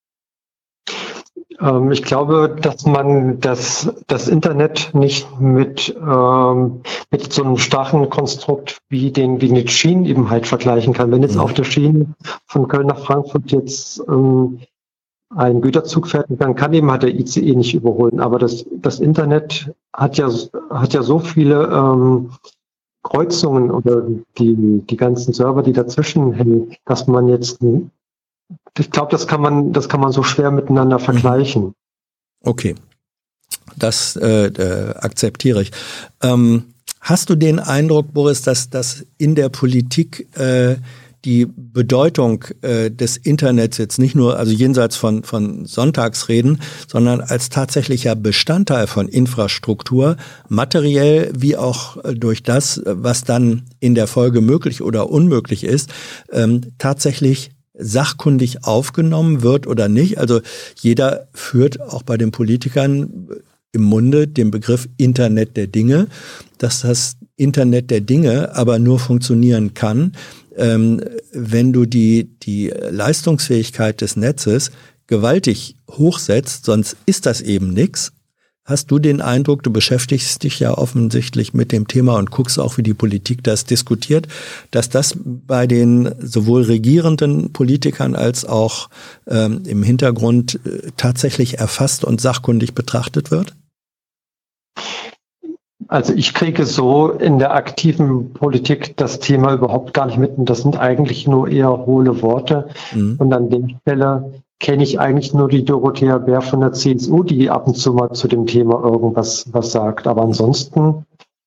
Ich glaube, dass man das, das Internet nicht mit, ähm, mit so einem starken Konstrukt wie den, wie den Schienen eben halt vergleichen kann. Wenn jetzt mhm. auf der Schiene von Köln nach Frankfurt jetzt ähm, ein Güterzug fährt, dann kann eben halt der I C E nicht überholen. Aber das, das Internet hat ja, hat ja so viele ähm, Kreuzungen oder die, die ganzen Server, die dazwischen hängen, dass man jetzt Ich glaube, das kann man, das kann man so schwer miteinander vergleichen. Okay, das äh, äh, akzeptiere ich. Ähm, hast du den Eindruck, Boris, dass, dass in der Politik äh, die Bedeutung äh, des Internets jetzt nicht nur, also jenseits von, von Sonntagsreden, sondern als tatsächlicher Bestandteil von Infrastruktur, materiell wie auch durch das, was dann in der Folge möglich oder unmöglich ist, ähm, tatsächlich sachkundig aufgenommen wird oder nicht. Also jeder führt auch bei den Politikern im Munde den Begriff Internet der Dinge, dass das Internet der Dinge aber nur funktionieren kann, ähm, wenn du die, die Leistungsfähigkeit des Netzes gewaltig hochsetzt, sonst ist das eben nichts. Hast du den Eindruck, du beschäftigst dich ja offensichtlich mit dem Thema und guckst auch, wie die Politik das diskutiert, dass das bei den sowohl regierenden Politikern als auch ähm, im Hintergrund äh, tatsächlich erfasst und sachkundig betrachtet wird? Also ich kriege so in der aktiven Politik das Thema überhaupt gar nicht mit. Und das sind eigentlich nur eher hohle Worte. Mhm. Und an der Stelle kenne ich eigentlich nur die Dorothea Bär von der C S U, die ab und zu mal zu dem Thema irgendwas was sagt. Aber ansonsten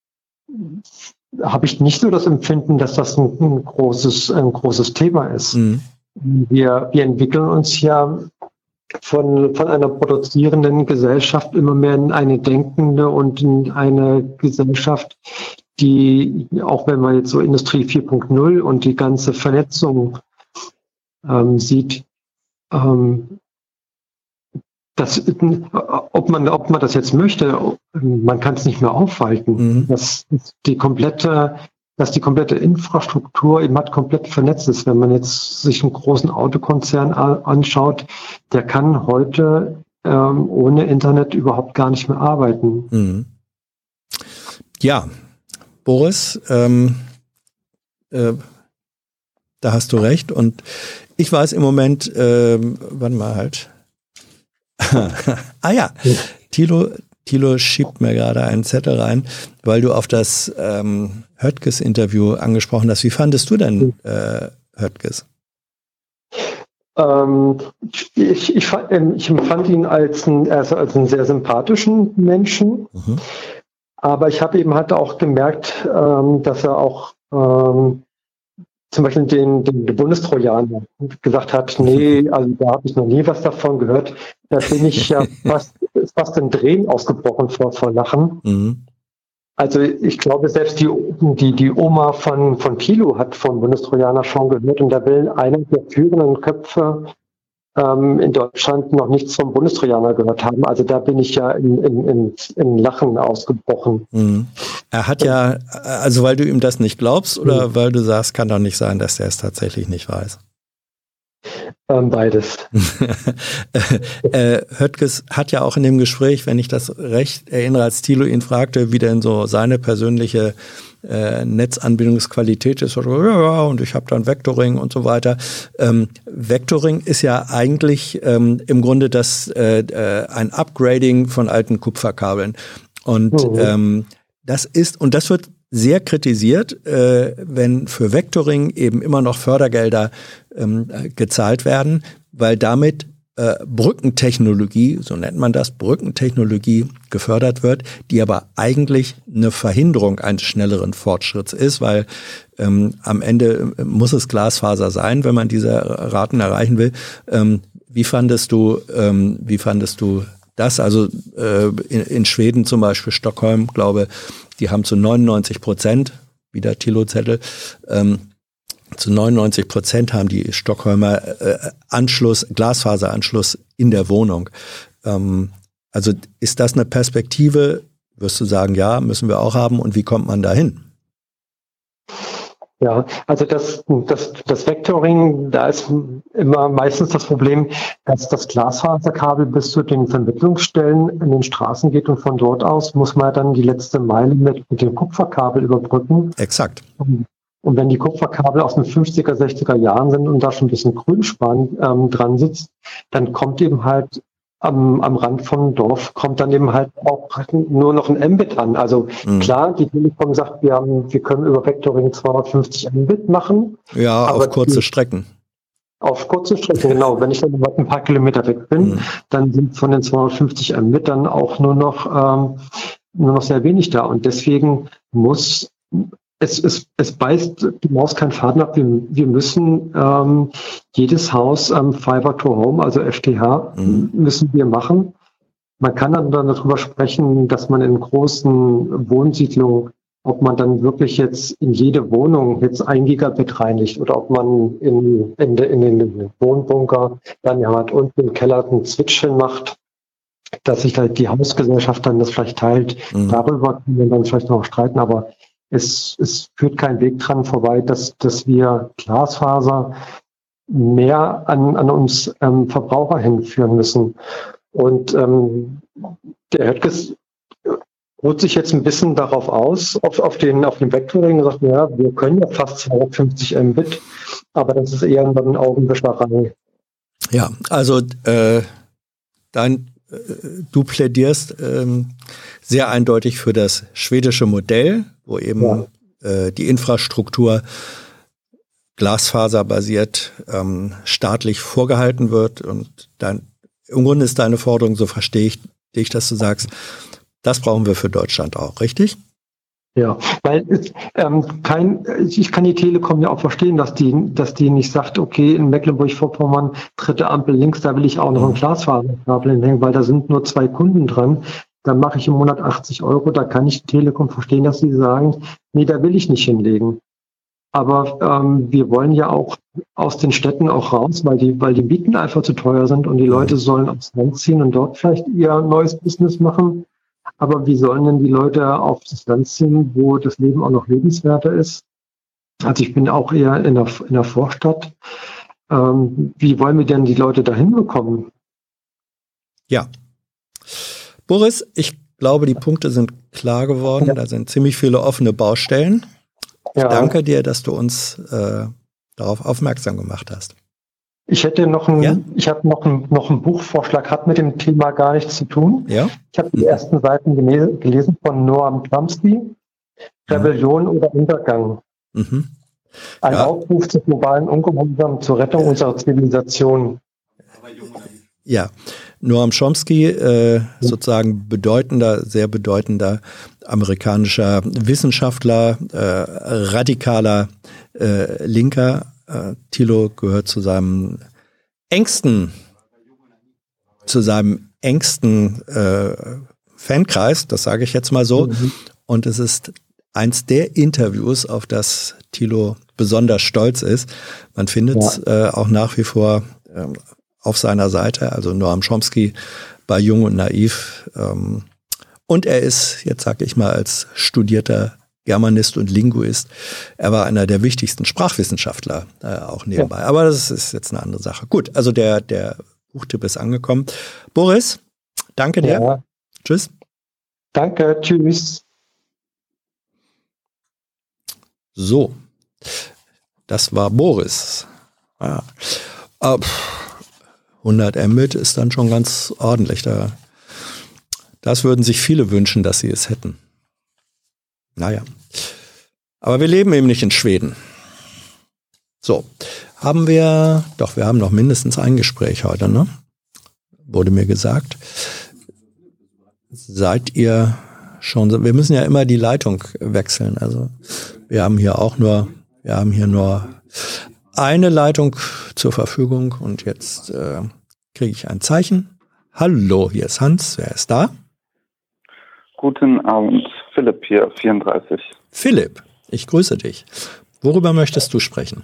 habe ich nicht so das Empfinden, dass das ein, ein großes, ein großes Thema ist. Mhm. Wir, wir entwickeln uns ja von, von einer produzierenden Gesellschaft immer mehr in eine denkende und in eine Gesellschaft, die, auch wenn man jetzt so Industrie vier Punkt null und die ganze Vernetzung ähm, sieht, Ähm, das, ob man, ob man das jetzt möchte, man kann es nicht mehr aufhalten. Mhm. Das, die komplette, dass die komplette Infrastruktur eben hat komplett vernetzt ist. Wenn man jetzt sich einen großen Autokonzern a- anschaut, der kann heute ähm, ohne Internet überhaupt gar nicht mehr arbeiten. Mhm. Ja, Boris, ähm, äh, da hast du recht. Und ich weiß im Moment, ähm, warte mal halt. ah ja, Thilo, Thilo schiebt mir gerade einen Zettel rein, weil du auf das ähm, Höttges-Interview angesprochen hast. Wie fandest du denn äh, Höttges? Ähm, ich, ich, ich empfand ihn als, ein, also als einen sehr sympathischen Menschen, mhm. aber ich habe eben halt auch gemerkt, ähm, dass er auch ähm, zum Beispiel den, den, den Bundestrojaner gesagt hat, nee, also da habe ich noch nie was davon gehört. Da bin ich ja fast, fast in Tränen ausgebrochen vor, vor Lachen. Mhm. Also ich glaube, selbst die, die, die Oma von, von Thilo hat vom Bundestrojaner schon gehört und da will einer der führenden Köpfe ähm, in Deutschland noch nichts vom Bundestrojaner gehört haben. Also da bin ich ja in, in, in, in Lachen ausgebrochen. Mhm. Er hat ja, also weil du ihm das nicht glaubst oder mhm. weil du sagst, kann doch nicht sein, dass er es tatsächlich nicht weiß? Ähm, beides. äh, Höttges hat ja auch in dem Gespräch, wenn ich das recht erinnere, als Thilo ihn fragte, wie denn so seine persönliche äh, Netzanbindungsqualität ist, oder, ja, und ich habe dann Vectoring und so weiter. Ähm, Vectoring ist ja eigentlich ähm, im Grunde das äh, äh, ein Upgrading von alten Kupferkabeln. Und mhm. ähm, das ist, und das wird sehr kritisiert, äh, wenn für Vectoring eben immer noch Fördergelder ähm, gezahlt werden, weil damit äh, Brückentechnologie, so nennt man das, Brückentechnologie gefördert wird, die aber eigentlich eine Verhinderung eines schnelleren Fortschritts ist, weil ähm, am Ende muss es Glasfaser sein, wenn man diese Raten erreichen will. Ähm, wie fandest du, ähm, wie fandest du das? Also äh, in, in Schweden zum Beispiel, Stockholm, glaube die haben zu neunundneunzig Prozent, wieder Thilo-Zettel, ähm, zu neunundneunzig Prozent haben die Stockholmer äh, Anschluss, Glasfaseranschluss in der Wohnung. Ähm, also ist das eine Perspektive, wirst du sagen, ja, müssen wir auch haben, und wie kommt man dahin? Ja, also das, das, das Vectoring, da ist immer meistens das Problem, dass das Glasfaserkabel bis zu den Vermittlungsstellen in den Straßen geht und von dort aus muss man dann die letzte Meile mit, mit dem Kupferkabel überbrücken. Exakt. Und, und wenn die Kupferkabel aus den fünfziger, sechziger Jahren sind und da schon ein bisschen Grünspan ähm, dran sitzt, dann kommt eben halt Am, am Rand vom Dorf kommt dann eben halt auch nur noch ein Mbit an. Also mhm. klar, die Telekom sagt, wir haben, wir können über Vectoring zweihundertfünfzig Mbit machen. Ja, aber auf kurze die, Strecken. Auf kurze Strecken, genau. Wenn ich dann ein paar Kilometer weg bin, mhm. dann sind von den zweihundertfünfzig Mbit dann auch nur noch, ähm, nur noch sehr wenig da. Und deswegen muss Es, es, es beißt die Maus keinen Faden ab. Wir, wir müssen ähm, jedes Haus ähm, Fiber to Home, also F T H, mhm. müssen wir machen. Man kann dann darüber sprechen, dass man in großen Wohnsiedlungen, ob man dann wirklich jetzt in jede Wohnung jetzt ein Gigabit reinlegt oder ob man in, in, de, in den Wohnbunker dann ja halt unten im Keller einen Switch hin macht, dass sich halt die Hausgesellschaft dann das vielleicht teilt. Mhm. Darüber können wir dann vielleicht noch streiten, aber Es, es führt kein Weg dran vorbei, dass, dass wir Glasfaser mehr an, an uns ähm, Verbraucher hinführen müssen. Und ähm, der Höttges ruht sich jetzt ein bisschen darauf aus, auf, auf den, auf den Vectoring, und sagt, ja, wir können ja fast zweihundertfünfzig Mbit, aber das ist eher eine Augenwischerei. Ja, also äh, dein Du plädierst ähm, sehr eindeutig für das schwedische Modell, wo eben ja. äh, die Infrastruktur glasfaserbasiert ähm, staatlich vorgehalten wird. Und dann, im Grunde ist deine Forderung, so verstehe ich dich, dass du sagst, das brauchen wir für Deutschland auch, richtig? Ja, weil ähm, kein, ich kann die Telekom ja auch verstehen, dass die, dass die nicht sagt, okay, in Mecklenburg-Vorpommern, dritte Ampel links, da will ich auch noch ein Glasfaserkabel hinhängen, weil da sind nur zwei Kunden dran. Dann mache ich im Monat achtzig Euro, da kann ich die Telekom verstehen, dass sie sagen, nee, da will ich nicht hinlegen. Aber ähm, wir wollen ja auch aus den Städten auch raus, weil die, weil die Mieten einfach zu teuer sind und die Leute sollen aufs Land ziehen und dort vielleicht ihr neues Business machen. Aber wie sollen denn die Leute auf das Land ziehen, wo das Leben auch noch lebenswerter ist? Also ich bin auch eher in der, in der Vorstadt. Ähm, wie wollen wir denn die Leute dahin bekommen? Ja. Boris, ich glaube, die Punkte sind klar geworden. Ja. Da sind ziemlich viele offene Baustellen. Ich ja. danke dir, dass du uns äh, darauf aufmerksam gemacht hast. Ich hätte noch einen, ja? ich habe noch einen, noch einen Buchvorschlag, hat mit dem Thema gar nichts zu tun. Ja? Ich habe die ersten Seiten gelesen von Noam Chomsky, Rebellion mhm. oder Untergang. Mhm. Ein ja. Aufruf zu globalen Ungehorsam zur Rettung ja. unserer Zivilisation. Ja, Noam Chomsky, äh, sozusagen bedeutender, sehr bedeutender amerikanischer Wissenschaftler, äh, radikaler äh, Linker. Äh, Thilo gehört zu seinem engsten, zu seinem engsten äh, Fankreis, das sage ich jetzt mal so. Mhm. Und es ist eins der Interviews, auf das Thilo besonders stolz ist. Man findet es ja. äh, auch nach wie vor äh, auf seiner Seite, also Noam Chomsky bei Jung und Naiv. Ähm, und er ist, jetzt sage ich mal, als studierter Germanist und Linguist, er war einer der wichtigsten Sprachwissenschaftler äh, auch nebenbei. Ja. Aber das ist jetzt eine andere Sache. Gut, also der, der Buchtipp ist angekommen. Boris, danke dir. Ja. Tschüss. Danke, tschüss. So, das war Boris. Ah. Uh, hundert Mbit ist dann schon ganz ordentlich. Da, das würden sich viele wünschen, dass sie es hätten. Naja, aber wir leben eben nicht in Schweden. So, haben wir, doch, wir haben noch mindestens ein Gespräch heute, ne? Wurde mir gesagt. Seid ihr schon, wir müssen ja immer die Leitung wechseln. Also wir haben hier auch nur, wir haben hier nur eine Leitung zur Verfügung und jetzt äh, kriege ich ein Zeichen. Hallo, hier ist Hans, wer ist da? Guten Abend, Philipp hier, vierunddreißig. Philipp, ich grüße dich. Worüber möchtest du sprechen?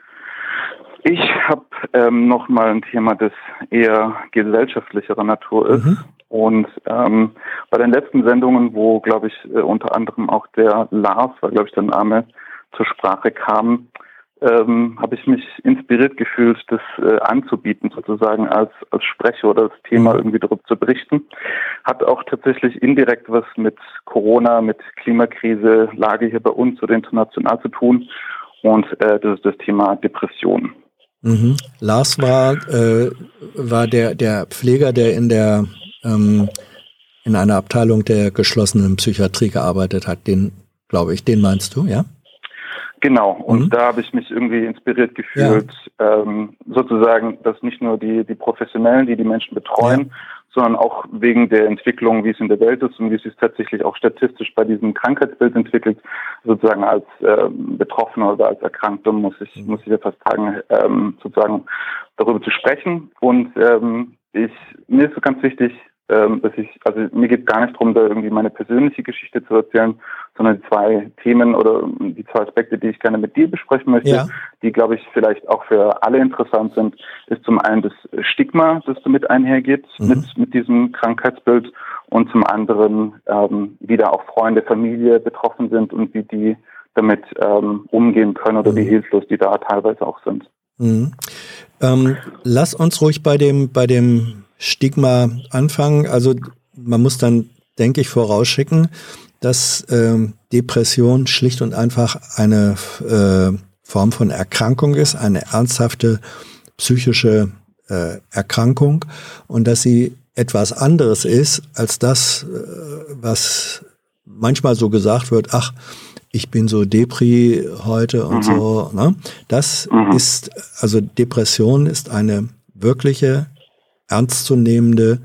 Ich habe ähm, nochmal ein Thema, das eher gesellschaftlicherer Natur ist. Mhm. Und ähm, bei den letzten Sendungen, wo, glaube ich, äh, unter anderem auch der Lars, war, glaube ich, der Name, zur Sprache kam, ähm, habe ich mich inspiriert gefühlt, das äh, anzubieten, sozusagen als als Sprecher oder das Thema irgendwie darüber zu berichten. Hat auch tatsächlich indirekt was mit Corona, mit Klimakrise, Lage hier bei uns oder international zu tun. Und äh, das ist das Thema Depression. Mhm. Lars war äh, war der der Pfleger, der in der ähm, in einer Abteilung der geschlossenen Psychiatrie gearbeitet hat. Den, glaube ich, den meinst du, ja? Genau, und mhm. da habe ich mich irgendwie inspiriert gefühlt, ja. ähm, sozusagen, dass nicht nur die, die Professionellen, die die Menschen betreuen, ja. sondern auch wegen der Entwicklung, wie es in der Welt ist und wie es sich tatsächlich auch statistisch bei diesem Krankheitsbild entwickelt, sozusagen als ähm, Betroffener oder als Erkrankter, muss ich, mhm. muss ich ja fast sagen, ähm, sozusagen darüber zu sprechen. Und ähm, ich, mir ist so ganz wichtig, ähm, dass ich, also mir geht es gar nicht darum, da irgendwie meine persönliche Geschichte zu erzählen, sondern die zwei Themen oder die zwei Aspekte, die ich gerne mit dir besprechen möchte, ja. die, glaube ich, vielleicht auch für alle interessant sind, ist zum einen das Stigma, das damit einhergeht, mhm. mit, mit diesem Krankheitsbild und zum anderen, ähm, wie da auch Freunde, Familie betroffen sind und wie die damit ähm, umgehen können oder mhm. wie hilflos die da teilweise auch sind. Mhm. Ähm, lass uns ruhig bei dem, bei dem Stigma anfangen. Also man muss dann, denke ich, vorausschicken, dass ähm, Depression schlicht und einfach eine äh, Form von Erkrankung ist, eine ernsthafte psychische äh, Erkrankung und dass sie etwas anderes ist als das, äh, was manchmal so gesagt wird, ach, ich bin so Depri heute und mhm. so. Ne? Das mhm. ist, also Depression ist eine wirkliche, ernstzunehmende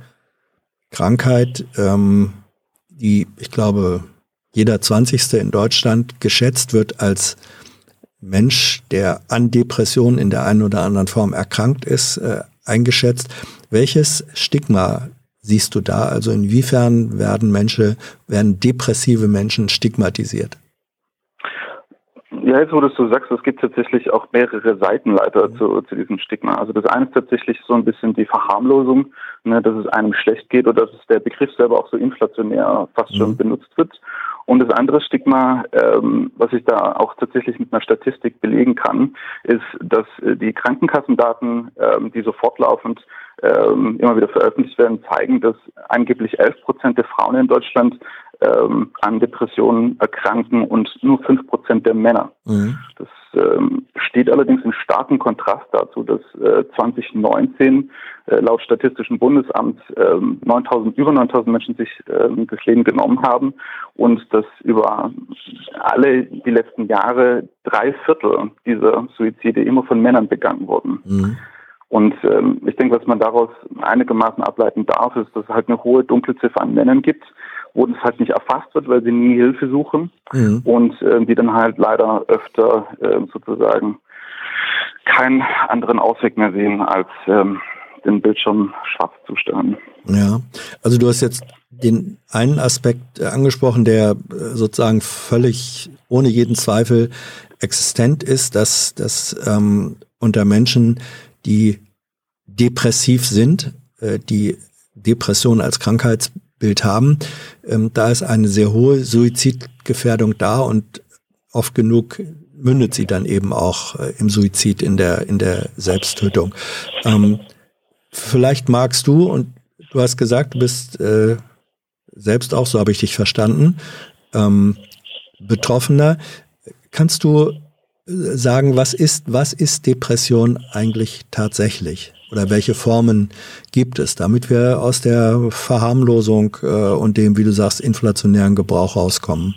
Krankheit, ähm, die, ich glaube, jeder Zwanzigste in Deutschland geschätzt wird als Mensch, der an Depressionen in der einen oder anderen Form erkrankt ist, äh, eingeschätzt. Welches Stigma siehst du da? Also inwiefern werden Menschen, werden depressive Menschen stigmatisiert? Ja, jetzt wo du es so sagst, es gibt tatsächlich auch mehrere Seitenleiter zu, zu diesem Stigma. Also das eine ist tatsächlich so ein bisschen die Verharmlosung, ne, dass es einem schlecht geht oder dass der Begriff selber auch so inflationär fast schon mhm. benutzt wird. Und das andere Stigma, ähm, was ich da auch tatsächlich mit einer Statistik belegen kann, ist, dass äh, die Krankenkassendaten, ähm, die so fortlaufend ähm, immer wieder veröffentlicht werden, zeigen, dass angeblich elf Prozent der Frauen in Deutschland ähm, an Depressionen erkranken und nur fünf Prozent der Männer. Mhm. Das ähm, steht allerdings in starkem Kontrast dazu, dass äh, zwanzig neunzehn äh, laut Statistischem Bundesamt äh, neuntausend, über neuntausend Menschen sich äh, das Leben genommen haben und dass über alle die letzten Jahre drei Viertel dieser Suizide immer von Männern begangen wurden. Mhm. Und ähm, ich denke, was man daraus einigermaßen ableiten darf, ist, dass es halt eine hohe Dunkelziffer an Männern gibt, wo das halt nicht erfasst wird, weil sie nie Hilfe suchen mhm. und äh, die dann halt leider öfter äh, sozusagen keinen anderen Ausweg mehr sehen, als ähm, den Bildschirm schwarz zu stellen. Ja, also du hast jetzt den einen Aspekt angesprochen, der sozusagen völlig ohne jeden Zweifel existent ist, dass, dass ähm, unter Menschen, die depressiv sind, äh, die Depression als Krankheitsbild haben, ähm, da ist eine sehr hohe Suizidgefährdung da und oft genug mündet sie dann eben auch äh, im Suizid, in der in der Selbsttötung. Ähm, vielleicht magst du, und du hast gesagt, du bist äh, selbst auch, so habe ich dich verstanden, ähm, Betroffener. Kannst du sagen, was ist, was ist Depression eigentlich tatsächlich? Oder welche Formen gibt es, damit wir aus der Verharmlosung äh, und dem, wie du sagst, inflationären Gebrauch rauskommen?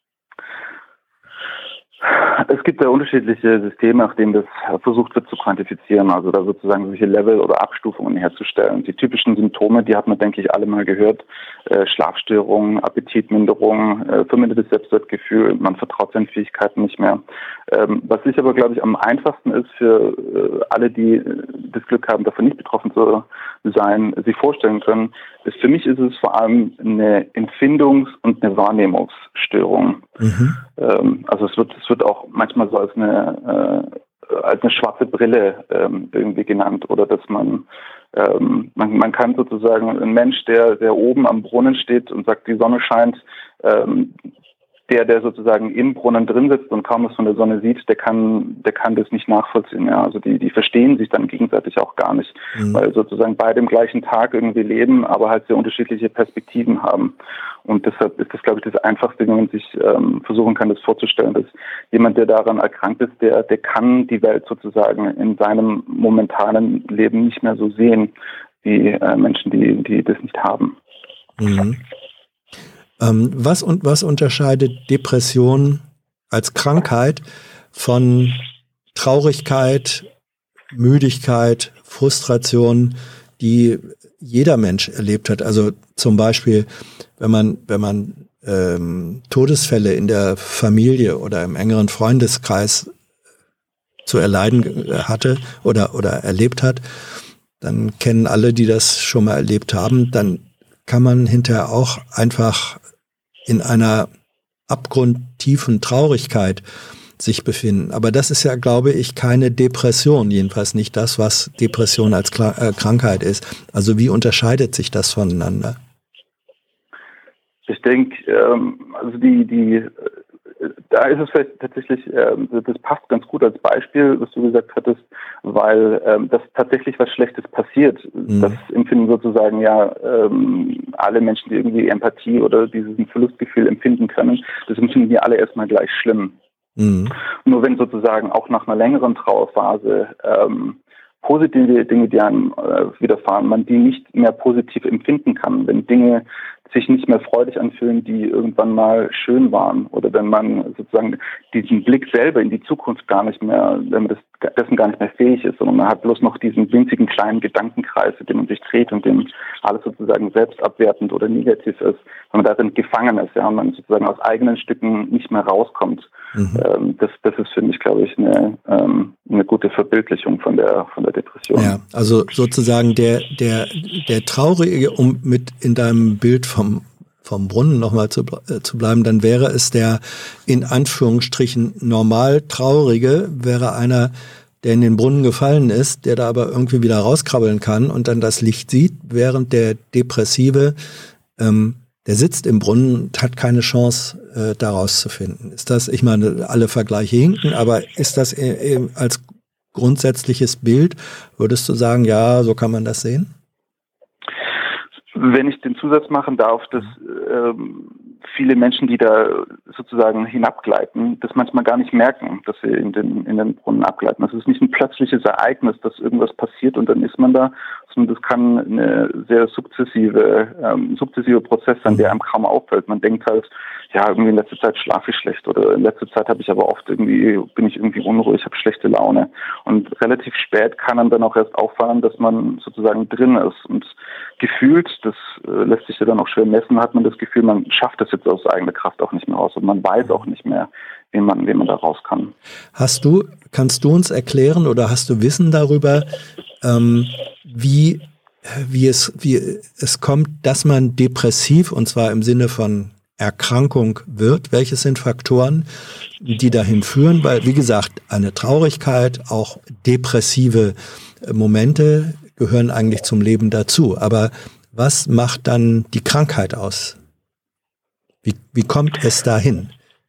Es gibt ja unterschiedliche Systeme, nach denen das versucht wird zu quantifizieren, also da sozusagen solche Level oder Abstufungen herzustellen. Die typischen Symptome, die hat man, denke ich, alle mal gehört. Äh, Schlafstörungen, Appetitminderung, äh, vermindertes Selbstwertgefühl, man vertraut seinen Fähigkeiten nicht mehr. Ähm, was ich aber, glaube ich, am einfachsten ist für äh, alle, die das Glück haben, davon nicht betroffen zu sein, sich vorstellen können, ist für mich ist es vor allem eine Empfindungs- und eine Wahrnehmungsstörung. Mhm. Ähm, also es wird, es wird auch manchmal so als eine, äh, als eine schwarze Brille ähm, irgendwie genannt, oder dass man, ähm, man, man kann sozusagen ein Mensch, der, der oben am Brunnen steht und sagt, die Sonne scheint, ähm, der, der sozusagen im Brunnen drin sitzt und kaum was von der Sonne sieht, der kann, der kann das nicht nachvollziehen. Ja. Also die, die verstehen sich dann gegenseitig auch gar nicht, mhm. weil sozusagen beide im gleichen Tag irgendwie leben, aber halt sehr unterschiedliche Perspektiven haben. Und deshalb ist das, glaube ich, das Einfachste, wie man sich ähm, versuchen kann, das vorzustellen, dass jemand, der daran erkrankt ist, der, der kann die Welt sozusagen in seinem momentanen Leben nicht mehr so sehen, wie äh, Menschen, die, die das nicht haben. Mhm. Ähm, was und was unterscheidet Depression als Krankheit von Traurigkeit, Müdigkeit, Frustration, die jeder Mensch erlebt hat? Also zum Beispiel, wenn man wenn man ähm, Todesfälle in der Familie oder im engeren Freundeskreis zu erleiden hatte oder oder erlebt hat, dann kennen alle, die das schon mal erlebt haben, dann kann man hinterher auch einfach in einer abgrundtiefen Traurigkeit sich befinden. Aber das ist ja, glaube ich, keine Depression, jedenfalls nicht das, was Depression als Kla- äh, Krankheit ist. Also wie unterscheidet sich das voneinander? Ich denke, ähm, also die, die, da ist es vielleicht tatsächlich, ähm, das passt ganz gut als Beispiel, was du gesagt hattest, weil ähm, das tatsächlich was Schlechtes passiert. Mhm. Das empfinden sozusagen ja ähm, alle Menschen, die irgendwie Empathie oder dieses Verlustgefühl empfinden können, das empfinden die alle erstmal gleich schlimm. Mhm. Nur wenn sozusagen auch nach einer längeren Trauerphase ähm, positive Dinge, die einem äh, widerfahren, man die nicht mehr positiv empfinden kann, wenn Dinge sich nicht mehr freudig anfühlen, die irgendwann mal schön waren, oder wenn man sozusagen diesen Blick selber in die Zukunft gar nicht mehr, wenn man das, dessen gar nicht mehr fähig ist, sondern man hat bloß noch diesen winzigen kleinen Gedankenkreis, in dem man sich dreht und dem alles sozusagen selbstabwertend oder negativ ist, wenn man darin gefangen ist, ja, und man sozusagen aus eigenen Stücken nicht mehr rauskommt. Mhm. Ähm, das, das ist für mich, glaube ich, eine, ähm, eine gute Verbildlichung von der, von der Depression. Ja, also sozusagen der, der, der Traurige, um mit in deinem Bild vom, vom Brunnen nochmal zu, äh, zu bleiben, dann wäre es der in Anführungsstrichen normal Traurige, wäre einer, der in den Brunnen gefallen ist, der da aber irgendwie wieder rauskrabbeln kann und dann das Licht sieht, während der Depressive, ähm, der sitzt im Brunnen und hat keine Chance, äh, da rauszufinden. Ist das, ich meine, alle Vergleiche hinken, aber ist das äh, äh, als grundsätzliches Bild, würdest du sagen, ja, so kann man das sehen? Wenn ich den Zusatz machen darf, dass ähm, viele Menschen, die da sozusagen hinabgleiten, das manchmal gar nicht merken, dass sie in den, in den Brunnen abgleiten. Das ist nicht ein plötzliches Ereignis, dass irgendwas passiert und dann ist man da, sondern das kann eine sehr sukzessive, ähm, sukzessive Prozess sein, der einem kaum auffällt. Man denkt halt, ja, irgendwie in letzter Zeit schlafe ich schlecht oder in letzter Zeit habe ich aber oft irgendwie, bin ich irgendwie unruhig, habe schlechte Laune. Und relativ spät kann einem dann auch erst auffallen, dass man sozusagen drin ist. Und gefühlt, das äh, lässt sich ja dann auch schwer messen, hat man das Gefühl, man schafft das jetzt aus eigener Kraft auch nicht mehr raus und man weiß auch nicht mehr, wie man, wie man da raus kann. Hast du, kannst du uns erklären oder hast du Wissen darüber, ähm, wie, wie es, wie es kommt, dass man depressiv, und zwar im Sinne von Erkrankung wird? Welches sind Faktoren, die dahin führen? Weil, wie gesagt, eine Traurigkeit, auch depressive Momente gehören eigentlich zum Leben dazu. Aber was macht dann die Krankheit aus? Wie, wie kommt es dahin?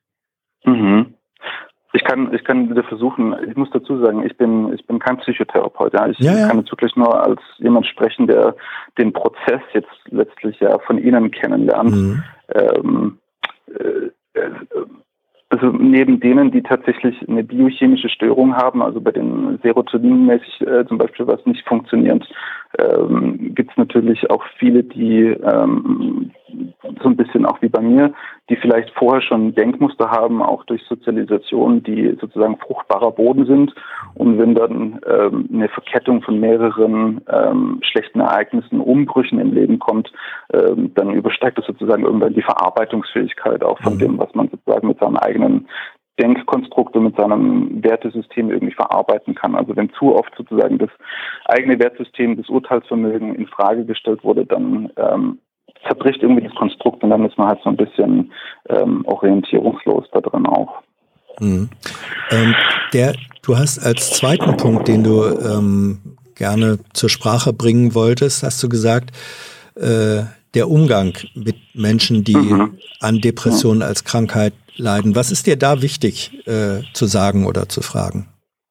Mhm. Ich kann, ich kann wieder versuchen, ich muss dazu sagen, ich bin, ich bin kein Psychotherapeut. Ja. Ich ja, ja. kann jetzt wirklich nur als jemand sprechen, der den Prozess jetzt letztlich ja von Ihnen kennenlernt. Mhm. Ähm, äh, also neben denen, die tatsächlich eine biochemische Störung haben, also bei den Serotoninmäßig äh, zum Beispiel was nicht funktioniert, ähm, gibt es natürlich auch viele, die ähm, so ein bisschen auch wie bei mir, die vielleicht vorher schon Denkmuster haben, auch durch Sozialisation, die sozusagen fruchtbarer Boden sind. Und wenn dann ähm, eine Verkettung von mehreren ähm, schlechten Ereignissen, Umbrüchen im Leben kommt, ähm, dann übersteigt das sozusagen irgendwann die Verarbeitungsfähigkeit auch von mhm. dem, was man sozusagen mit seinem eigenen Denkkonstrukt und mit seinem Wertesystem irgendwie verarbeiten kann. Also wenn zu oft sozusagen das eigene Wertesystem, das Urteilsvermögen in Frage gestellt wurde, dann ähm, zerbricht irgendwie das Konstrukt und dann ist man halt so ein bisschen ähm, orientierungslos da drin auch. Mhm. Ähm, der, du hast als zweiten Punkt, den du ähm, gerne zur Sprache bringen wolltest, hast du gesagt, äh, der Umgang mit Menschen, die mhm. an Depressionen mhm. als Krankheit leiden. Was ist dir da wichtig äh, zu sagen oder zu fragen?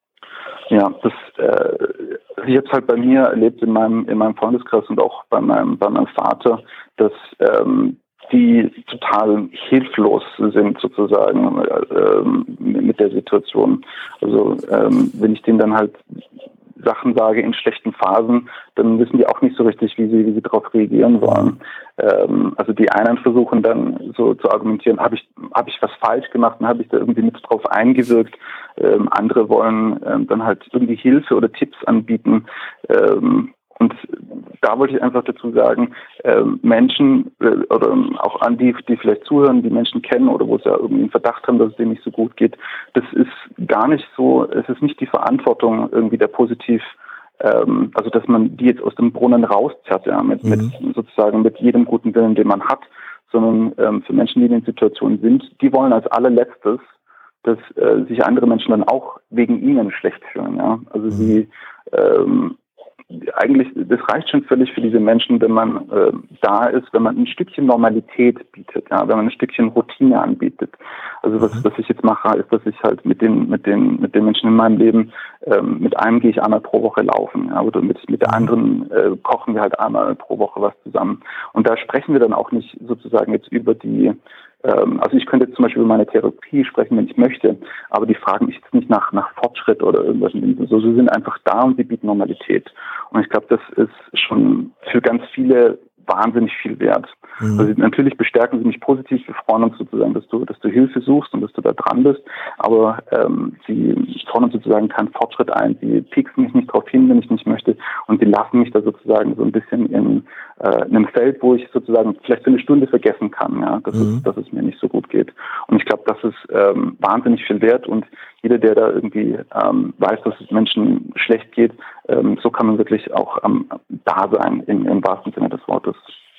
Ja, das äh, ich habe es halt bei mir erlebt in meinem in meinem Freundeskreis und auch bei meinem bei meinem Vater, dass ähm, die total hilflos sind sozusagen ähm, mit der Situation. Also ähm, wenn ich denen dann halt Sachen sage in schlechten Phasen, dann wissen die auch nicht so richtig, wie sie wie sie darauf reagieren sollen. Ähm, also die einen versuchen dann so zu argumentieren, habe ich habe ich was falsch gemacht und habe ich da irgendwie mit drauf eingewirkt. Ähm, andere wollen ähm, dann halt irgendwie Hilfe oder Tipps anbieten. Ähm, und da wollte ich einfach dazu sagen, äh, Menschen äh, oder auch an die, die vielleicht zuhören, die Menschen kennen oder wo sie ja irgendwie einen Verdacht haben, dass es denen nicht so gut geht, das ist gar nicht so, es ist nicht die Verantwortung irgendwie der positiv, ähm, also dass man die jetzt aus dem Brunnen rauszerrt, ja, mit, mhm. mit sozusagen mit jedem guten Willen, den man hat, sondern ähm, für Menschen, die in den Situationen sind, die wollen als allerletztes, dass äh, sich andere Menschen dann auch wegen ihnen schlecht fühlen, ja, also mhm. sie ähm, eigentlich, das reicht schon völlig für diese Menschen, wenn man äh, da ist, wenn man ein Stückchen Normalität bietet, ja, wenn man ein Stückchen Routine anbietet. Also was, mhm. was ich jetzt mache, ist, dass ich halt mit den, mit den, mit den Menschen in meinem Leben, ähm, mit einem gehe ich einmal pro Woche laufen, ja, oder mit, mit der anderen äh, kochen wir halt einmal pro Woche was zusammen. Und da sprechen wir dann auch nicht sozusagen jetzt über die, ähm, also ich könnte jetzt zum Beispiel über meine Therapie sprechen, wenn ich möchte, aber die fragen mich jetzt nicht nach, nach Fortschritt oder irgendwas. So, sie sind einfach da und sie bieten Normalität. Und ich glaube, das ist schon für ganz viele wahnsinnig viel wert. Mhm. Also natürlich bestärken sie mich positiv. Wir freuen uns sozusagen, dass du, dass du Hilfe suchst und dass du da dran bist. Aber ähm, sie fordern sozusagen keinen Fortschritt ein. Sie pieksen mich nicht darauf hin, wenn ich nicht möchte. Und sie lassen mich da sozusagen so ein bisschen in, äh, in einem Feld, wo ich sozusagen vielleicht für eine Stunde vergessen kann, ja, dass, mhm. es, dass es mir nicht so gut geht. Und ich glaube, das ist ähm, wahnsinnig viel wert. Und jeder, der da irgendwie ähm, weiß, dass es Menschen schlecht geht, ähm, so kann man wirklich auch am ähm, da sein, im, im wahrsten Sinne des Wortes.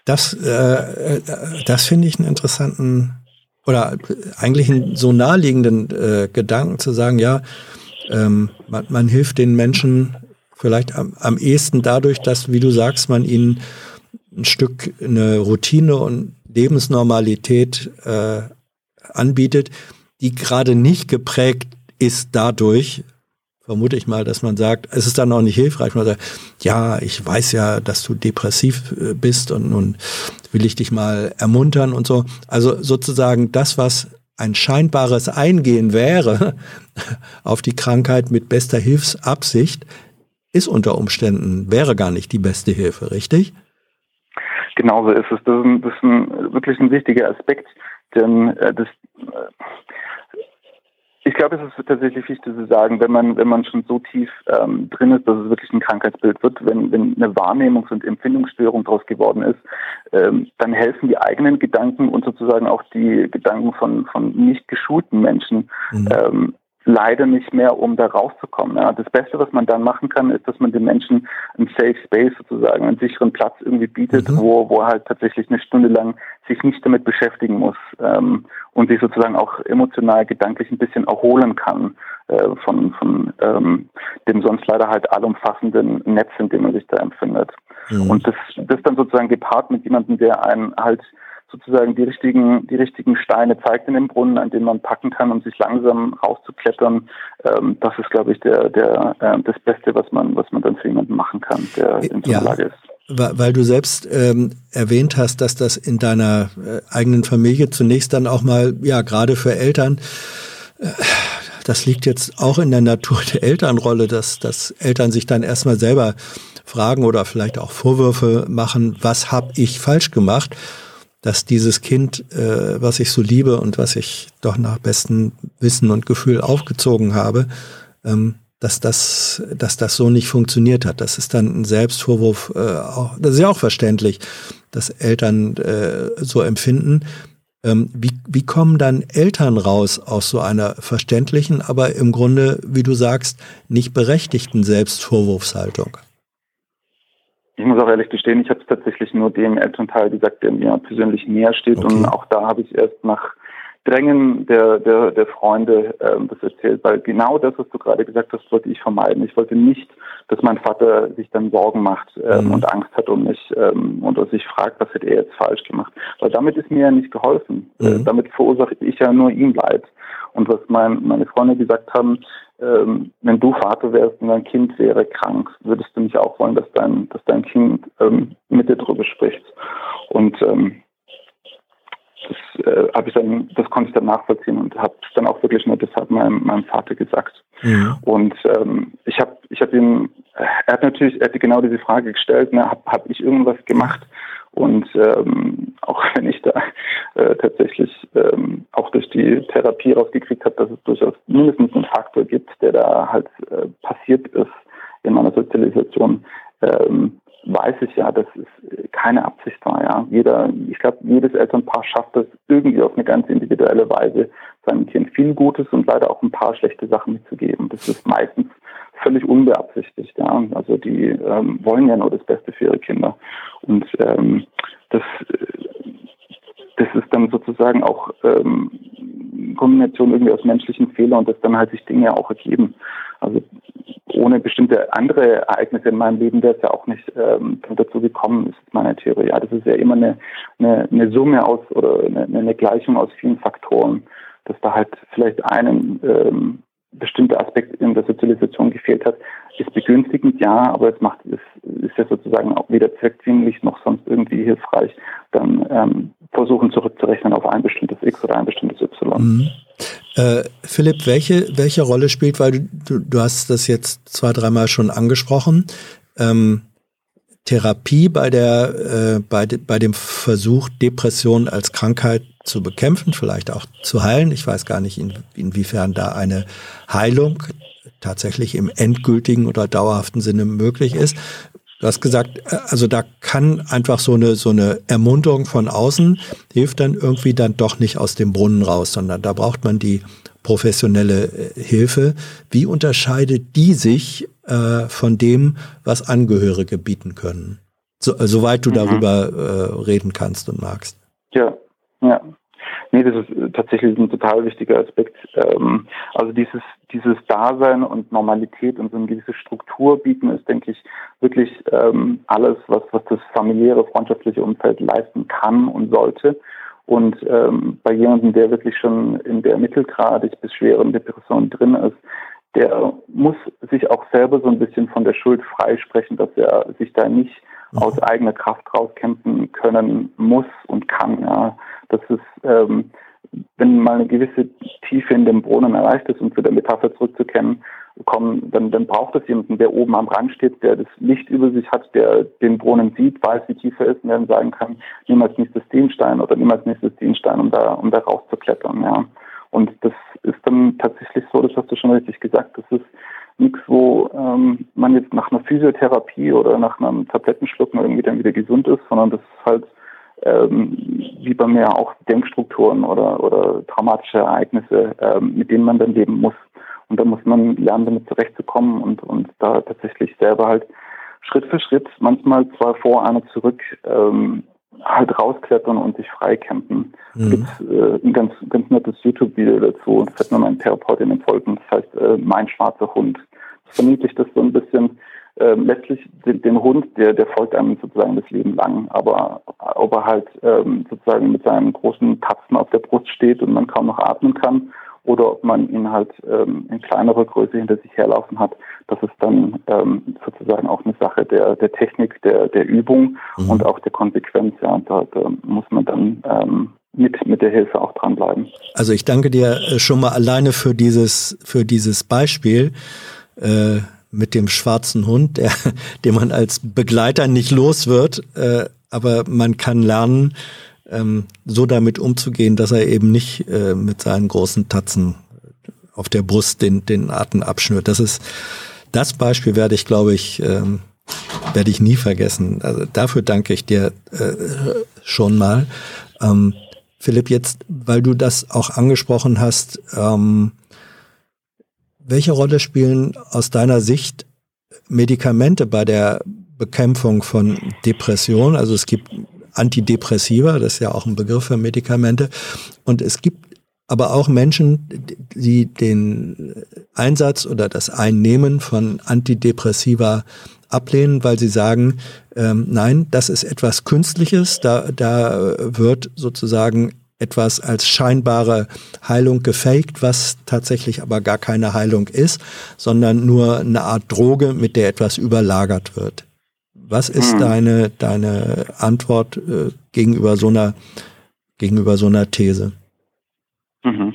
Das, äh, das finde ich einen interessanten oder eigentlich einen so naheliegenden äh, Gedanken zu sagen, ja, ähm, man, man hilft den Menschen vielleicht am, am ehesten dadurch, dass, wie du sagst, man ihnen ein Stück eine Routine und Lebensnormalität äh, anbietet, die gerade nicht geprägt ist dadurch, vermute ich mal, dass man sagt, es ist dann auch nicht hilfreich, man sagt, ja, ich weiß ja, dass du depressiv bist und nun will ich dich mal ermuntern und so. Also sozusagen das, was ein scheinbares Eingehen wäre auf die Krankheit mit bester Hilfsabsicht, ist unter Umständen, wäre gar nicht die beste Hilfe, richtig? Genauso ist es. Das ist, ein, das ist ein, wirklich ein wichtiger Aspekt, denn äh, das äh, ich glaube, es ist tatsächlich wichtig zu sagen, wenn man wenn man schon so tief ähm, drin ist, dass es wirklich ein Krankheitsbild wird, wenn wenn eine Wahrnehmungs- und Empfindungsstörung daraus geworden ist, ähm, dann helfen die eigenen Gedanken und sozusagen auch die Gedanken von von nicht geschulten Menschen mhm. ähm, leider nicht mehr, um da rauszukommen. Ja. Das Beste, was man dann machen kann, ist, dass man den Menschen einen Safe Space sozusagen, einen sicheren Platz irgendwie bietet, mhm. wo wo er halt tatsächlich eine Stunde lang sich nicht damit beschäftigen muss ähm, und sich sozusagen auch emotional, gedanklich ein bisschen erholen kann äh, von von ähm, dem sonst leider halt allumfassenden Netz, in dem man sich da empfindet. Mhm. Und das das dann sozusagen gepaart mit jemandem, der einen halt sozusagen die richtigen, die richtigen Steine zeigt in dem Brunnen, an denen man packen kann, um sich langsam rauszuklettern. Ähm, das ist, glaube ich, der, der, äh, das Beste, was man, was man dann für jemanden machen kann, der in so einer ja, Lage ist. Weil du selbst ähm, erwähnt hast, dass das in deiner äh, eigenen Familie zunächst dann auch mal, ja, gerade für Eltern, äh, das liegt jetzt auch in der Natur der Elternrolle, dass, dass Eltern sich dann erstmal selber fragen oder vielleicht auch Vorwürfe machen, was habe ich falsch gemacht, dass dieses Kind, äh, was ich so liebe und was ich doch nach bestem Wissen und Gefühl aufgezogen habe, ähm, dass das, dass das so nicht funktioniert hat. Das ist dann ein Selbstvorwurf, äh, auch, das ist ja auch verständlich, dass Eltern äh, so empfinden. Ähm, wie, wie kommen dann Eltern raus aus so einer verständlichen, aber im Grunde, wie du sagst, nicht berechtigten Selbstvorwurfshaltung? Ich muss auch ehrlich gestehen, ich habe es tatsächlich nur dem Elternteil gesagt, der mir persönlich näher steht. Okay. Und auch da habe ich erst nach Drängen der der, der Freunde ähm, das erzählt, weil genau das, was du gerade gesagt hast, wollte ich vermeiden. Ich wollte nicht, dass mein Vater sich dann Sorgen macht ähm, mhm. und Angst hat um mich ähm, und sich fragt, was hat er jetzt falsch gemacht. Weil damit ist mir ja nicht geholfen. Mhm. Äh, damit verursache ich ja nur ihm Leid. Und was mein, meine Freunde gesagt haben, ähm, wenn du Vater wärst und dein Kind wäre krank, würdest du nicht auch wollen, dass dein, dass dein Kind ähm, mit dir drüber spricht. Und ähm, das äh, habe ich dann, das konnte ich dann nachvollziehen und habe es dann auch wirklich nur deshalb meinem, meinem Vater gesagt. Mhm. Und ähm, ich habe, ich habe ihm, er hat natürlich, er hat genau diese Frage gestellt, ne, habe hab ich irgendwas gemacht? Und ähm, auch wenn ich da äh, tatsächlich ähm, auch durch die Therapie rausgekriegt habe, dass es durchaus mindestens einen Faktor gibt, der da halt äh, passiert ist in meiner Sozialisation, ähm, weiß ich ja, dass es keine Absicht war. Ja, jeder, ich glaube, jedes Elternpaar schafft es irgendwie auf eine ganz individuelle Weise, seinem Kind viel Gutes und leider auch ein paar schlechte Sachen mitzugeben. Das ist meistens völlig unbeabsichtigt. Ja, also die ähm, wollen ja nur das Beste für ihre Kinder und ähm, das, das ist dann sozusagen auch ähm, Kombination irgendwie aus menschlichen Fehlern und dass dann halt sich Dinge auch ergeben. Also ohne bestimmte andere Ereignisse in meinem Leben wäre es ja auch nicht ähm, dazu gekommen, ist meine Theorie. Ja, das ist ja immer eine, eine, eine Summe aus oder eine, eine Gleichung aus vielen Faktoren, dass da halt vielleicht einen ähm, bestimmter Aspekt in der Sozialisation gefehlt hat, ist begünstigend, ja, aber es macht es ist ja sozusagen auch weder zweckdienlich noch sonst irgendwie hilfreich, dann ähm, versuchen zurückzurechnen auf ein bestimmtes X oder ein bestimmtes Y. Mhm. Äh, Philipp, welche welche Rolle spielt, weil du, du, du hast das jetzt zwei, dreimal schon angesprochen, ähm, Therapie bei der äh, bei, de, bei dem Versuch, Depression als Krankheit zu bekämpfen, vielleicht auch zu heilen. Ich weiß gar nicht, in, inwiefern da eine Heilung tatsächlich im endgültigen oder dauerhaften Sinne möglich ist. Du hast gesagt, also da kann einfach so eine so eine Ermunterung von außen hilft dann irgendwie dann doch nicht aus dem Brunnen raus, sondern da braucht man die professionelle Hilfe. Wie unterscheidet die sich äh, von dem, was Angehörige bieten können? So, soweit du mhm. darüber äh, reden kannst und magst. Ja, ja. Nee, das ist tatsächlich ein total wichtiger Aspekt. Ähm, also dieses, dieses Dasein und Normalität und so eine gewisse Struktur bieten ist, denke ich, wirklich ähm, alles, was, was das familiäre, freundschaftliche Umfeld leisten kann und sollte. Und ähm, bei jemandem, der wirklich schon in der mittelgradig bis schweren Depression drin ist, der muss sich auch selber so ein bisschen von der Schuld freisprechen, dass er sich da nicht mhm. aus eigener Kraft rauskämpfen können muss und kann. Ja. Das ist, ähm, wenn mal eine gewisse Tiefe in dem Brunnen erreicht ist, um zu der Metapher zurückzukommen, dann, dann braucht es jemanden, der oben am Rand steht, der das Licht über sich hat, der den Brunnen sieht, weiß, wie tief er ist und dann sagen kann, nimm als nächstes den Stein oder nimm als nächstes den Stein, um da, um da rauszuklettern. Ja. Und das ist dann tatsächlich so, das hast du schon richtig gesagt, das ist nichts, wo ähm, man jetzt nach einer Physiotherapie oder nach einem Tablettenschlucken irgendwie dann wieder gesund ist, sondern das ist halt ähm, wie bei mir auch Denkstrukturen oder, oder traumatische Ereignisse, ähm, mit denen man dann leben muss. Und da muss man lernen, damit zurechtzukommen und, und da tatsächlich selber halt Schritt für Schritt, manchmal zwei vor, eine zurück, ähm, halt rausklettern und sich freikämpfen. Mhm. Es gibt äh, ein ganz, ganz nettes YouTube-Video dazu, das hat mir mein Therapeutin empfohlen, das heißt äh, Mein schwarzer Hund. Das verniedlicht das so ein bisschen. Äh, letztlich den, den Hund, der, der folgt einem sozusagen das Leben lang, aber ob er halt ähm, sozusagen mit seinen großen Tatzen auf der Brust steht und man kaum noch atmen kann, oder ob man ihn halt ähm, in kleinerer Größe hinter sich herlaufen hat, das ist dann ähm, sozusagen auch eine Sache der, der Technik, der, der Übung mhm. und auch der Konsequenz. Ja, und da, da muss man dann ähm, mit, mit der Hilfe auch dranbleiben. Also ich danke dir schon mal alleine für dieses, für dieses Beispiel äh, mit dem schwarzen Hund, der, den man als Begleiter nicht los wird, äh, aber man kann lernen, Ähm, so damit umzugehen, dass er eben nicht äh, mit seinen großen Tatzen auf der Brust den, den Atem abschnürt. Das ist, das Beispiel werde ich, glaube ich, ähm, werde ich nie vergessen. Also dafür danke ich dir äh, schon mal. Ähm, Philipp, jetzt, weil du das auch angesprochen hast, ähm, welche Rolle spielen aus deiner Sicht Medikamente bei der Bekämpfung von Depression? Also es gibt Antidepressiva, das ist ja auch ein Begriff für Medikamente. Und es gibt aber auch Menschen, die den Einsatz oder das Einnehmen von Antidepressiva ablehnen, weil sie sagen, ähm, nein, das ist etwas Künstliches, da, da wird sozusagen etwas als scheinbare Heilung gefaked, was tatsächlich aber gar keine Heilung ist, sondern nur eine Art Droge, mit der etwas überlagert wird. Was ist hm. deine deine Antwort äh, gegenüber so einer gegenüber so einer These? Mhm.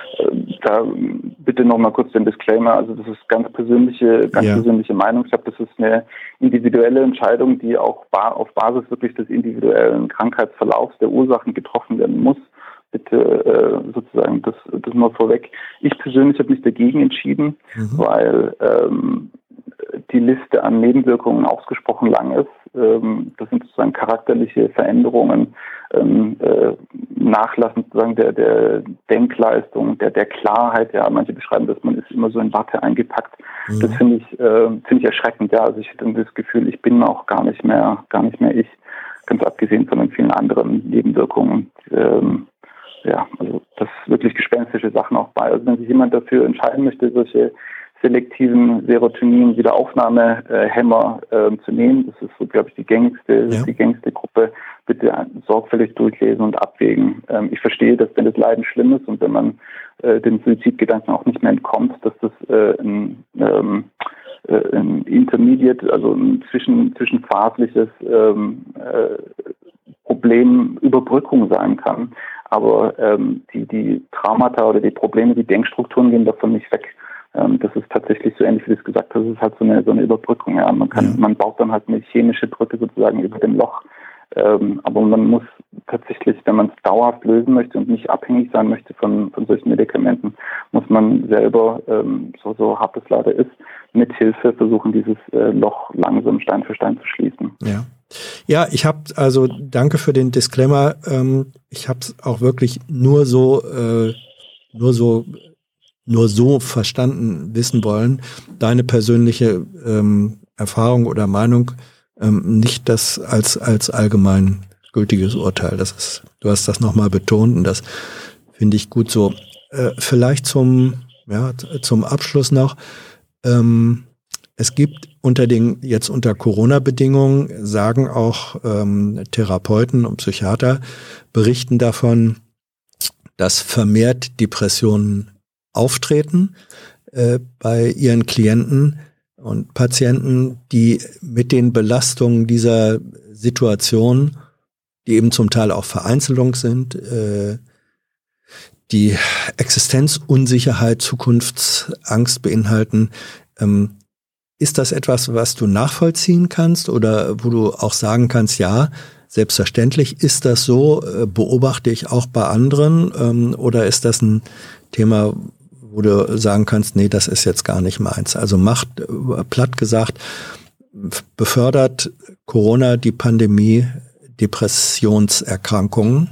Da bitte noch mal kurz den Disclaimer. Also das ist ganz persönliche, ganz ja. persönliche Meinung. Ich glaube, das ist eine individuelle Entscheidung, die auch auf Basis wirklich des individuellen Krankheitsverlaufs der Ursachen getroffen werden muss. Bitte äh, sozusagen das das mal vorweg. Ich persönlich habe mich dagegen entschieden, mhm. weil ähm, die Liste an Nebenwirkungen ausgesprochen lang ist. Ähm, das sind sozusagen charakterliche Veränderungen, ähm, äh, Nachlassen sozusagen der, der Denkleistung, der, der Klarheit. Ja, manche beschreiben, dass man ist immer so in Watte eingepackt. Mhm. Das finde ich, äh, finde ich erschreckend. Ja, also ich hatte das Gefühl, ich bin auch gar nicht mehr, gar nicht mehr ich. Ganz abgesehen von den vielen anderen Nebenwirkungen. Ähm, ja, also das ist wirklich gespenstische Sachen auch bei. Also wenn sich jemand dafür entscheiden möchte, solche selektiven Serotonin-Wiederaufnahmehämmer äh, zu nehmen. Das ist so, glaube ich, die gängigste, ja. die gängigste Gruppe. Bitte sorgfältig durchlesen und abwägen. Ähm, ich verstehe, dass wenn das Leiden schlimm ist und wenn man äh, dem Suizidgedanken auch nicht mehr entkommt, dass das äh, ein, ähm, äh, ein Intermediate, also ein zwischen, zwischenphasliches ähm, äh, Problemüberbrückung sein kann. Aber ähm, die, die Traumata oder die Probleme, die Denkstrukturen gehen davon nicht weg. Das ist tatsächlich so ähnlich, wie du es gesagt hast, das ist halt so eine, so eine Überbrückung. Ja. Man kann, ja. man baut dann halt eine chemische Brücke sozusagen über dem Loch. Ähm, aber man muss tatsächlich, wenn man es dauerhaft lösen möchte und nicht abhängig sein möchte von, von solchen Medikamenten, muss man selber, ähm, so, so hart es leider ist, mit Hilfe versuchen, dieses äh, Loch langsam Stein für Stein zu schließen. Ja. Ja, ich habe, also danke für den Disclaimer. Ähm, ich habe es auch wirklich nur so, äh, nur so nur so verstanden wissen wollen. Deine persönliche ähm, Erfahrung oder Meinung ähm, nicht das als, als allgemein gültiges Urteil. Das ist, du hast das nochmal betont und das finde ich gut so. Äh, vielleicht zum, ja, zum Abschluss noch, ähm, es gibt unter den, jetzt unter Corona-Bedingungen, sagen auch ähm, Therapeuten und Psychiater, berichten davon, dass vermehrt Depressionen auftreten äh, bei ihren Klienten und Patienten, die mit den Belastungen dieser Situation, die eben zum Teil auch Vereinzelung sind, äh, die Existenzunsicherheit, Zukunftsangst beinhalten. Ähm, ist das etwas, was du nachvollziehen kannst oder wo du auch sagen kannst, ja, selbstverständlich ist das so, äh, beobachte ich auch bei anderen, ähm, oder ist das ein Thema, wo du sagen kannst, nee, das ist jetzt gar nicht meins. Also macht, äh, platt gesagt, befördert Corona die Pandemie Depressionserkrankungen?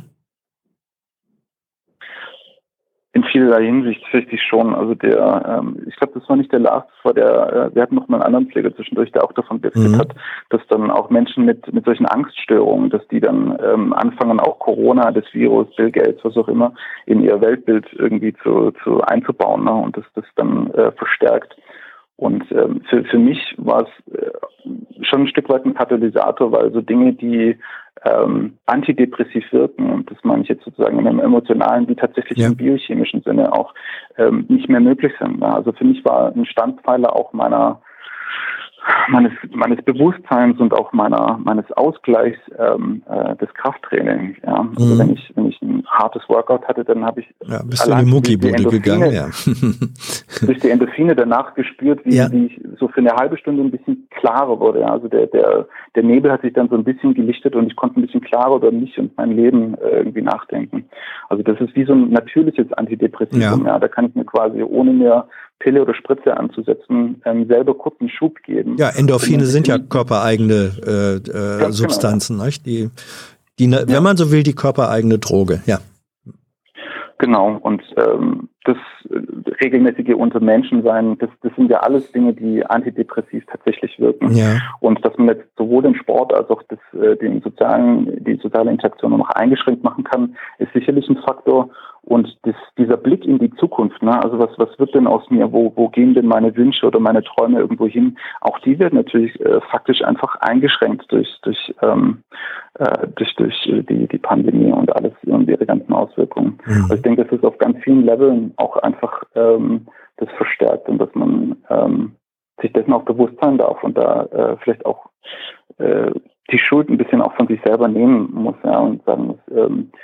In vielerlei Hinsicht richtig schon. Also der, ähm, ich glaube, das war nicht der Lars, das war der, äh, wir hatten noch mal einen anderen Pfleger zwischendurch, der auch davon berichtet mhm. hat, dass dann auch Menschen mit mit solchen Angststörungen, dass die dann ähm, anfangen, auch Corona, das Virus, Bill Gates, was auch immer, in ihr Weltbild irgendwie zu, zu einzubauen, ne? Und das das dann äh, verstärkt. Und ähm, für für mich war es äh, schon ein Stück weit ein Katalysator, weil so Dinge, die ähm, antidepressiv wirken, und das meine ich jetzt sozusagen in einem emotionalen wie tatsächlich ja. im biochemischen Sinne auch, ähm, nicht mehr möglich sind. Ja? Also für mich war ein Standpfeiler auch meiner meines meines Bewusstseins und auch meiner meines Ausgleichs ähm, äh, des Krafttrainings. Ja? Also mhm. wenn ich wenn ich ein hartes Workout hatte, dann habe ich ja, bist du in die Muckibude gegangen, ja. durch die Endorphine danach gespürt, wie, ja. wie ich so für eine halbe Stunde ein bisschen klarer wurde. Ja? Also der der der Nebel hat sich dann so ein bisschen gelichtet und ich konnte ein bisschen klarer über mich und mein Leben äh, irgendwie nachdenken. Also das ist wie so ein natürliches Antidepressivum. Ja. Ja? Da kann ich mir quasi ohne mehr Pille oder Spritze anzusetzen, ähm, selber kurz einen Schub geben. Ja, Endorphine sind ja körpereigene äh, äh, Substanzen, genau. Nicht? Die, die, ja. wenn man so will, die körpereigene Droge, ja. Genau, und ähm, das äh, regelmäßige Untermenschensein, das, das sind ja alles Dinge, die antidepressiv tatsächlich wirken. Ja. Und dass man jetzt sowohl den Sport als auch das, äh, den sozialen, die soziale Interaktion noch eingeschränkt machen kann, ist sicherlich ein Faktor. Und das, dieser Blick in die Zukunft, ne, also was, was wird denn aus mir, wo, wo gehen denn meine Wünsche oder meine Träume irgendwo hin, auch die werden natürlich äh, faktisch einfach eingeschränkt durch, durch, ähm, äh, durch, durch die, die Pandemie und alles und ihre ganzen Auswirkungen. Mhm. Also ich denke, das ist auf ganz vielen Leveln auch einfach ähm, das verstärkt und dass man ähm, sich dessen auch bewusst sein darf und da äh, vielleicht auch äh, die Schuld ein bisschen auch von sich selber nehmen muss, ja, und sagen muss, ähm,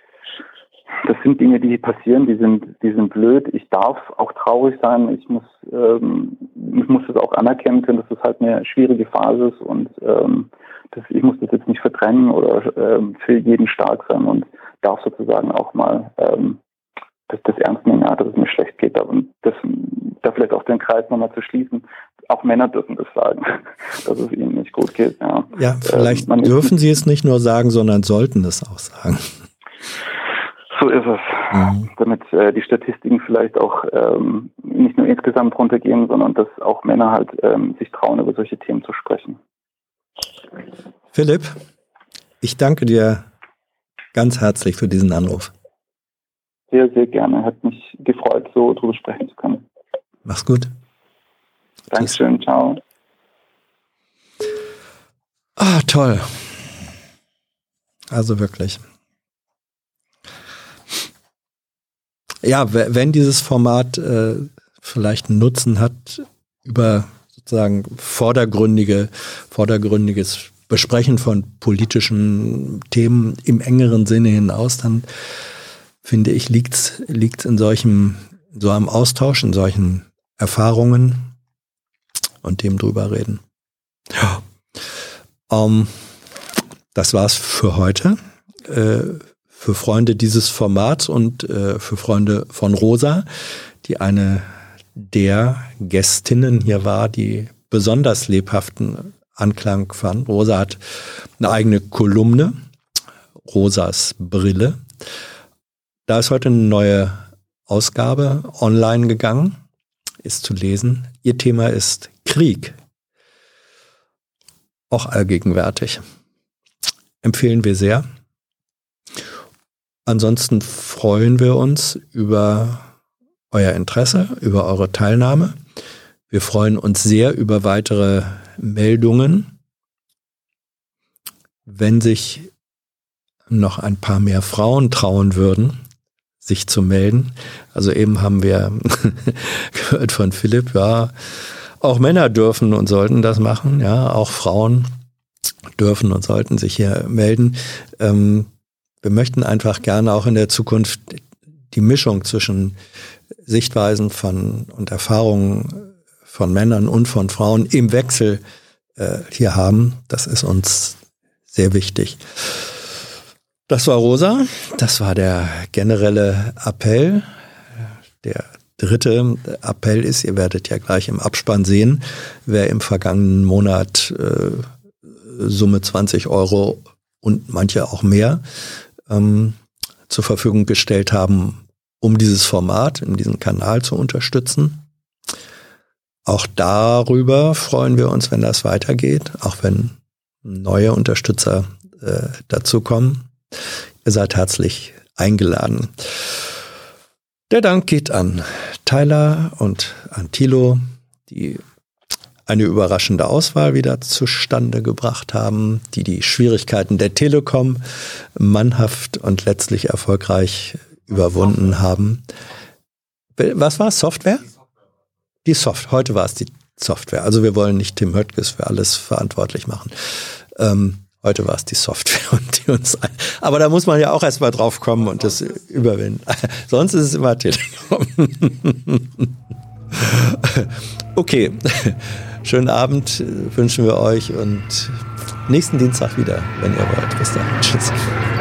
das sind Dinge, die passieren, die sind, die sind blöd. Ich darf auch traurig sein. Ich muss, ähm, ich muss das auch anerkennen können, dass das halt eine schwierige Phase ist und ähm, das, ich muss das jetzt nicht verdrängen oder ähm, für jeden stark sein und darf sozusagen auch mal ähm, das, das ernst nehmen, ja, dass es mir schlecht geht. Und das, da vielleicht auch den Kreis nochmal zu schließen. Auch Männer dürfen das sagen, dass es ihnen nicht gut geht. Ja, ja vielleicht ähm, dürfen sie es nicht nur sagen, sondern sollten es auch sagen. So ist es, mhm. damit äh, die Statistiken vielleicht auch ähm, nicht nur insgesamt runtergehen, sondern dass auch Männer halt ähm, sich trauen, über solche Themen zu sprechen. Philipp, ich danke dir ganz herzlich für diesen Anruf. Sehr, sehr gerne. Hat mich gefreut, so drüber sprechen zu können. Mach's gut. Dankeschön, Tschüss. Ciao. Ah, toll. Also wirklich. Ja, wenn dieses Format äh, vielleicht einen Nutzen hat über sozusagen vordergründige, vordergründiges Besprechen von politischen Themen im engeren Sinne hinaus, dann finde ich, liegt's liegt's in solchem, in so einem Austausch, in solchen Erfahrungen und dem drüber reden. Ja. Um, das war's für heute. Äh, für Freunde dieses Formats und äh, für Freunde von Rosa, die eine der Gästinnen hier war, die besonders lebhaften Anklang fand. Rosa hat eine eigene Kolumne, Rosas Brille. Da ist heute eine neue Ausgabe online gegangen, ist zu lesen. Ihr Thema ist Krieg. auch allgegenwärtig. Empfehlen wir sehr. Ansonsten freuen wir uns über euer Interesse, über eure Teilnahme. Wir freuen uns sehr über weitere Meldungen. Wenn sich noch ein paar mehr Frauen trauen würden, sich zu melden. Also eben haben wir gehört von Philipp, ja, auch Männer dürfen und sollten das machen, ja, auch Frauen dürfen und sollten sich hier melden. Ähm, wir möchten einfach gerne auch in der Zukunft die Mischung zwischen Sichtweisen von und Erfahrungen von Männern und von Frauen im Wechsel äh, hier haben. Das ist uns sehr wichtig. Das war Rosa, das war der generelle Appell. Der dritte Appell ist, ihr werdet ja gleich im Abspann sehen, wer im vergangenen Monat äh, Summe zwanzig Euro und manche auch mehr ähm, zur Verfügung gestellt haben, um dieses Format in diesem Kanal zu unterstützen. Auch darüber freuen wir uns, wenn das weitergeht, auch wenn neue Unterstützer äh, dazukommen. Ihr seid herzlich eingeladen. Der Dank geht an Tyler und an Thilo, die eine überraschende Auswahl wieder zustande gebracht haben, die die Schwierigkeiten der Telekom mannhaft und letztlich erfolgreich überwunden haben. Was war es? Software? Die Software. Heute war es die Software. Also wir wollen nicht Tim Höttges für alles verantwortlich machen. Ähm, heute war es die Software und die uns ein. Aber da muss man ja auch erstmal drauf kommen und das überwinden. Sonst ist es immer Telekom. Okay. Schönen Abend wünschen wir euch und nächsten Dienstag wieder, wenn ihr wollt. Bis dann. Tschüss.